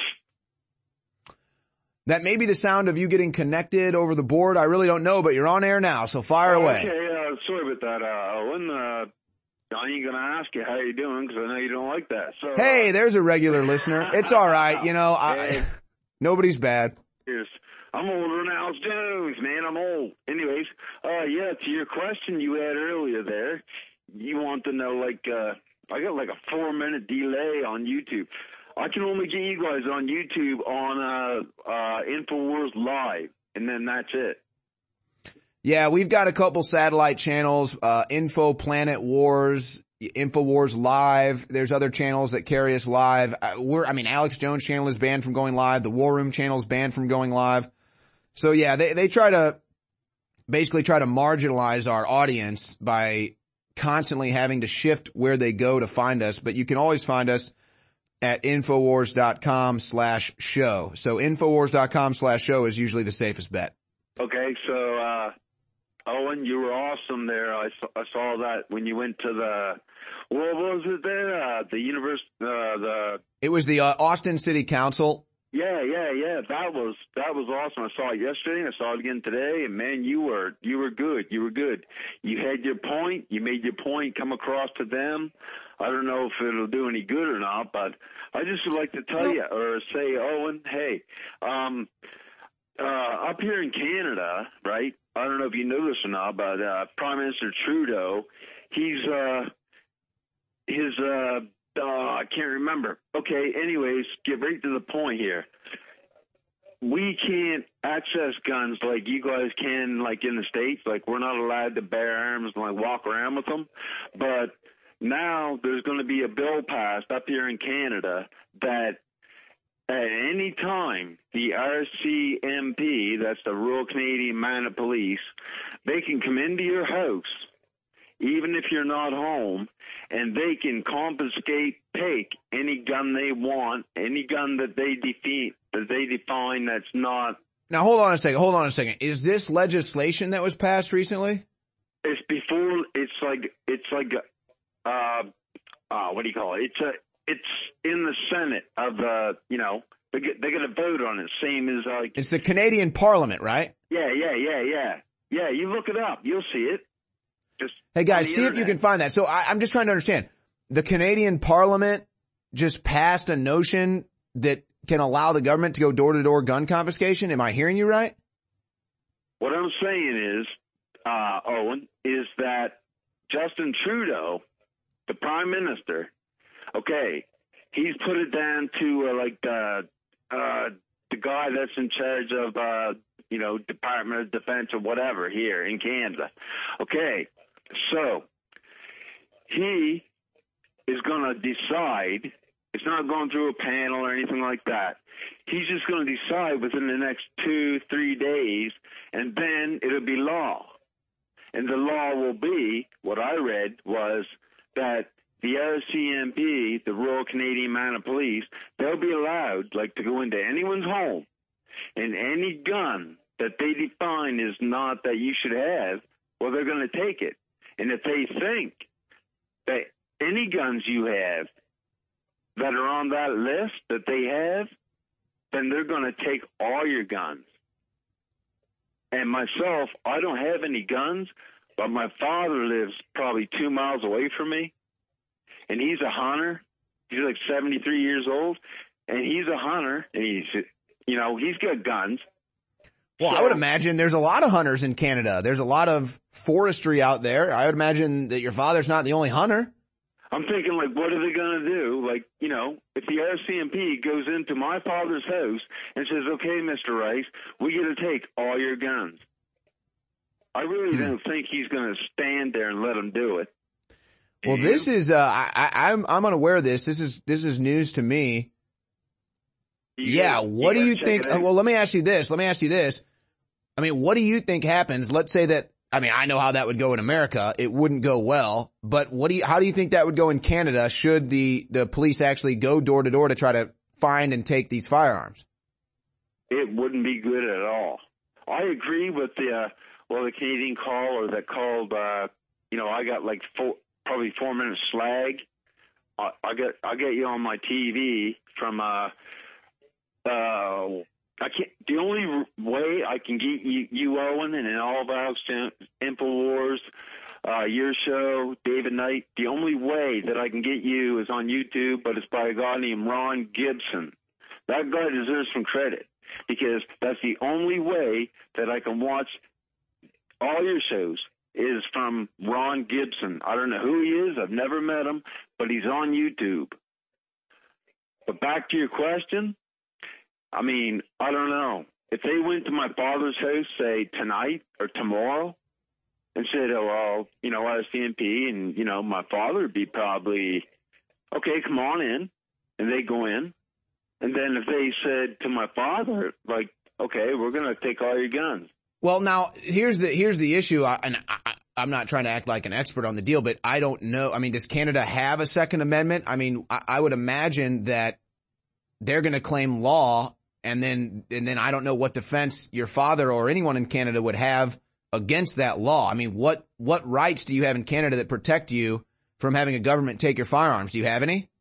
That may be the sound of you getting connected over the board. I really don't know, but you're on air now, so fire oh, away. Okay, uh, sorry about that, uh, Owen. Uh, I ain't going to ask you how you're doing because I know you don't like that. So, Hey, uh, there's a regular listener. It's all right. You know, I, hey. nobody's bad. Yes. I'm older than Alex Jones, man. I'm old. Anyways, uh, yeah, to your question you had earlier there, you want to know, like, uh, I got like a four-minute delay on YouTube. I can only get you guys on YouTube on uh, uh, InfoWars Live, and then that's it. Yeah, we've got a couple satellite channels, uh, Info Planet Wars, InfoWars Live. There's other channels that carry us live. Uh, we're, I mean, Alex Jones' channel is banned from going live. The War Room channel is banned from going live. So yeah, they, they try to basically try to marginalize our audience by constantly having to shift where they go to find us. But you can always find us at Infowars.com slash show. So Infowars.com slash show is usually the safest bet. Okay, so, uh, Owen, you were awesome there. I saw, I saw that when you went to the, what was it there? Uh, the universe, uh, the... It was the uh, Austin City Council. Yeah, yeah, yeah. That was, that was awesome. I saw it yesterday and I saw it again today. And man, you were, you were good. You were good. You had your point. You made your point come across to them. I don't know if it'll do any good or not, but I just would like to tell you or say, Owen, hey, um, uh, up here in Canada, right? I don't know if you know this or not, but, uh, Prime Minister Trudeau, he's, uh, his, uh, uh, I can't remember. Okay. Anyways, get right to the point here. We can't access guns like you guys can, like in the States. Like we're not allowed to bear arms and like walk around with them, but now there's going to be a bill passed up here in Canada that at any time the R C M P, that's the Royal Canadian Mounted Police, they can come into your house, even if you're not home, and they can confiscate, take any gun they want, any gun that they defeat, that they define that's not. Now, hold on a second. Hold on a second. Is this legislation that was passed recently? It's before. It's like it's like, uh, uh, what do you call it? It's a. It's in the Senate of the. You know, they get they got to vote on it. Same as like. It's the Canadian Parliament, right? Yeah, yeah, yeah, yeah, yeah. You look it up, you'll see it. Just hey guys, see internet. If you can find that. So I, I'm just trying to understand. The Canadian Parliament just passed a notion that can allow the government to go door-to-door gun confiscation. Am I hearing you right? What I'm saying is, uh, Owen, is that Justin Trudeau, the Prime Minister, okay, he's put it down to uh, like the uh, the guy that's in charge of, uh, you know, Department of Defense or whatever here in Canada. Okay, so he is going to decide. It's not going through a panel or anything like that. He's just going to decide within the next two, three days, and then it'll be law. And the law will be, what I read was that the R C M P, the Royal Canadian Mounted Police, they'll be allowed, like, to go into anyone's home, and any gun that they define is not that you should have, well, they're going to take it. And if they think that any guns you have that are on that list that they have, then they're going to take all your guns. And myself, I don't have any guns, but my father lives probably two miles away from me, and he's a hunter. He's like seventy-three years old, and he's a hunter, and he's, you know, he's got guns. Well, so, I would imagine there's a lot of hunters in Canada. There's a lot of forestry out there. I would imagine that your father's not the only hunter. I'm thinking, like, what are they going to do? Like, you know, if the R C M P goes into my father's house and says, okay, Mister Rice, we get to take all your guns. I really hmm. don't think he's going to stand there and let them do it. Well, do this you? is, uh, I, I'm, I'm unaware of this. This is, this is news to me. You yeah. Gotta, what you do you think? Uh, well, let me ask you this. Let me ask you this. I mean, what do you think happens? Let's say that, I mean, I know how that would go in America. It wouldn't go well, but what do you, how do you think that would go in Canada should the, the police actually go door to door to try to find and take these firearms? It wouldn't be good at all. I agree with the, uh, well, the Canadian caller that called, uh, you know, I got like four, probably four minutes slag. I, I get, I get you on my T V from, uh, uh, I can't, the only way I can get you, you Owen, and in all of our InfoWars, uh, your show, David Knight, the only way that I can get you is on YouTube, but it's by a guy named Ron Gibson. That guy deserves some credit because that's the only way that I can watch all your shows is from Ron Gibson. I don't know who he is. I've never met him, but he's on YouTube. But back to your question. I mean, I don't know. If they went to my father's house, say, tonight or tomorrow, and said, oh, well, you know, R C M P, and, you know, my father would be probably, okay, come on in, and they go in. And then if they said to my father, like, okay, we're going to take all your guns. Well, now, here's the here's the issue, I, and I, I'm not trying to act like an expert on the deal, but I don't know. I mean, does Canada have a Second Amendment? I mean, I, I would imagine that they're going to claim law. And then, and then I don't know what defense your father or anyone in Canada would have against that law. I mean, what, what rights do you have in Canada that protect you from having a government take your firearms? Do you have any?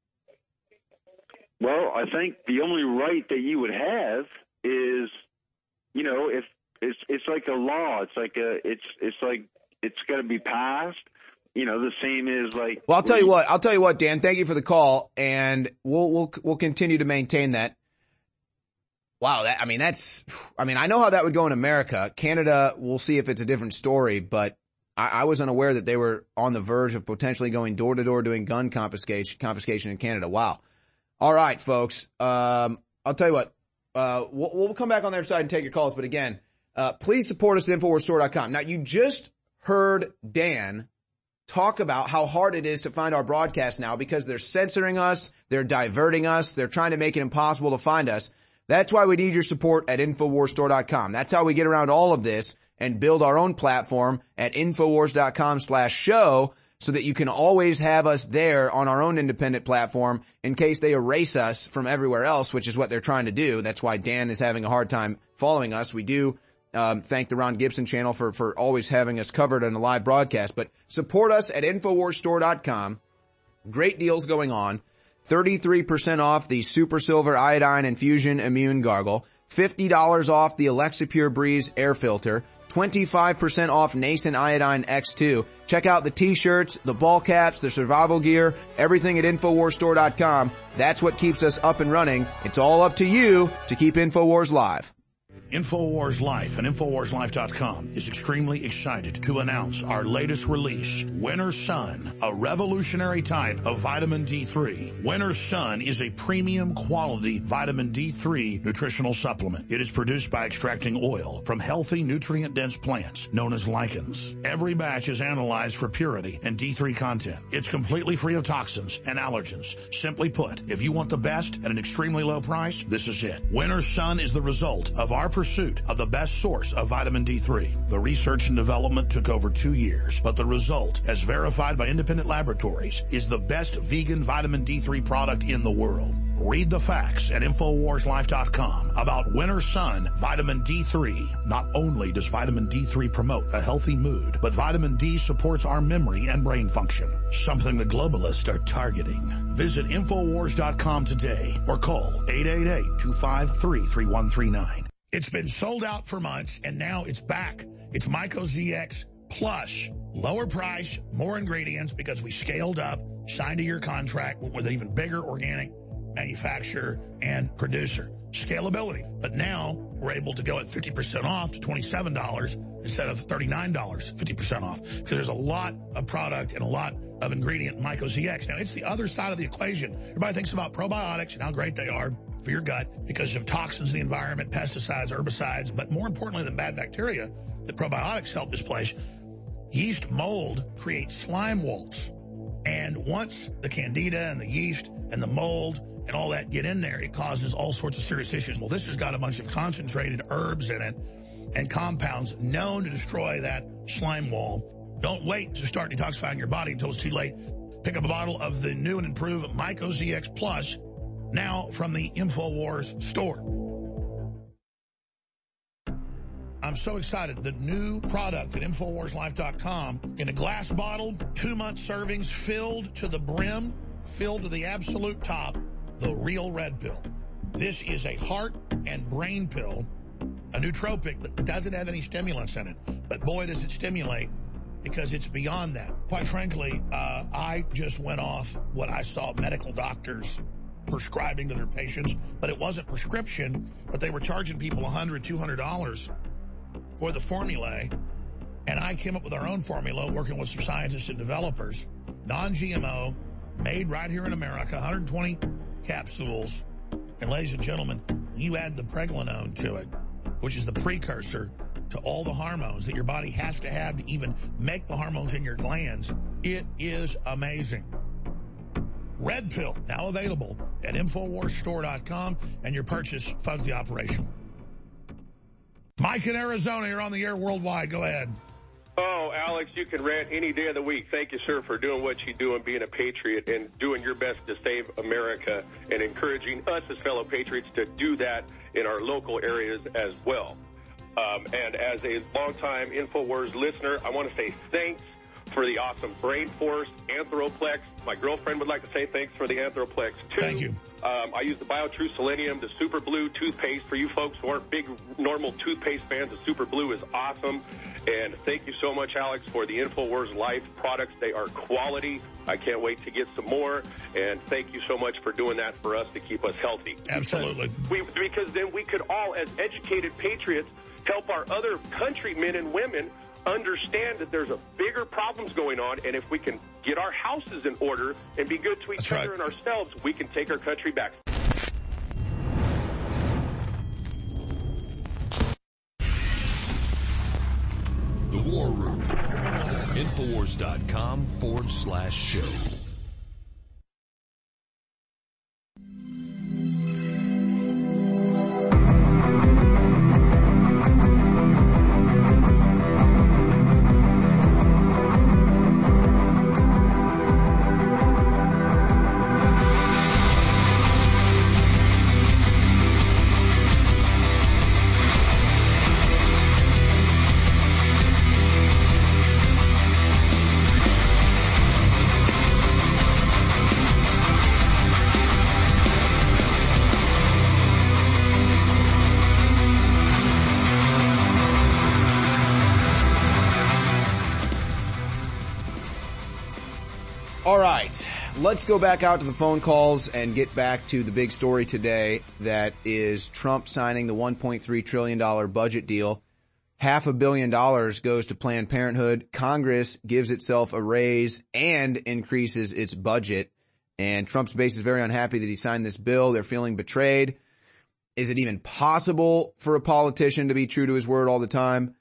Well, I think the only right that you would have is, you know, if it's, it's like a law. It's like a, it's, it's like, it's got to be passed. You know, the same as like. Well, I'll tell you what, I'll tell you what, Dan, thank you for the call, and we'll, we'll, we'll continue to maintain that. Wow, that, I mean, that's, I mean, I know how that would go in America. Canada, we'll see if it's a different story, but I, I was unaware that they were on the verge of potentially going door to door doing gun confiscation, confiscation in Canada. Wow. All right, folks. Um, I'll tell you what, uh, we'll, we'll come back on the other side and take your calls. But again, uh, please support us at InfoWars Store dot com. Now, you just heard Dan talk about how hard it is to find our broadcast now because they're censoring us, they're diverting us, they're trying to make it impossible to find us. That's why we need your support at Infowars Store dot com. That's how we get around all of this and build our own platform at Infowars dot com slash show so that you can always have us there on our own independent platform in case they erase us from everywhere else, which is what they're trying to do. That's why Dan is having a hard time following us. We do um, thank the Ron Gibson channel for, for always having us covered on a live broadcast. But support us at Infowars Store dot com. Great deals going on. thirty-three percent off the Super Silver Iodine Infusion Immune Gargle. fifty dollars off the Alexa Pure Breeze Air Filter. twenty-five percent off Nason Iodine X two. Check out the t-shirts, the ball caps, the survival gear, everything at Infowars Store dot com. That's what keeps us up and running. It's all up to you to keep Infowars live. Infowars Life and Infowars Life dot com is extremely excited to announce our latest release, Winter Sun, a revolutionary type of vitamin D three. Winter Sun is a premium quality vitamin D three nutritional supplement. It is produced by extracting oil from healthy nutrient-dense plants known as lichens. Every batch is analyzed for purity and D three content. It's completely free of toxins and allergens. Simply put, if you want the best at an extremely low price, this is it. Winter Sun is the result of our pursuit of the best source of vitamin D three. The research and development took over two years, but the result, as verified by independent laboratories, is the best vegan vitamin D three product in the world. Read the facts at Infowars Life dot com about Winter Sun Vitamin D three. Not only does vitamin D three promote a healthy mood, but vitamin D supports our memory and brain function, something the globalists are targeting. Visit Infowars dot com today or call eight eight eight, two five three, three one three nine. It's been sold out for months, and now it's back. It's Myco Z X Plus. Lower price, more ingredients because we scaled up, signed a year contract with an even bigger organic manufacturer and producer. Scalability. But now we're able to go at fifty percent off to twenty-seven dollars instead of thirty-nine dollars, fifty percent off. Because there's a lot of product and a lot of ingredient in Myco Z X. Now, it's the other side of the equation. Everybody thinks about probiotics and how great they are for your gut because of toxins in the environment, pesticides, herbicides, but more importantly than bad bacteria that probiotics help displace, yeast mold creates slime walls. And once the candida and the yeast and the mold and all that get in there, it causes all sorts of serious issues. Well, this has got a bunch of concentrated herbs in it and compounds known to destroy that slime wall. Don't wait to start detoxifying your body until it's too late. Pick up a bottle of the new and improved Myco Z X Plus now from the Infowars store. I'm so excited. The new product at Infowars Life dot com in a glass bottle, two-month servings filled to the brim, filled to the absolute top, the real red pill. This is a heart and brain pill, a nootropic that doesn't have any stimulants in it. But boy, does it stimulate because it's beyond that. Quite frankly, uh, I just went off what I saw medical doctors prescribing to their patients, but it wasn't prescription, but they were charging people one hundred dollars, two hundred dollars for the formulae. And I came up with our own formula working with some scientists and developers, non-G M O, made right here in America, one hundred twenty capsules. And ladies and gentlemen, you add the pregnenolone to it, which is the precursor to all the hormones that your body has to have to even make the hormones in your glands. It is amazing. Red pill, now available at Infowars Store dot com, and your purchase funds the operation. Mike in Arizona, you're on the air worldwide. Go ahead. Oh, Alex, you can rant any day of the week. Thank you, sir, for doing what you do and being a patriot and doing your best to save America and encouraging us as fellow patriots to do that in our local areas as well. Um, and as a longtime InfoWars listener, I want to say thanks for the awesome Brain Force, Anthroplex. My girlfriend would like to say thanks for the Anthroplex, too. Thank you. Um, I use the BioTrue Selenium, the Super Blue toothpaste. For you folks who aren't big normal toothpaste fans, the Super Blue is awesome. And thank you so much, Alex, for the InfoWars Life products. They are quality. I can't wait to get some more. And thank you so much for doing that for us to keep us healthy. Absolutely. Because, we, because then we could all, as educated patriots, help our other countrymen and women understand that there's a bigger problems going on, and if we can get our houses in order and be good to each That's other right. and ourselves, we can take our country back. The War Room. Infowars.com forward slash show. All right, let's go back out to the phone calls and get back to the big story today, that is Trump signing the one point three trillion dollars budget deal. Half a billion dollars goes to Planned Parenthood. Congress gives itself a raise and increases its budget. And Trump's base is very unhappy that he signed this bill. They're feeling betrayed. Is it even possible for a politician to be true to his word all the time?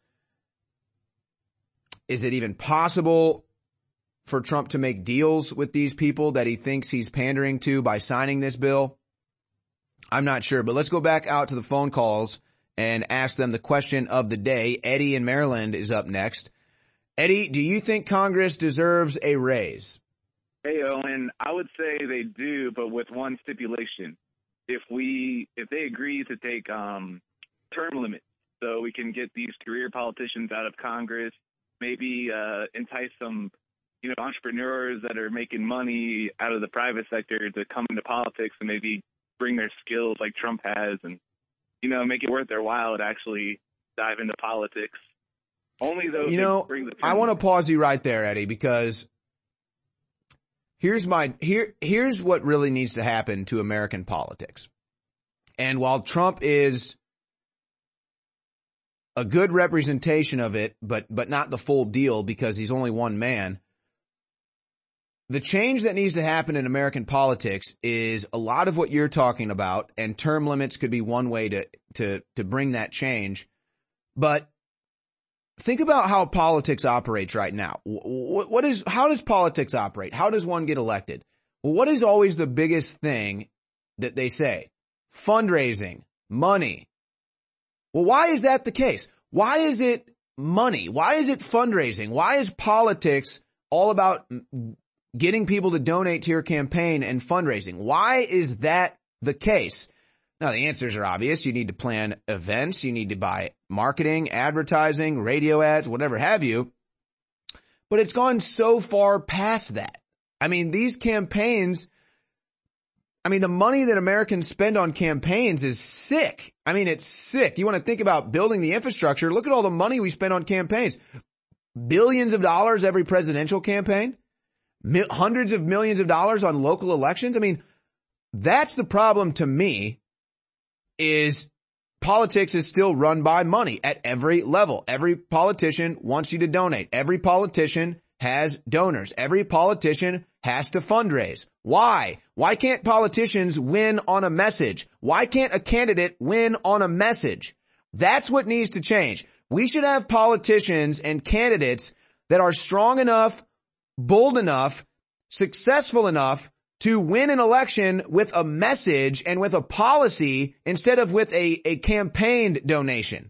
Is it even possible for Trump to make deals with these people that he thinks he's pandering to by signing this bill? I'm not sure, but let's go back out to the phone calls and ask them the question of the day. Eddie in Maryland is up next. Eddie, do you think Congress deserves a raise? Hey, Owen, I would say they do, but with one stipulation. If we, if they agree to take um, term limits so we can get these career politicians out of Congress, maybe uh, entice some you know, entrepreneurs that are making money out of the private sector to come into politics and maybe bring their skills like Trump has and, you know, make it worth their while to actually dive into politics. Only those you know, bring the I want to pause you right there, Eddie, because here's my, here, here's what really needs to happen to American politics. And while Trump is a good representation of it, but, but not the full deal because he's only one man, the change that needs to happen in American politics is a lot of what you're talking about, and term limits could be one way to, to, to bring that change. But think about how politics operates right now. What, what is, how does politics operate? How does one get elected? Well, what is always the biggest thing that they say? Fundraising, money. Well, why is that the case? Why is it money? Why is it fundraising? Why is politics all about getting people to donate to your campaign and fundraising? Why is that the case? Now, the answers are obvious. You need to plan events. You need to buy marketing, advertising, radio ads, whatever have you. But it's gone so far past that. I mean, these campaigns, I mean, the money that Americans spend on campaigns is sick. I mean, it's sick. You want to think about building the infrastructure. Look at all the money we spend on campaigns. Billions of dollars every presidential campaign. Hundreds of millions of dollars on local elections. I mean, that's the problem to me, is politics is still run by money at every level. Every politician wants you to donate. Every politician has donors. Every politician has to fundraise. Why? Why can't politicians win on a message? Why can't a candidate win on a message? That's what needs to change. We should have politicians and candidates that are strong enough, bold enough, successful enough to win an election with a message and with a policy instead of with a, a campaigned donation.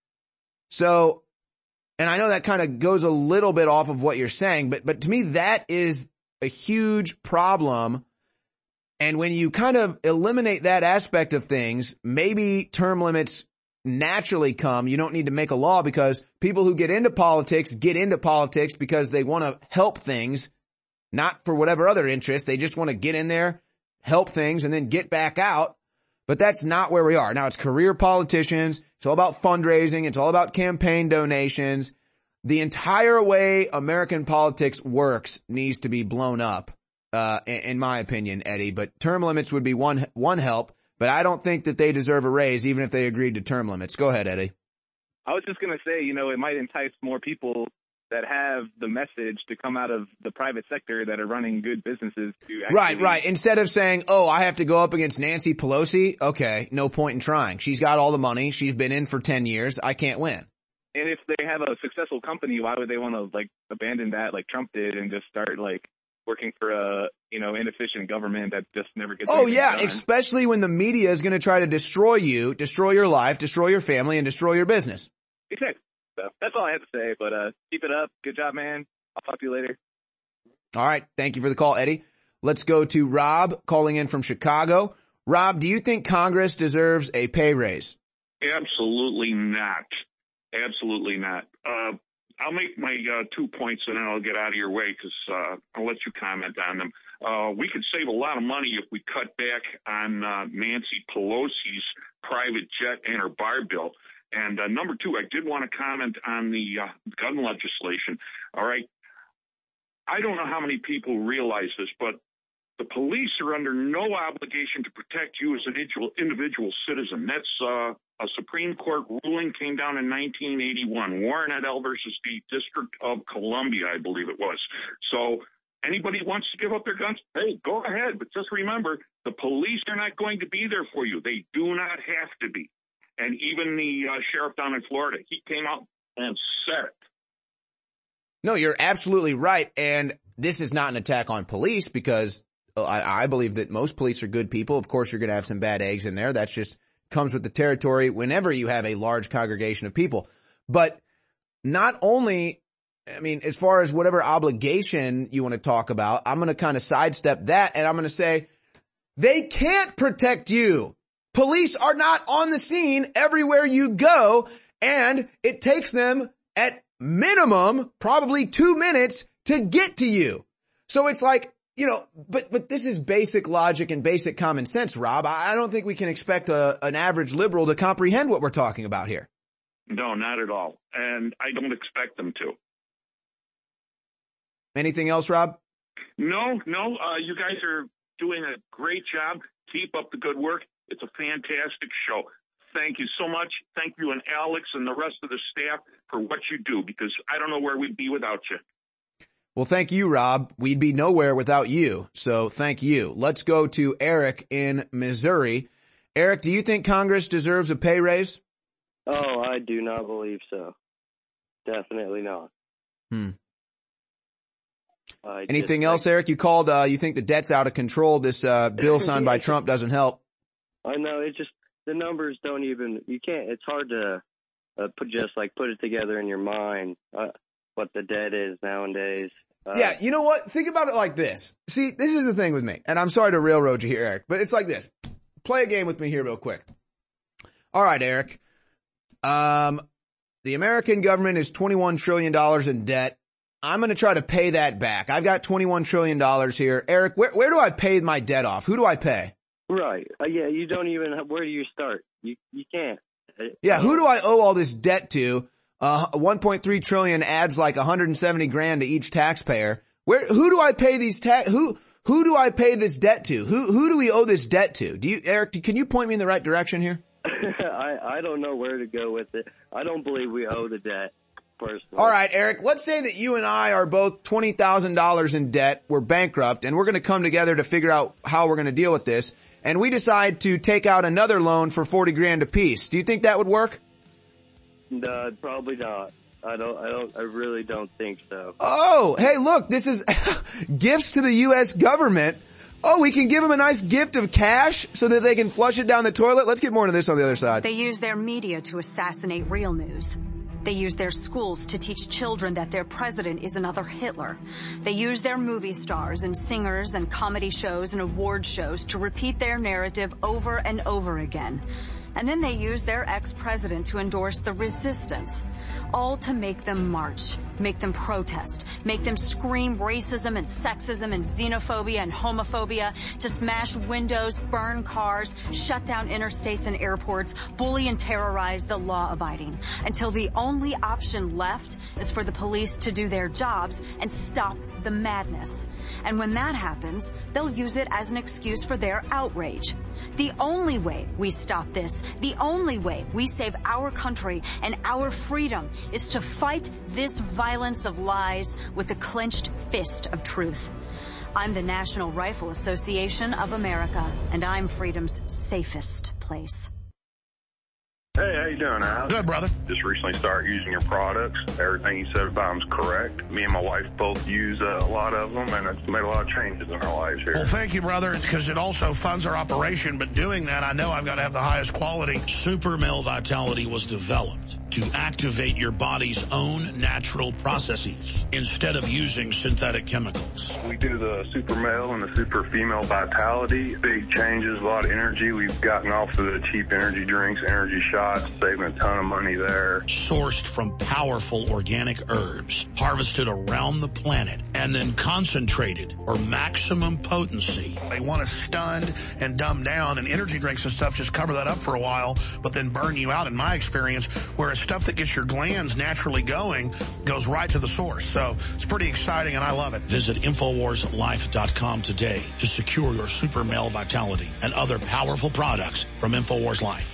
So, and I know that kind of goes a little bit off of what you're saying, but, but to me, that is a huge problem. And when you kind of eliminate that aspect of things, maybe term limits naturally come. You don't need to make a law, because people who get into politics get into politics because they want to help things, not for whatever other interest. They just want to get in there, help things, and then get back out. But that's not where we are. Now, it's career politicians. It's all about fundraising. It's all about campaign donations. The entire way American politics works needs to be blown up, uh, in my opinion, Eddie. But term limits would be one, one help. But I don't think that they deserve a raise, even if they agreed to term limits. Go ahead, Eddie. I was just going to say, you know, it might entice more people that have the message to come out of the private sector that are running good businesses to actually... Right, right. Instead of saying, oh, I have to go up against Nancy Pelosi. Okay, no point in trying. She's got all the money. She's been in for ten years. I can't win. and if they have a successful company, why would they want to like abandon that like Trump did and just start like working for a, you know, inefficient government that just never gets Oh yeah, done? especially when the media is going to try to destroy you, destroy your life, destroy your family, and destroy your business. Exactly. So that's all I have to say, but uh, keep it up. Good job, man. I'll talk to you later. All right. Thank you for the call, Eddie. Let's go to Rob calling in from Chicago. Rob, do you think Congress deserves a pay raise? Absolutely not. Absolutely not. Uh, I'll make my uh, two points and then I'll get out of your way because uh, I'll let you comment on them. Uh, we could save a lot of money if we cut back on uh, Nancy Pelosi's private jet and her bar bill. And uh, number two, I did want to comment on the uh, gun legislation. All right. I don't know how many people realize this, but the police are under no obligation to protect you as an individual citizen. That's uh, a Supreme Court ruling, came down in nineteen eighty-one, Warren et al. Versus the District of Columbia, I believe it was. So anybody who wants to give up their guns, hey, go ahead. But just remember, the police are not going to be there for you. They do not have to be. And even the uh, sheriff down in Florida, he came out and said it. No, you're absolutely right. And this is not an attack on police because I, I believe that most police are good people. Of course, you're going to have some bad eggs in there. That's just comes with the territory whenever you have a large congregation of people. But not only, I mean, as far as whatever obligation you want to talk about, I'm going to kind of sidestep that and I'm going to say they can't protect you. Police are not on the scene everywhere you go, and it takes them at minimum probably two minutes to get to you. So it's like, you know, but, but this is basic logic and basic common sense, Rob. I don't think we can expect a, an average liberal to comprehend what we're talking about here. No, not at all. And I don't expect them to. Anything else, Rob? No, no. Uh, you guys are doing a great job. Keep up the good work. It's a fantastic show. Thank you so much. Thank you and Alex and the rest of the staff for what you do, because I don't know where we'd be without you. Well, thank you, Rob. We'd be nowhere without you. So thank you. Let's go to Eric in Missouri. Eric, do you think Congress deserves a pay raise? Oh, I do not believe so. Definitely not. Hmm. I Anything just, else, Eric? You called, uh, you think the debt's out of control. This, uh, bill signed by Trump doesn't help. I know. It just, the numbers don't even, you can't, it's hard to uh, put just like put it together in your mind, uh, what the debt is nowadays. Uh, Yeah, you know what? Think about it like this. See, this is the thing with me, and I'm sorry to railroad you here, Eric, but it's like this. Play a game with me here real quick. All right, Eric. Um, the American government is twenty-one trillion dollars in debt. I'm going to try to pay that back. I've got twenty-one trillion dollars here. Eric, where, where do I pay my debt off? Who do I pay? Right. Uh, yeah, you don't even, where do you start? You you can't. Yeah, who do I owe all this debt to? Uh, one point three trillion adds like one hundred seventy grand to each taxpayer. Where, who do I pay these tax, who, who do I pay this debt to? Who, who do we owe this debt to? Do you, Eric, can you point me in the right direction here? I, I don't know where to go with it. I don't believe we owe the debt, personally. All right, Eric, let's say that you and I are both twenty thousand dollars in debt. We're bankrupt and we're going to come together to figure out how we're going to deal with this. And we decide to take out another loan for forty grand apiece. Do you think that would work? No, probably not. I don't, I don't, I really don't think so. Oh, hey, look, this is gifts to the U S government. Oh, we can give them a nice gift of cash so that they can flush it down the toilet. Let's get more into this on the other side. They use their media to assassinate real news. They use their schools to teach children that their president is another Hitler. They use their movie stars and singers and comedy shows and award shows to repeat their narrative over and over again. And then they use their ex-president to endorse the resistance, all to make them march, make them protest, make them scream racism and sexism and xenophobia and homophobia, to smash windows, burn cars, shut down interstates and airports, bully and terrorize the law-abiding, until the only option left is for the police to do their jobs and stop the madness. And when that happens, they'll use it as an excuse for their outrage. The only way we stop this, the only way we save our country and our freedom, is to fight this violence of lies with the clenched fist of truth. I'm the National Rifle Association of America, and I'm freedom's safest place. Hey, how you doing, Al? Good, brother. Just recently started using your products. Everything you said about them's correct. Me and my wife both use uh, a lot of them, and it's made a lot of changes in our lives here. Well, thank you, brother, because it also funds our operation. But doing that, I know I've got to have the highest quality. Super Male Vitality was developed to activate your body's own natural processes instead of using synthetic chemicals. We do the Super Male and the Super Female Vitality. Big changes, a lot of energy. We've gotten off of the cheap energy drinks, energy shots, saving a ton of money there. Sourced from powerful organic herbs, harvested around the planet, and then concentrated for maximum potency. They want to stun and dumb down, and energy drinks and stuff just cover that up for a while, but then burn you out, in my experience, whereas stuff that gets your glands naturally going goes right to the source. So it's pretty exciting, and I love it. Visit Infowars Life dot com today to secure your Super Male Vitality and other powerful products from Infowars Life.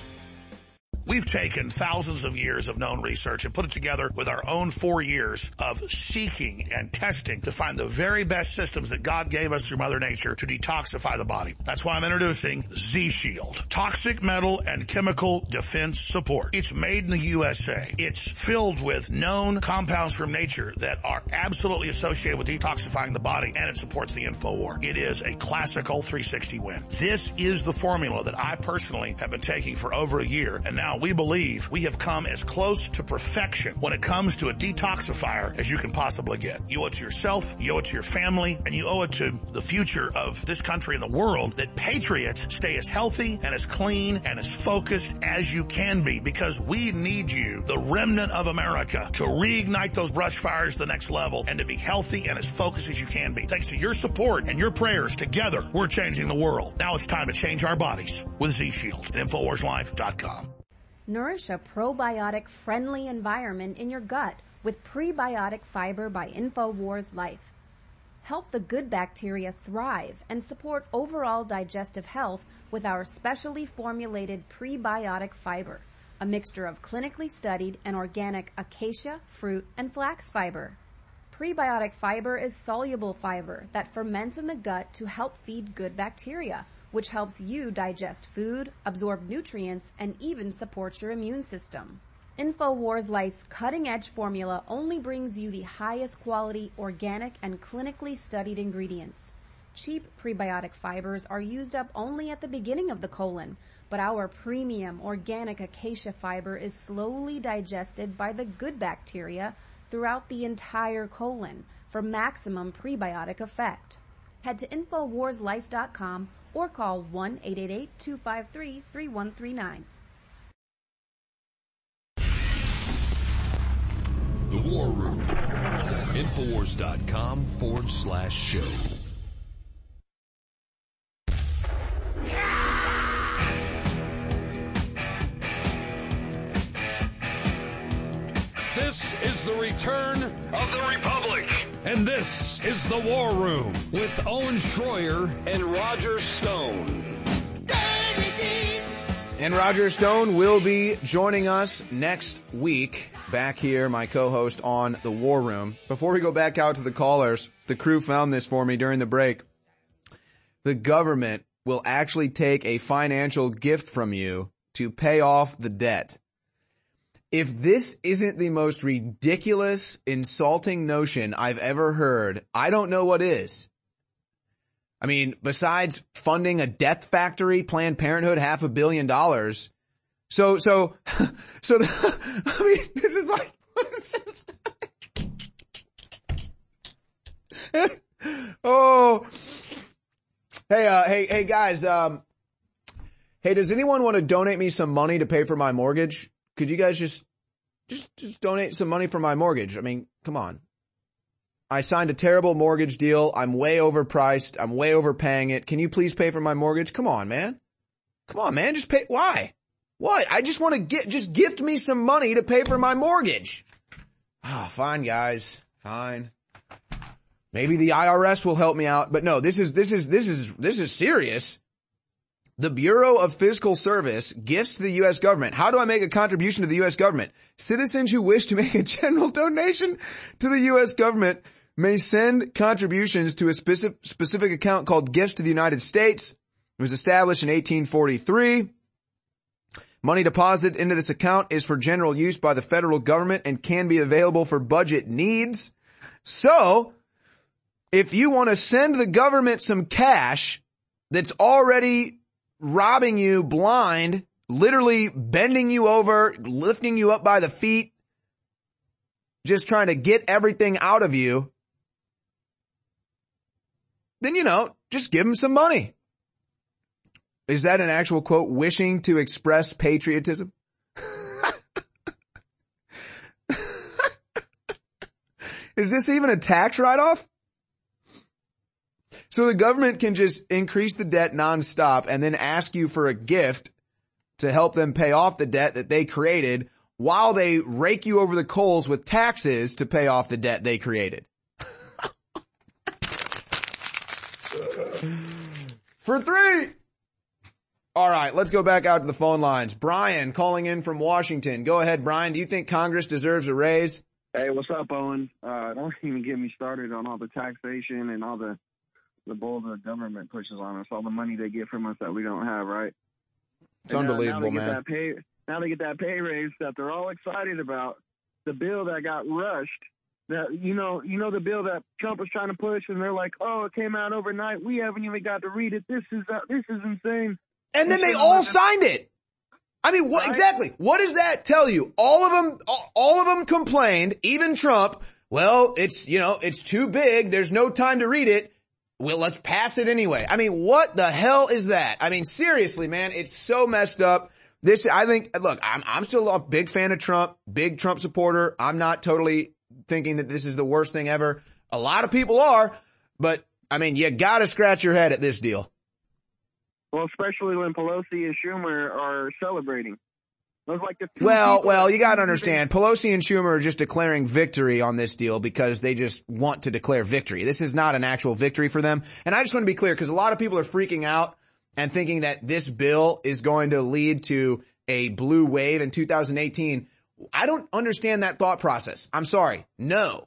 We've taken thousands of years of known research and put it together with our own four years of seeking and testing to find the very best systems that God gave us through Mother Nature to detoxify the body. That's why I'm introducing Z-Shield. Toxic metal and chemical defense support. It's made in the U S A. It's filled with known compounds from nature that are absolutely associated with detoxifying the body, and it supports the InfoWar. It is a classical three sixty win. This is the formula that I personally have been taking for over a year, and now we believe we have come as close to perfection when it comes to a detoxifier as you can possibly get. You owe it to yourself, you owe it to your family, and you owe it to the future of this country and the world that patriots stay as healthy and as clean and as focused as you can be, because we need you, the remnant of America, to reignite those brush fires to the next level and to be healthy and as focused as you can be. Thanks to your support and your prayers, together we're changing the world. Now it's time to change our bodies with Z-Shield at Infowars Life dot com. Nourish a probiotic-friendly environment in your gut with Prebiotic Fiber by InfoWars Life. Help the good bacteria thrive and support overall digestive health with our specially formulated prebiotic fiber, a mixture of clinically studied and organic acacia, fruit, and flax fiber. Prebiotic fiber is soluble fiber that ferments in the gut to help feed good bacteria, which helps you digest food, absorb nutrients, and even supports your immune system. InfoWars Life's cutting-edge formula only brings you the highest quality, organic, and clinically studied ingredients. Cheap prebiotic fibers are used up only at the beginning of the colon, but our premium organic acacia fiber is slowly digested by the good bacteria throughout the entire colon for maximum prebiotic effect. Head to Infowars Life dot com or call one eight eight eight, two five three, three one three nine. The War Room. Infowars.com forward slash show. This is the return of the Republic. And this is the War Room with Owen Schroyer and Roger Stone. And Roger Stone will be joining us next week. Back here, my co-host on the War Room. Before we go back out to the callers, the crew found this for me during the break. The government will actually take a financial gift from you to pay off the debt. If this isn't the most ridiculous, insulting notion I've ever heard, I don't know what is. I mean, besides funding a death factory, Planned Parenthood, half a billion dollars. So, so, so, the, I mean, this is like, what is this? Oh, hey, uh, hey, hey guys, um, hey, does anyone want to donate me some money to pay for my mortgage? Could you guys just, just, just donate some money for my mortgage? I mean, come on. I signed a terrible mortgage deal. I'm way overpriced. I'm way overpaying it. Can you please pay for my mortgage? Come on, man. Come on, man. Just pay. Why? What? I just want to get, just gift me some money to pay for my mortgage. Oh, fine, guys. Fine. Maybe the I R S will help me out. But no, this is, this is, this is, this is serious. The Bureau of Fiscal Service gifts to the U S government. How do I make a contribution to the U S government? Citizens who wish to make a general donation to the U S government may send contributions to a specific, specific account called Gifts to the United States. It was established in eighteen forty-three Money deposited into this account is for general use by the federal government and can be available for budget needs. So, if you want to send the government some cash that's already robbing you blind, literally bending you over, lifting you up by the feet, just trying to get everything out of you, then, you know, just give them some money. Is that an actual quote? Wishing to express patriotism? Is this even a tax write-off? So the government can just increase the debt nonstop and then ask you for a gift to help them pay off the debt that they created while they rake you over the coals with taxes to pay off the debt they created. For three. All right, let's go back out to the phone lines. Brian calling in from Washington. Go ahead, Brian. Do you think Congress deserves a raise? Hey, what's up, Owen? Uh, don't even get me started on all the taxation and all the the bull the government pushes on us, all the money they get from us that we don't have, right? It's and unbelievable, now, now they man. Get that pay, now they get that pay raise that they're all excited about. The bill that got rushed, that you know, you know the bill that Trump was trying to push, and they're like, "Oh, it came out overnight. We haven't even got to read it. This is uh, this is insane." And then they all signed it. I mean, what, exactly. What does that tell you? All of them, all of them complained, even Trump. Well, it's, you know, it's too big. There's no time to read it. Well, let's pass it anyway. I mean, what the hell is that? I mean, seriously, man, it's so messed up. This, I think, look, I'm, I'm still a big fan of Trump, big Trump supporter. I'm not totally thinking that this is the worst thing ever. A lot of people are, but I mean, you gotta scratch your head at this deal. Well, especially when Pelosi and Schumer are celebrating. Those like the two Well, well, that- you gotta understand, Pelosi and Schumer are just declaring victory on this deal because they just want to declare victory. This is not an actual victory for them. And I just want to be clear because a lot of people are freaking out and thinking that this bill is going to lead to a blue wave in two thousand eighteen. I don't understand that thought process. I'm sorry. No.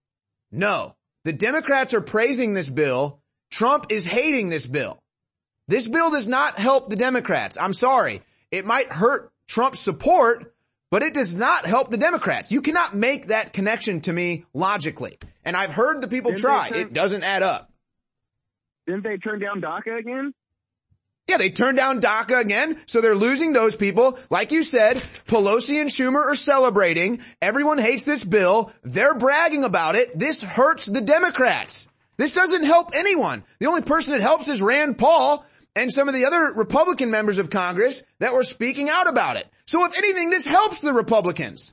No. The Democrats are praising this bill. Trump is hating this bill. This bill does not help the Democrats. I'm sorry. It might hurt Trump's support, but it does not help the Democrats. You cannot make that connection to me logically. And I've heard the people Didn't try. they turn- It doesn't add up. Didn't they turn down DACA again? Yeah, they turned down DACA again, so they're losing those people. Like you said, Pelosi and Schumer are celebrating. Everyone hates this bill. They're bragging about it. This hurts the Democrats. This doesn't help anyone. The only person it helps is Rand Paul and some of the other Republican members of Congress that were speaking out about it. So if anything, this helps the Republicans.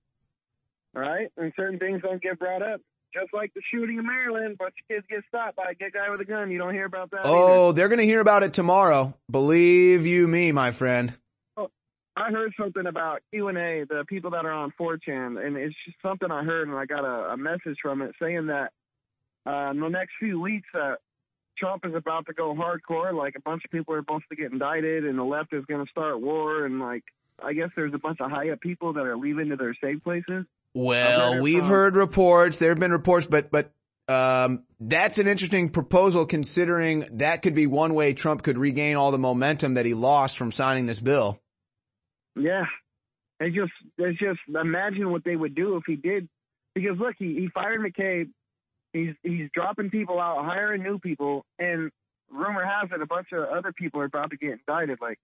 All right, and certain things don't get brought up. Just like the shooting in Maryland, a bunch of kids get stopped by a good guy with a gun. You don't hear about that Oh, either. they're going to hear about it tomorrow. Believe you me, my friend. Oh, I heard something about Q and A, the people that are on four chan, and it's just something I heard, and I got a, a message from it saying that uh, in the next few weeks, uh, Trump is about to go hardcore. Like, a bunch of people are supposed to get indicted, and the left is going to start war, and, like, I guess there's a bunch of high-up people that are leaving to their safe places. Well, we've heard reports. There have been reports, but, but, um, that's an interesting proposal considering that could be one way Trump could regain all the momentum that he lost from signing this bill. Yeah. It's just, it's just, imagine what they would do if he did. Because look, he, he fired McCabe. He's, he's dropping people out, hiring new people. And rumor has it a bunch of other people are about to get indicted. Like,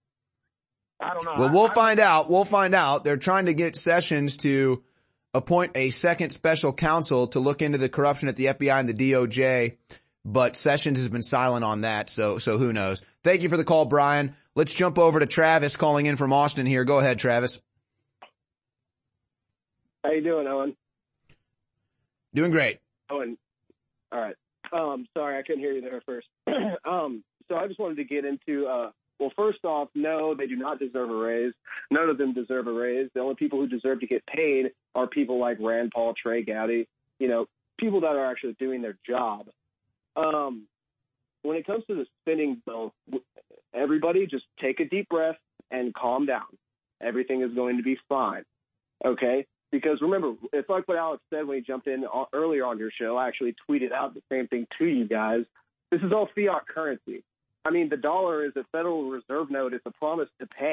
I don't know. Well, we'll I, find out. We'll find out. They're trying to get Sessions to appoint a second special counsel to look into the corruption at the F B I and the D O J, but Sessions has been silent on that, so so who knows. Thank you for the call, Brian. Let's jump over to Travis calling in from Austin here. Go ahead, Travis. How you doing, Owen? Doing great. Owen, all right. Um, sorry, I couldn't hear you there first. um, so I just wanted to get into uh, well, first off, no, they do not deserve a raise. None of them deserve a raise. The only people who deserve to get paid are people like Rand Paul, Trey Gowdy, you know, people that are actually doing their job. Um, when it comes to the spending bill, everybody just take a deep breath and calm down. Everything is going to be fine, okay? Because remember, it's like what Alex said when he jumped in earlier on your show. I actually tweeted out the same thing to you guys. This is all fiat currency. I mean, the dollar is a Federal Reserve note. It's a promise to pay.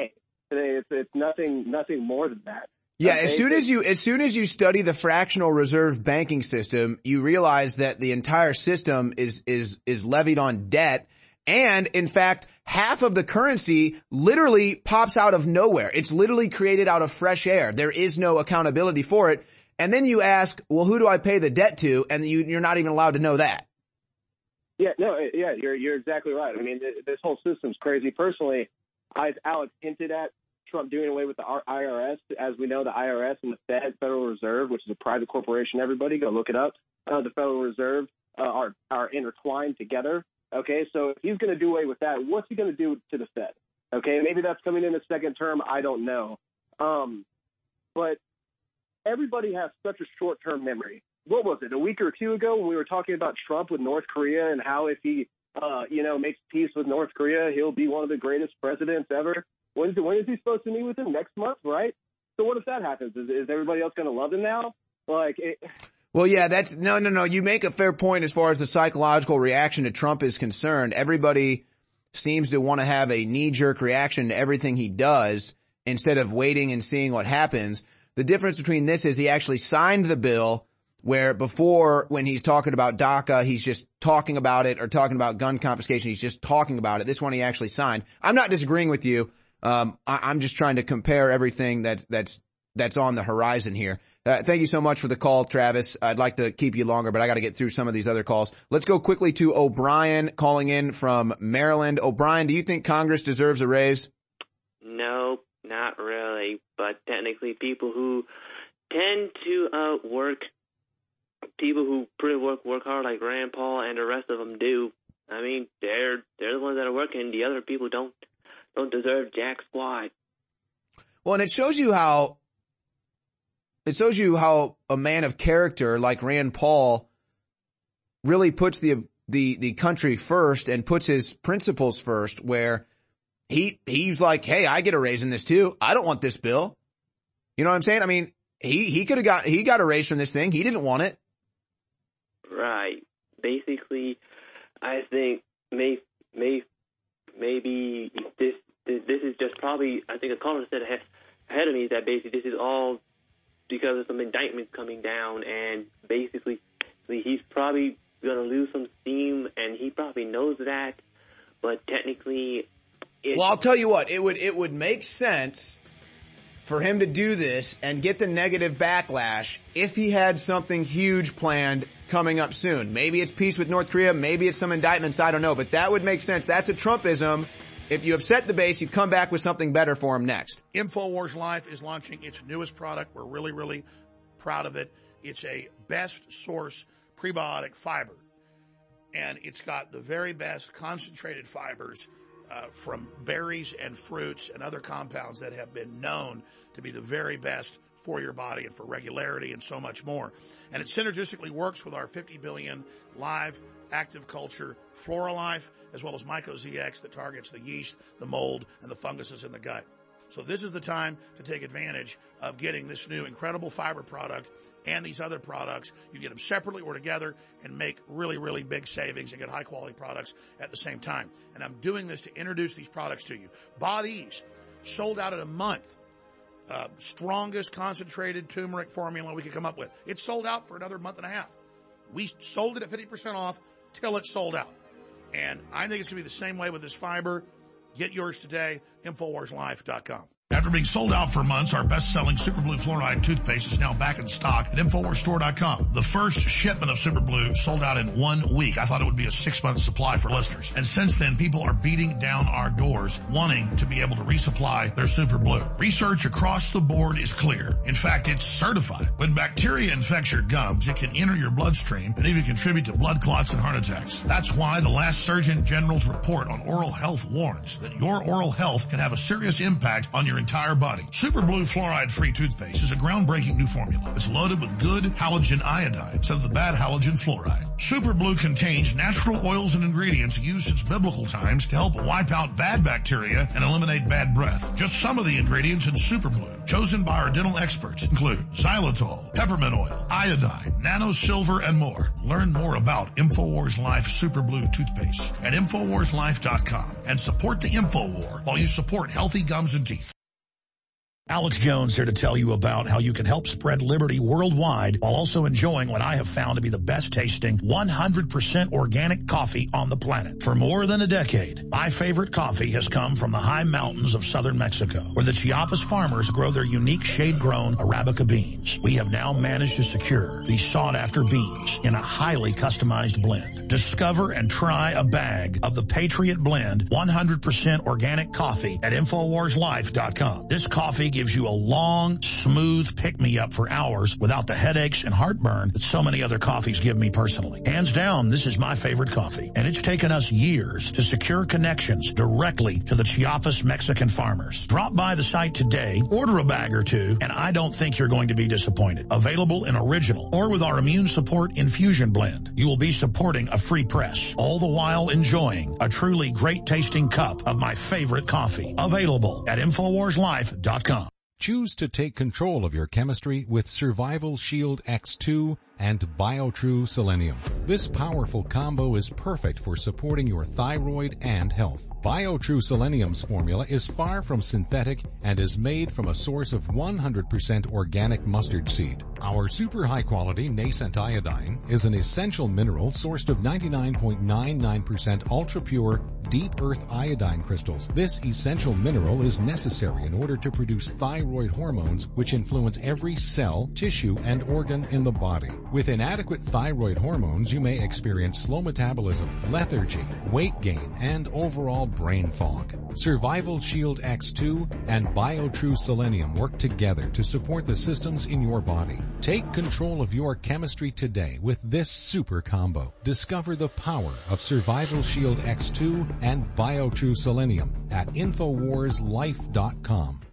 today. It's it's nothing nothing more than that. Yeah, Okay, as soon so- as you as soon as you study the fractional reserve banking system, you realize that the entire system is is is levied on debt, and in fact, half of the currency literally pops out of nowhere. It's literally created out of fresh air. There is no accountability for it. And then you ask, well, who do I pay the debt to? And you, you're not even allowed to know that. Yeah, no, yeah, you're you're exactly right. I mean, th- this whole system's crazy. Personally, I Alex hinted at Trump doing away with the I R S. As we know, the I R S and the Fed, Federal Reserve, which is a private corporation, everybody go look it up. Uh, the Federal Reserve uh, are are intertwined together. Okay, so if he's going to do away with that, what's he going to do to the Fed? Okay, maybe that's coming in the second term. I don't know. Um, but everybody has such a short-term memory. What was it, a week or two ago when we were talking about Trump with North Korea and how if he, uh, you know, makes peace with North Korea, he'll be one of the greatest presidents ever? When is, when is he supposed to meet with him? Next month, right? So what if that happens? Is, is everybody else going to love him now? Like, it, Well, yeah, that's, no, no, no. You make a fair point as far as the psychological reaction to Trump is concerned. Everybody seems to want to have a knee-jerk reaction to everything he does instead of waiting and seeing what happens. The difference between this is he actually signed the bill, where before, when he's talking about DACA, he's just talking about it, or talking about gun confiscation, he's just talking about it. This one he actually signed. I'm not disagreeing with you. Um, I, I'm just trying to compare everything that, that's, that's on the horizon here. Uh, thank you so much for the call, Travis. I'd like to keep you longer, but I got to get through some of these other calls. Let's go quickly to O'Brien calling in from Maryland. O'Brien, do you think Congress deserves a raise? No, not really. But technically, people who tend to uh, work, people who pretty work work hard, like Rand Paul and the rest of them do. I mean, they're they're the ones that are working. The other people don't don't deserve jack squat. Well, and it shows you how. It shows you how a man of character like Rand Paul really puts the, the, the country first and puts his principles first, where he, he's like, hey, I get a raise in this too. I don't want this bill. You know what I'm saying? I mean, he, he could have got, he got a raise from this thing. He didn't want it. Right. Basically, I think may, may, maybe this, this, this is just probably, I think a caller said ahead, ahead of me that basically this is all because of some indictments coming down, and basically he's probably going to lose some steam, and he probably knows that, but technically... It, well, I'll tell you what, it would it would make sense for him to do this and get the negative backlash if he had something huge planned coming up soon. Maybe it's peace with North Korea, maybe it's some indictments, I don't know, but that would make sense. That's a Trumpism. If you upset the base, you come back with something better for him next. InfoWars Life is launching its newest product. We're really, really proud of it. It's a best source prebiotic fiber. And it's got the very best concentrated fibers uh, from berries and fruits and other compounds that have been known to be the very best for your body and for regularity and so much more. And it synergistically works with our fifty billion live active culture FloraLife, as well as Myco-Z X that targets the yeast, the mold, and the funguses in the gut. So this is the time to take advantage of getting this new incredible fiber product and these other products. You get them separately or together and make really, really big savings and get high-quality products at the same time. And I'm doing this to introduce these products to you. Bodease, sold out in a month. Uh, strongest concentrated turmeric formula we could come up with. It's sold out for another month and a half. We sold it at fifty percent off till it's sold out. And I think it's going to be the same way with this fiber. Get yours today, Infowars Life dot com. After being sold out for months, our best-selling Super Blue Fluoride toothpaste is now back in stock at Infowars Store dot com. The first shipment of Super Blue sold out in one week. I thought it would be a six-month supply for listeners. And since then, people are beating down our doors wanting to be able to resupply their Super Blue. Research across the board is clear. In fact, it's certified. When bacteria infects your gums, it can enter your bloodstream and even contribute to blood clots and heart attacks. That's why the last Surgeon General's report on oral health warns that your oral health can have a serious impact on your entire body. Super Blue Fluoride-Free toothpaste is a groundbreaking new formula. It's loaded with good halogen iodine instead of the bad halogen fluoride. Super Blue contains natural oils and ingredients used since biblical times to help wipe out bad bacteria and eliminate bad breath. Just some of the ingredients in Super Blue, chosen by our dental experts, include xylitol, peppermint oil, iodine, nano silver, and more. Learn more about InfoWars Life Super Blue toothpaste at Infowars Life dot com and support the InfoWar while you support healthy gums and teeth. Alex Jones here to tell you about how you can help spread liberty worldwide while also enjoying what I have found to be the best tasting one hundred percent organic coffee on the planet. For more than a decade, my favorite coffee has come from the high mountains of southern Mexico, where the Chiapas farmers grow their unique shade-grown Arabica beans. We have now managed to secure these sought-after beans in a highly customized blend. Discover and try a bag of the Patriot Blend one hundred percent organic coffee at Infowars Life dot com. This coffee gives you a long, smooth pick-me-up for hours without the headaches and heartburn that so many other coffees give me personally. Hands down, this is my favorite coffee, and it's taken us years to secure connections directly to the Chiapas Mexican farmers. Drop by the site today, order a bag or two, and I don't think you're going to be disappointed. Available in original or with our immune support infusion blend. You will be supporting a free press, all the while enjoying a truly great-tasting cup of my favorite coffee. Available at Infowars Life dot com. Choose to take control of your chemistry with Survival Shield X two and BioTrue Selenium. This powerful combo is perfect for supporting your thyroid and health. BioTrue Selenium's formula is far from synthetic and is made from a source of one hundred percent organic mustard seed. Our super high quality nascent iodine is an essential mineral sourced of ninety-nine point nine nine percent ultra pure deep earth iodine crystals. This essential mineral is necessary in order to produce thyroid hormones which influence every cell, tissue, and organ in the body. With inadequate thyroid hormones, you may experience slow metabolism, lethargy, weight gain, and overall brain fog. Survival Shield X two and BioTrue Selenium work together to support the systems in your body. Take control of your chemistry today with this super combo. Discover the power of Survival Shield X two and BioTrue Selenium at Infowars Life dot com.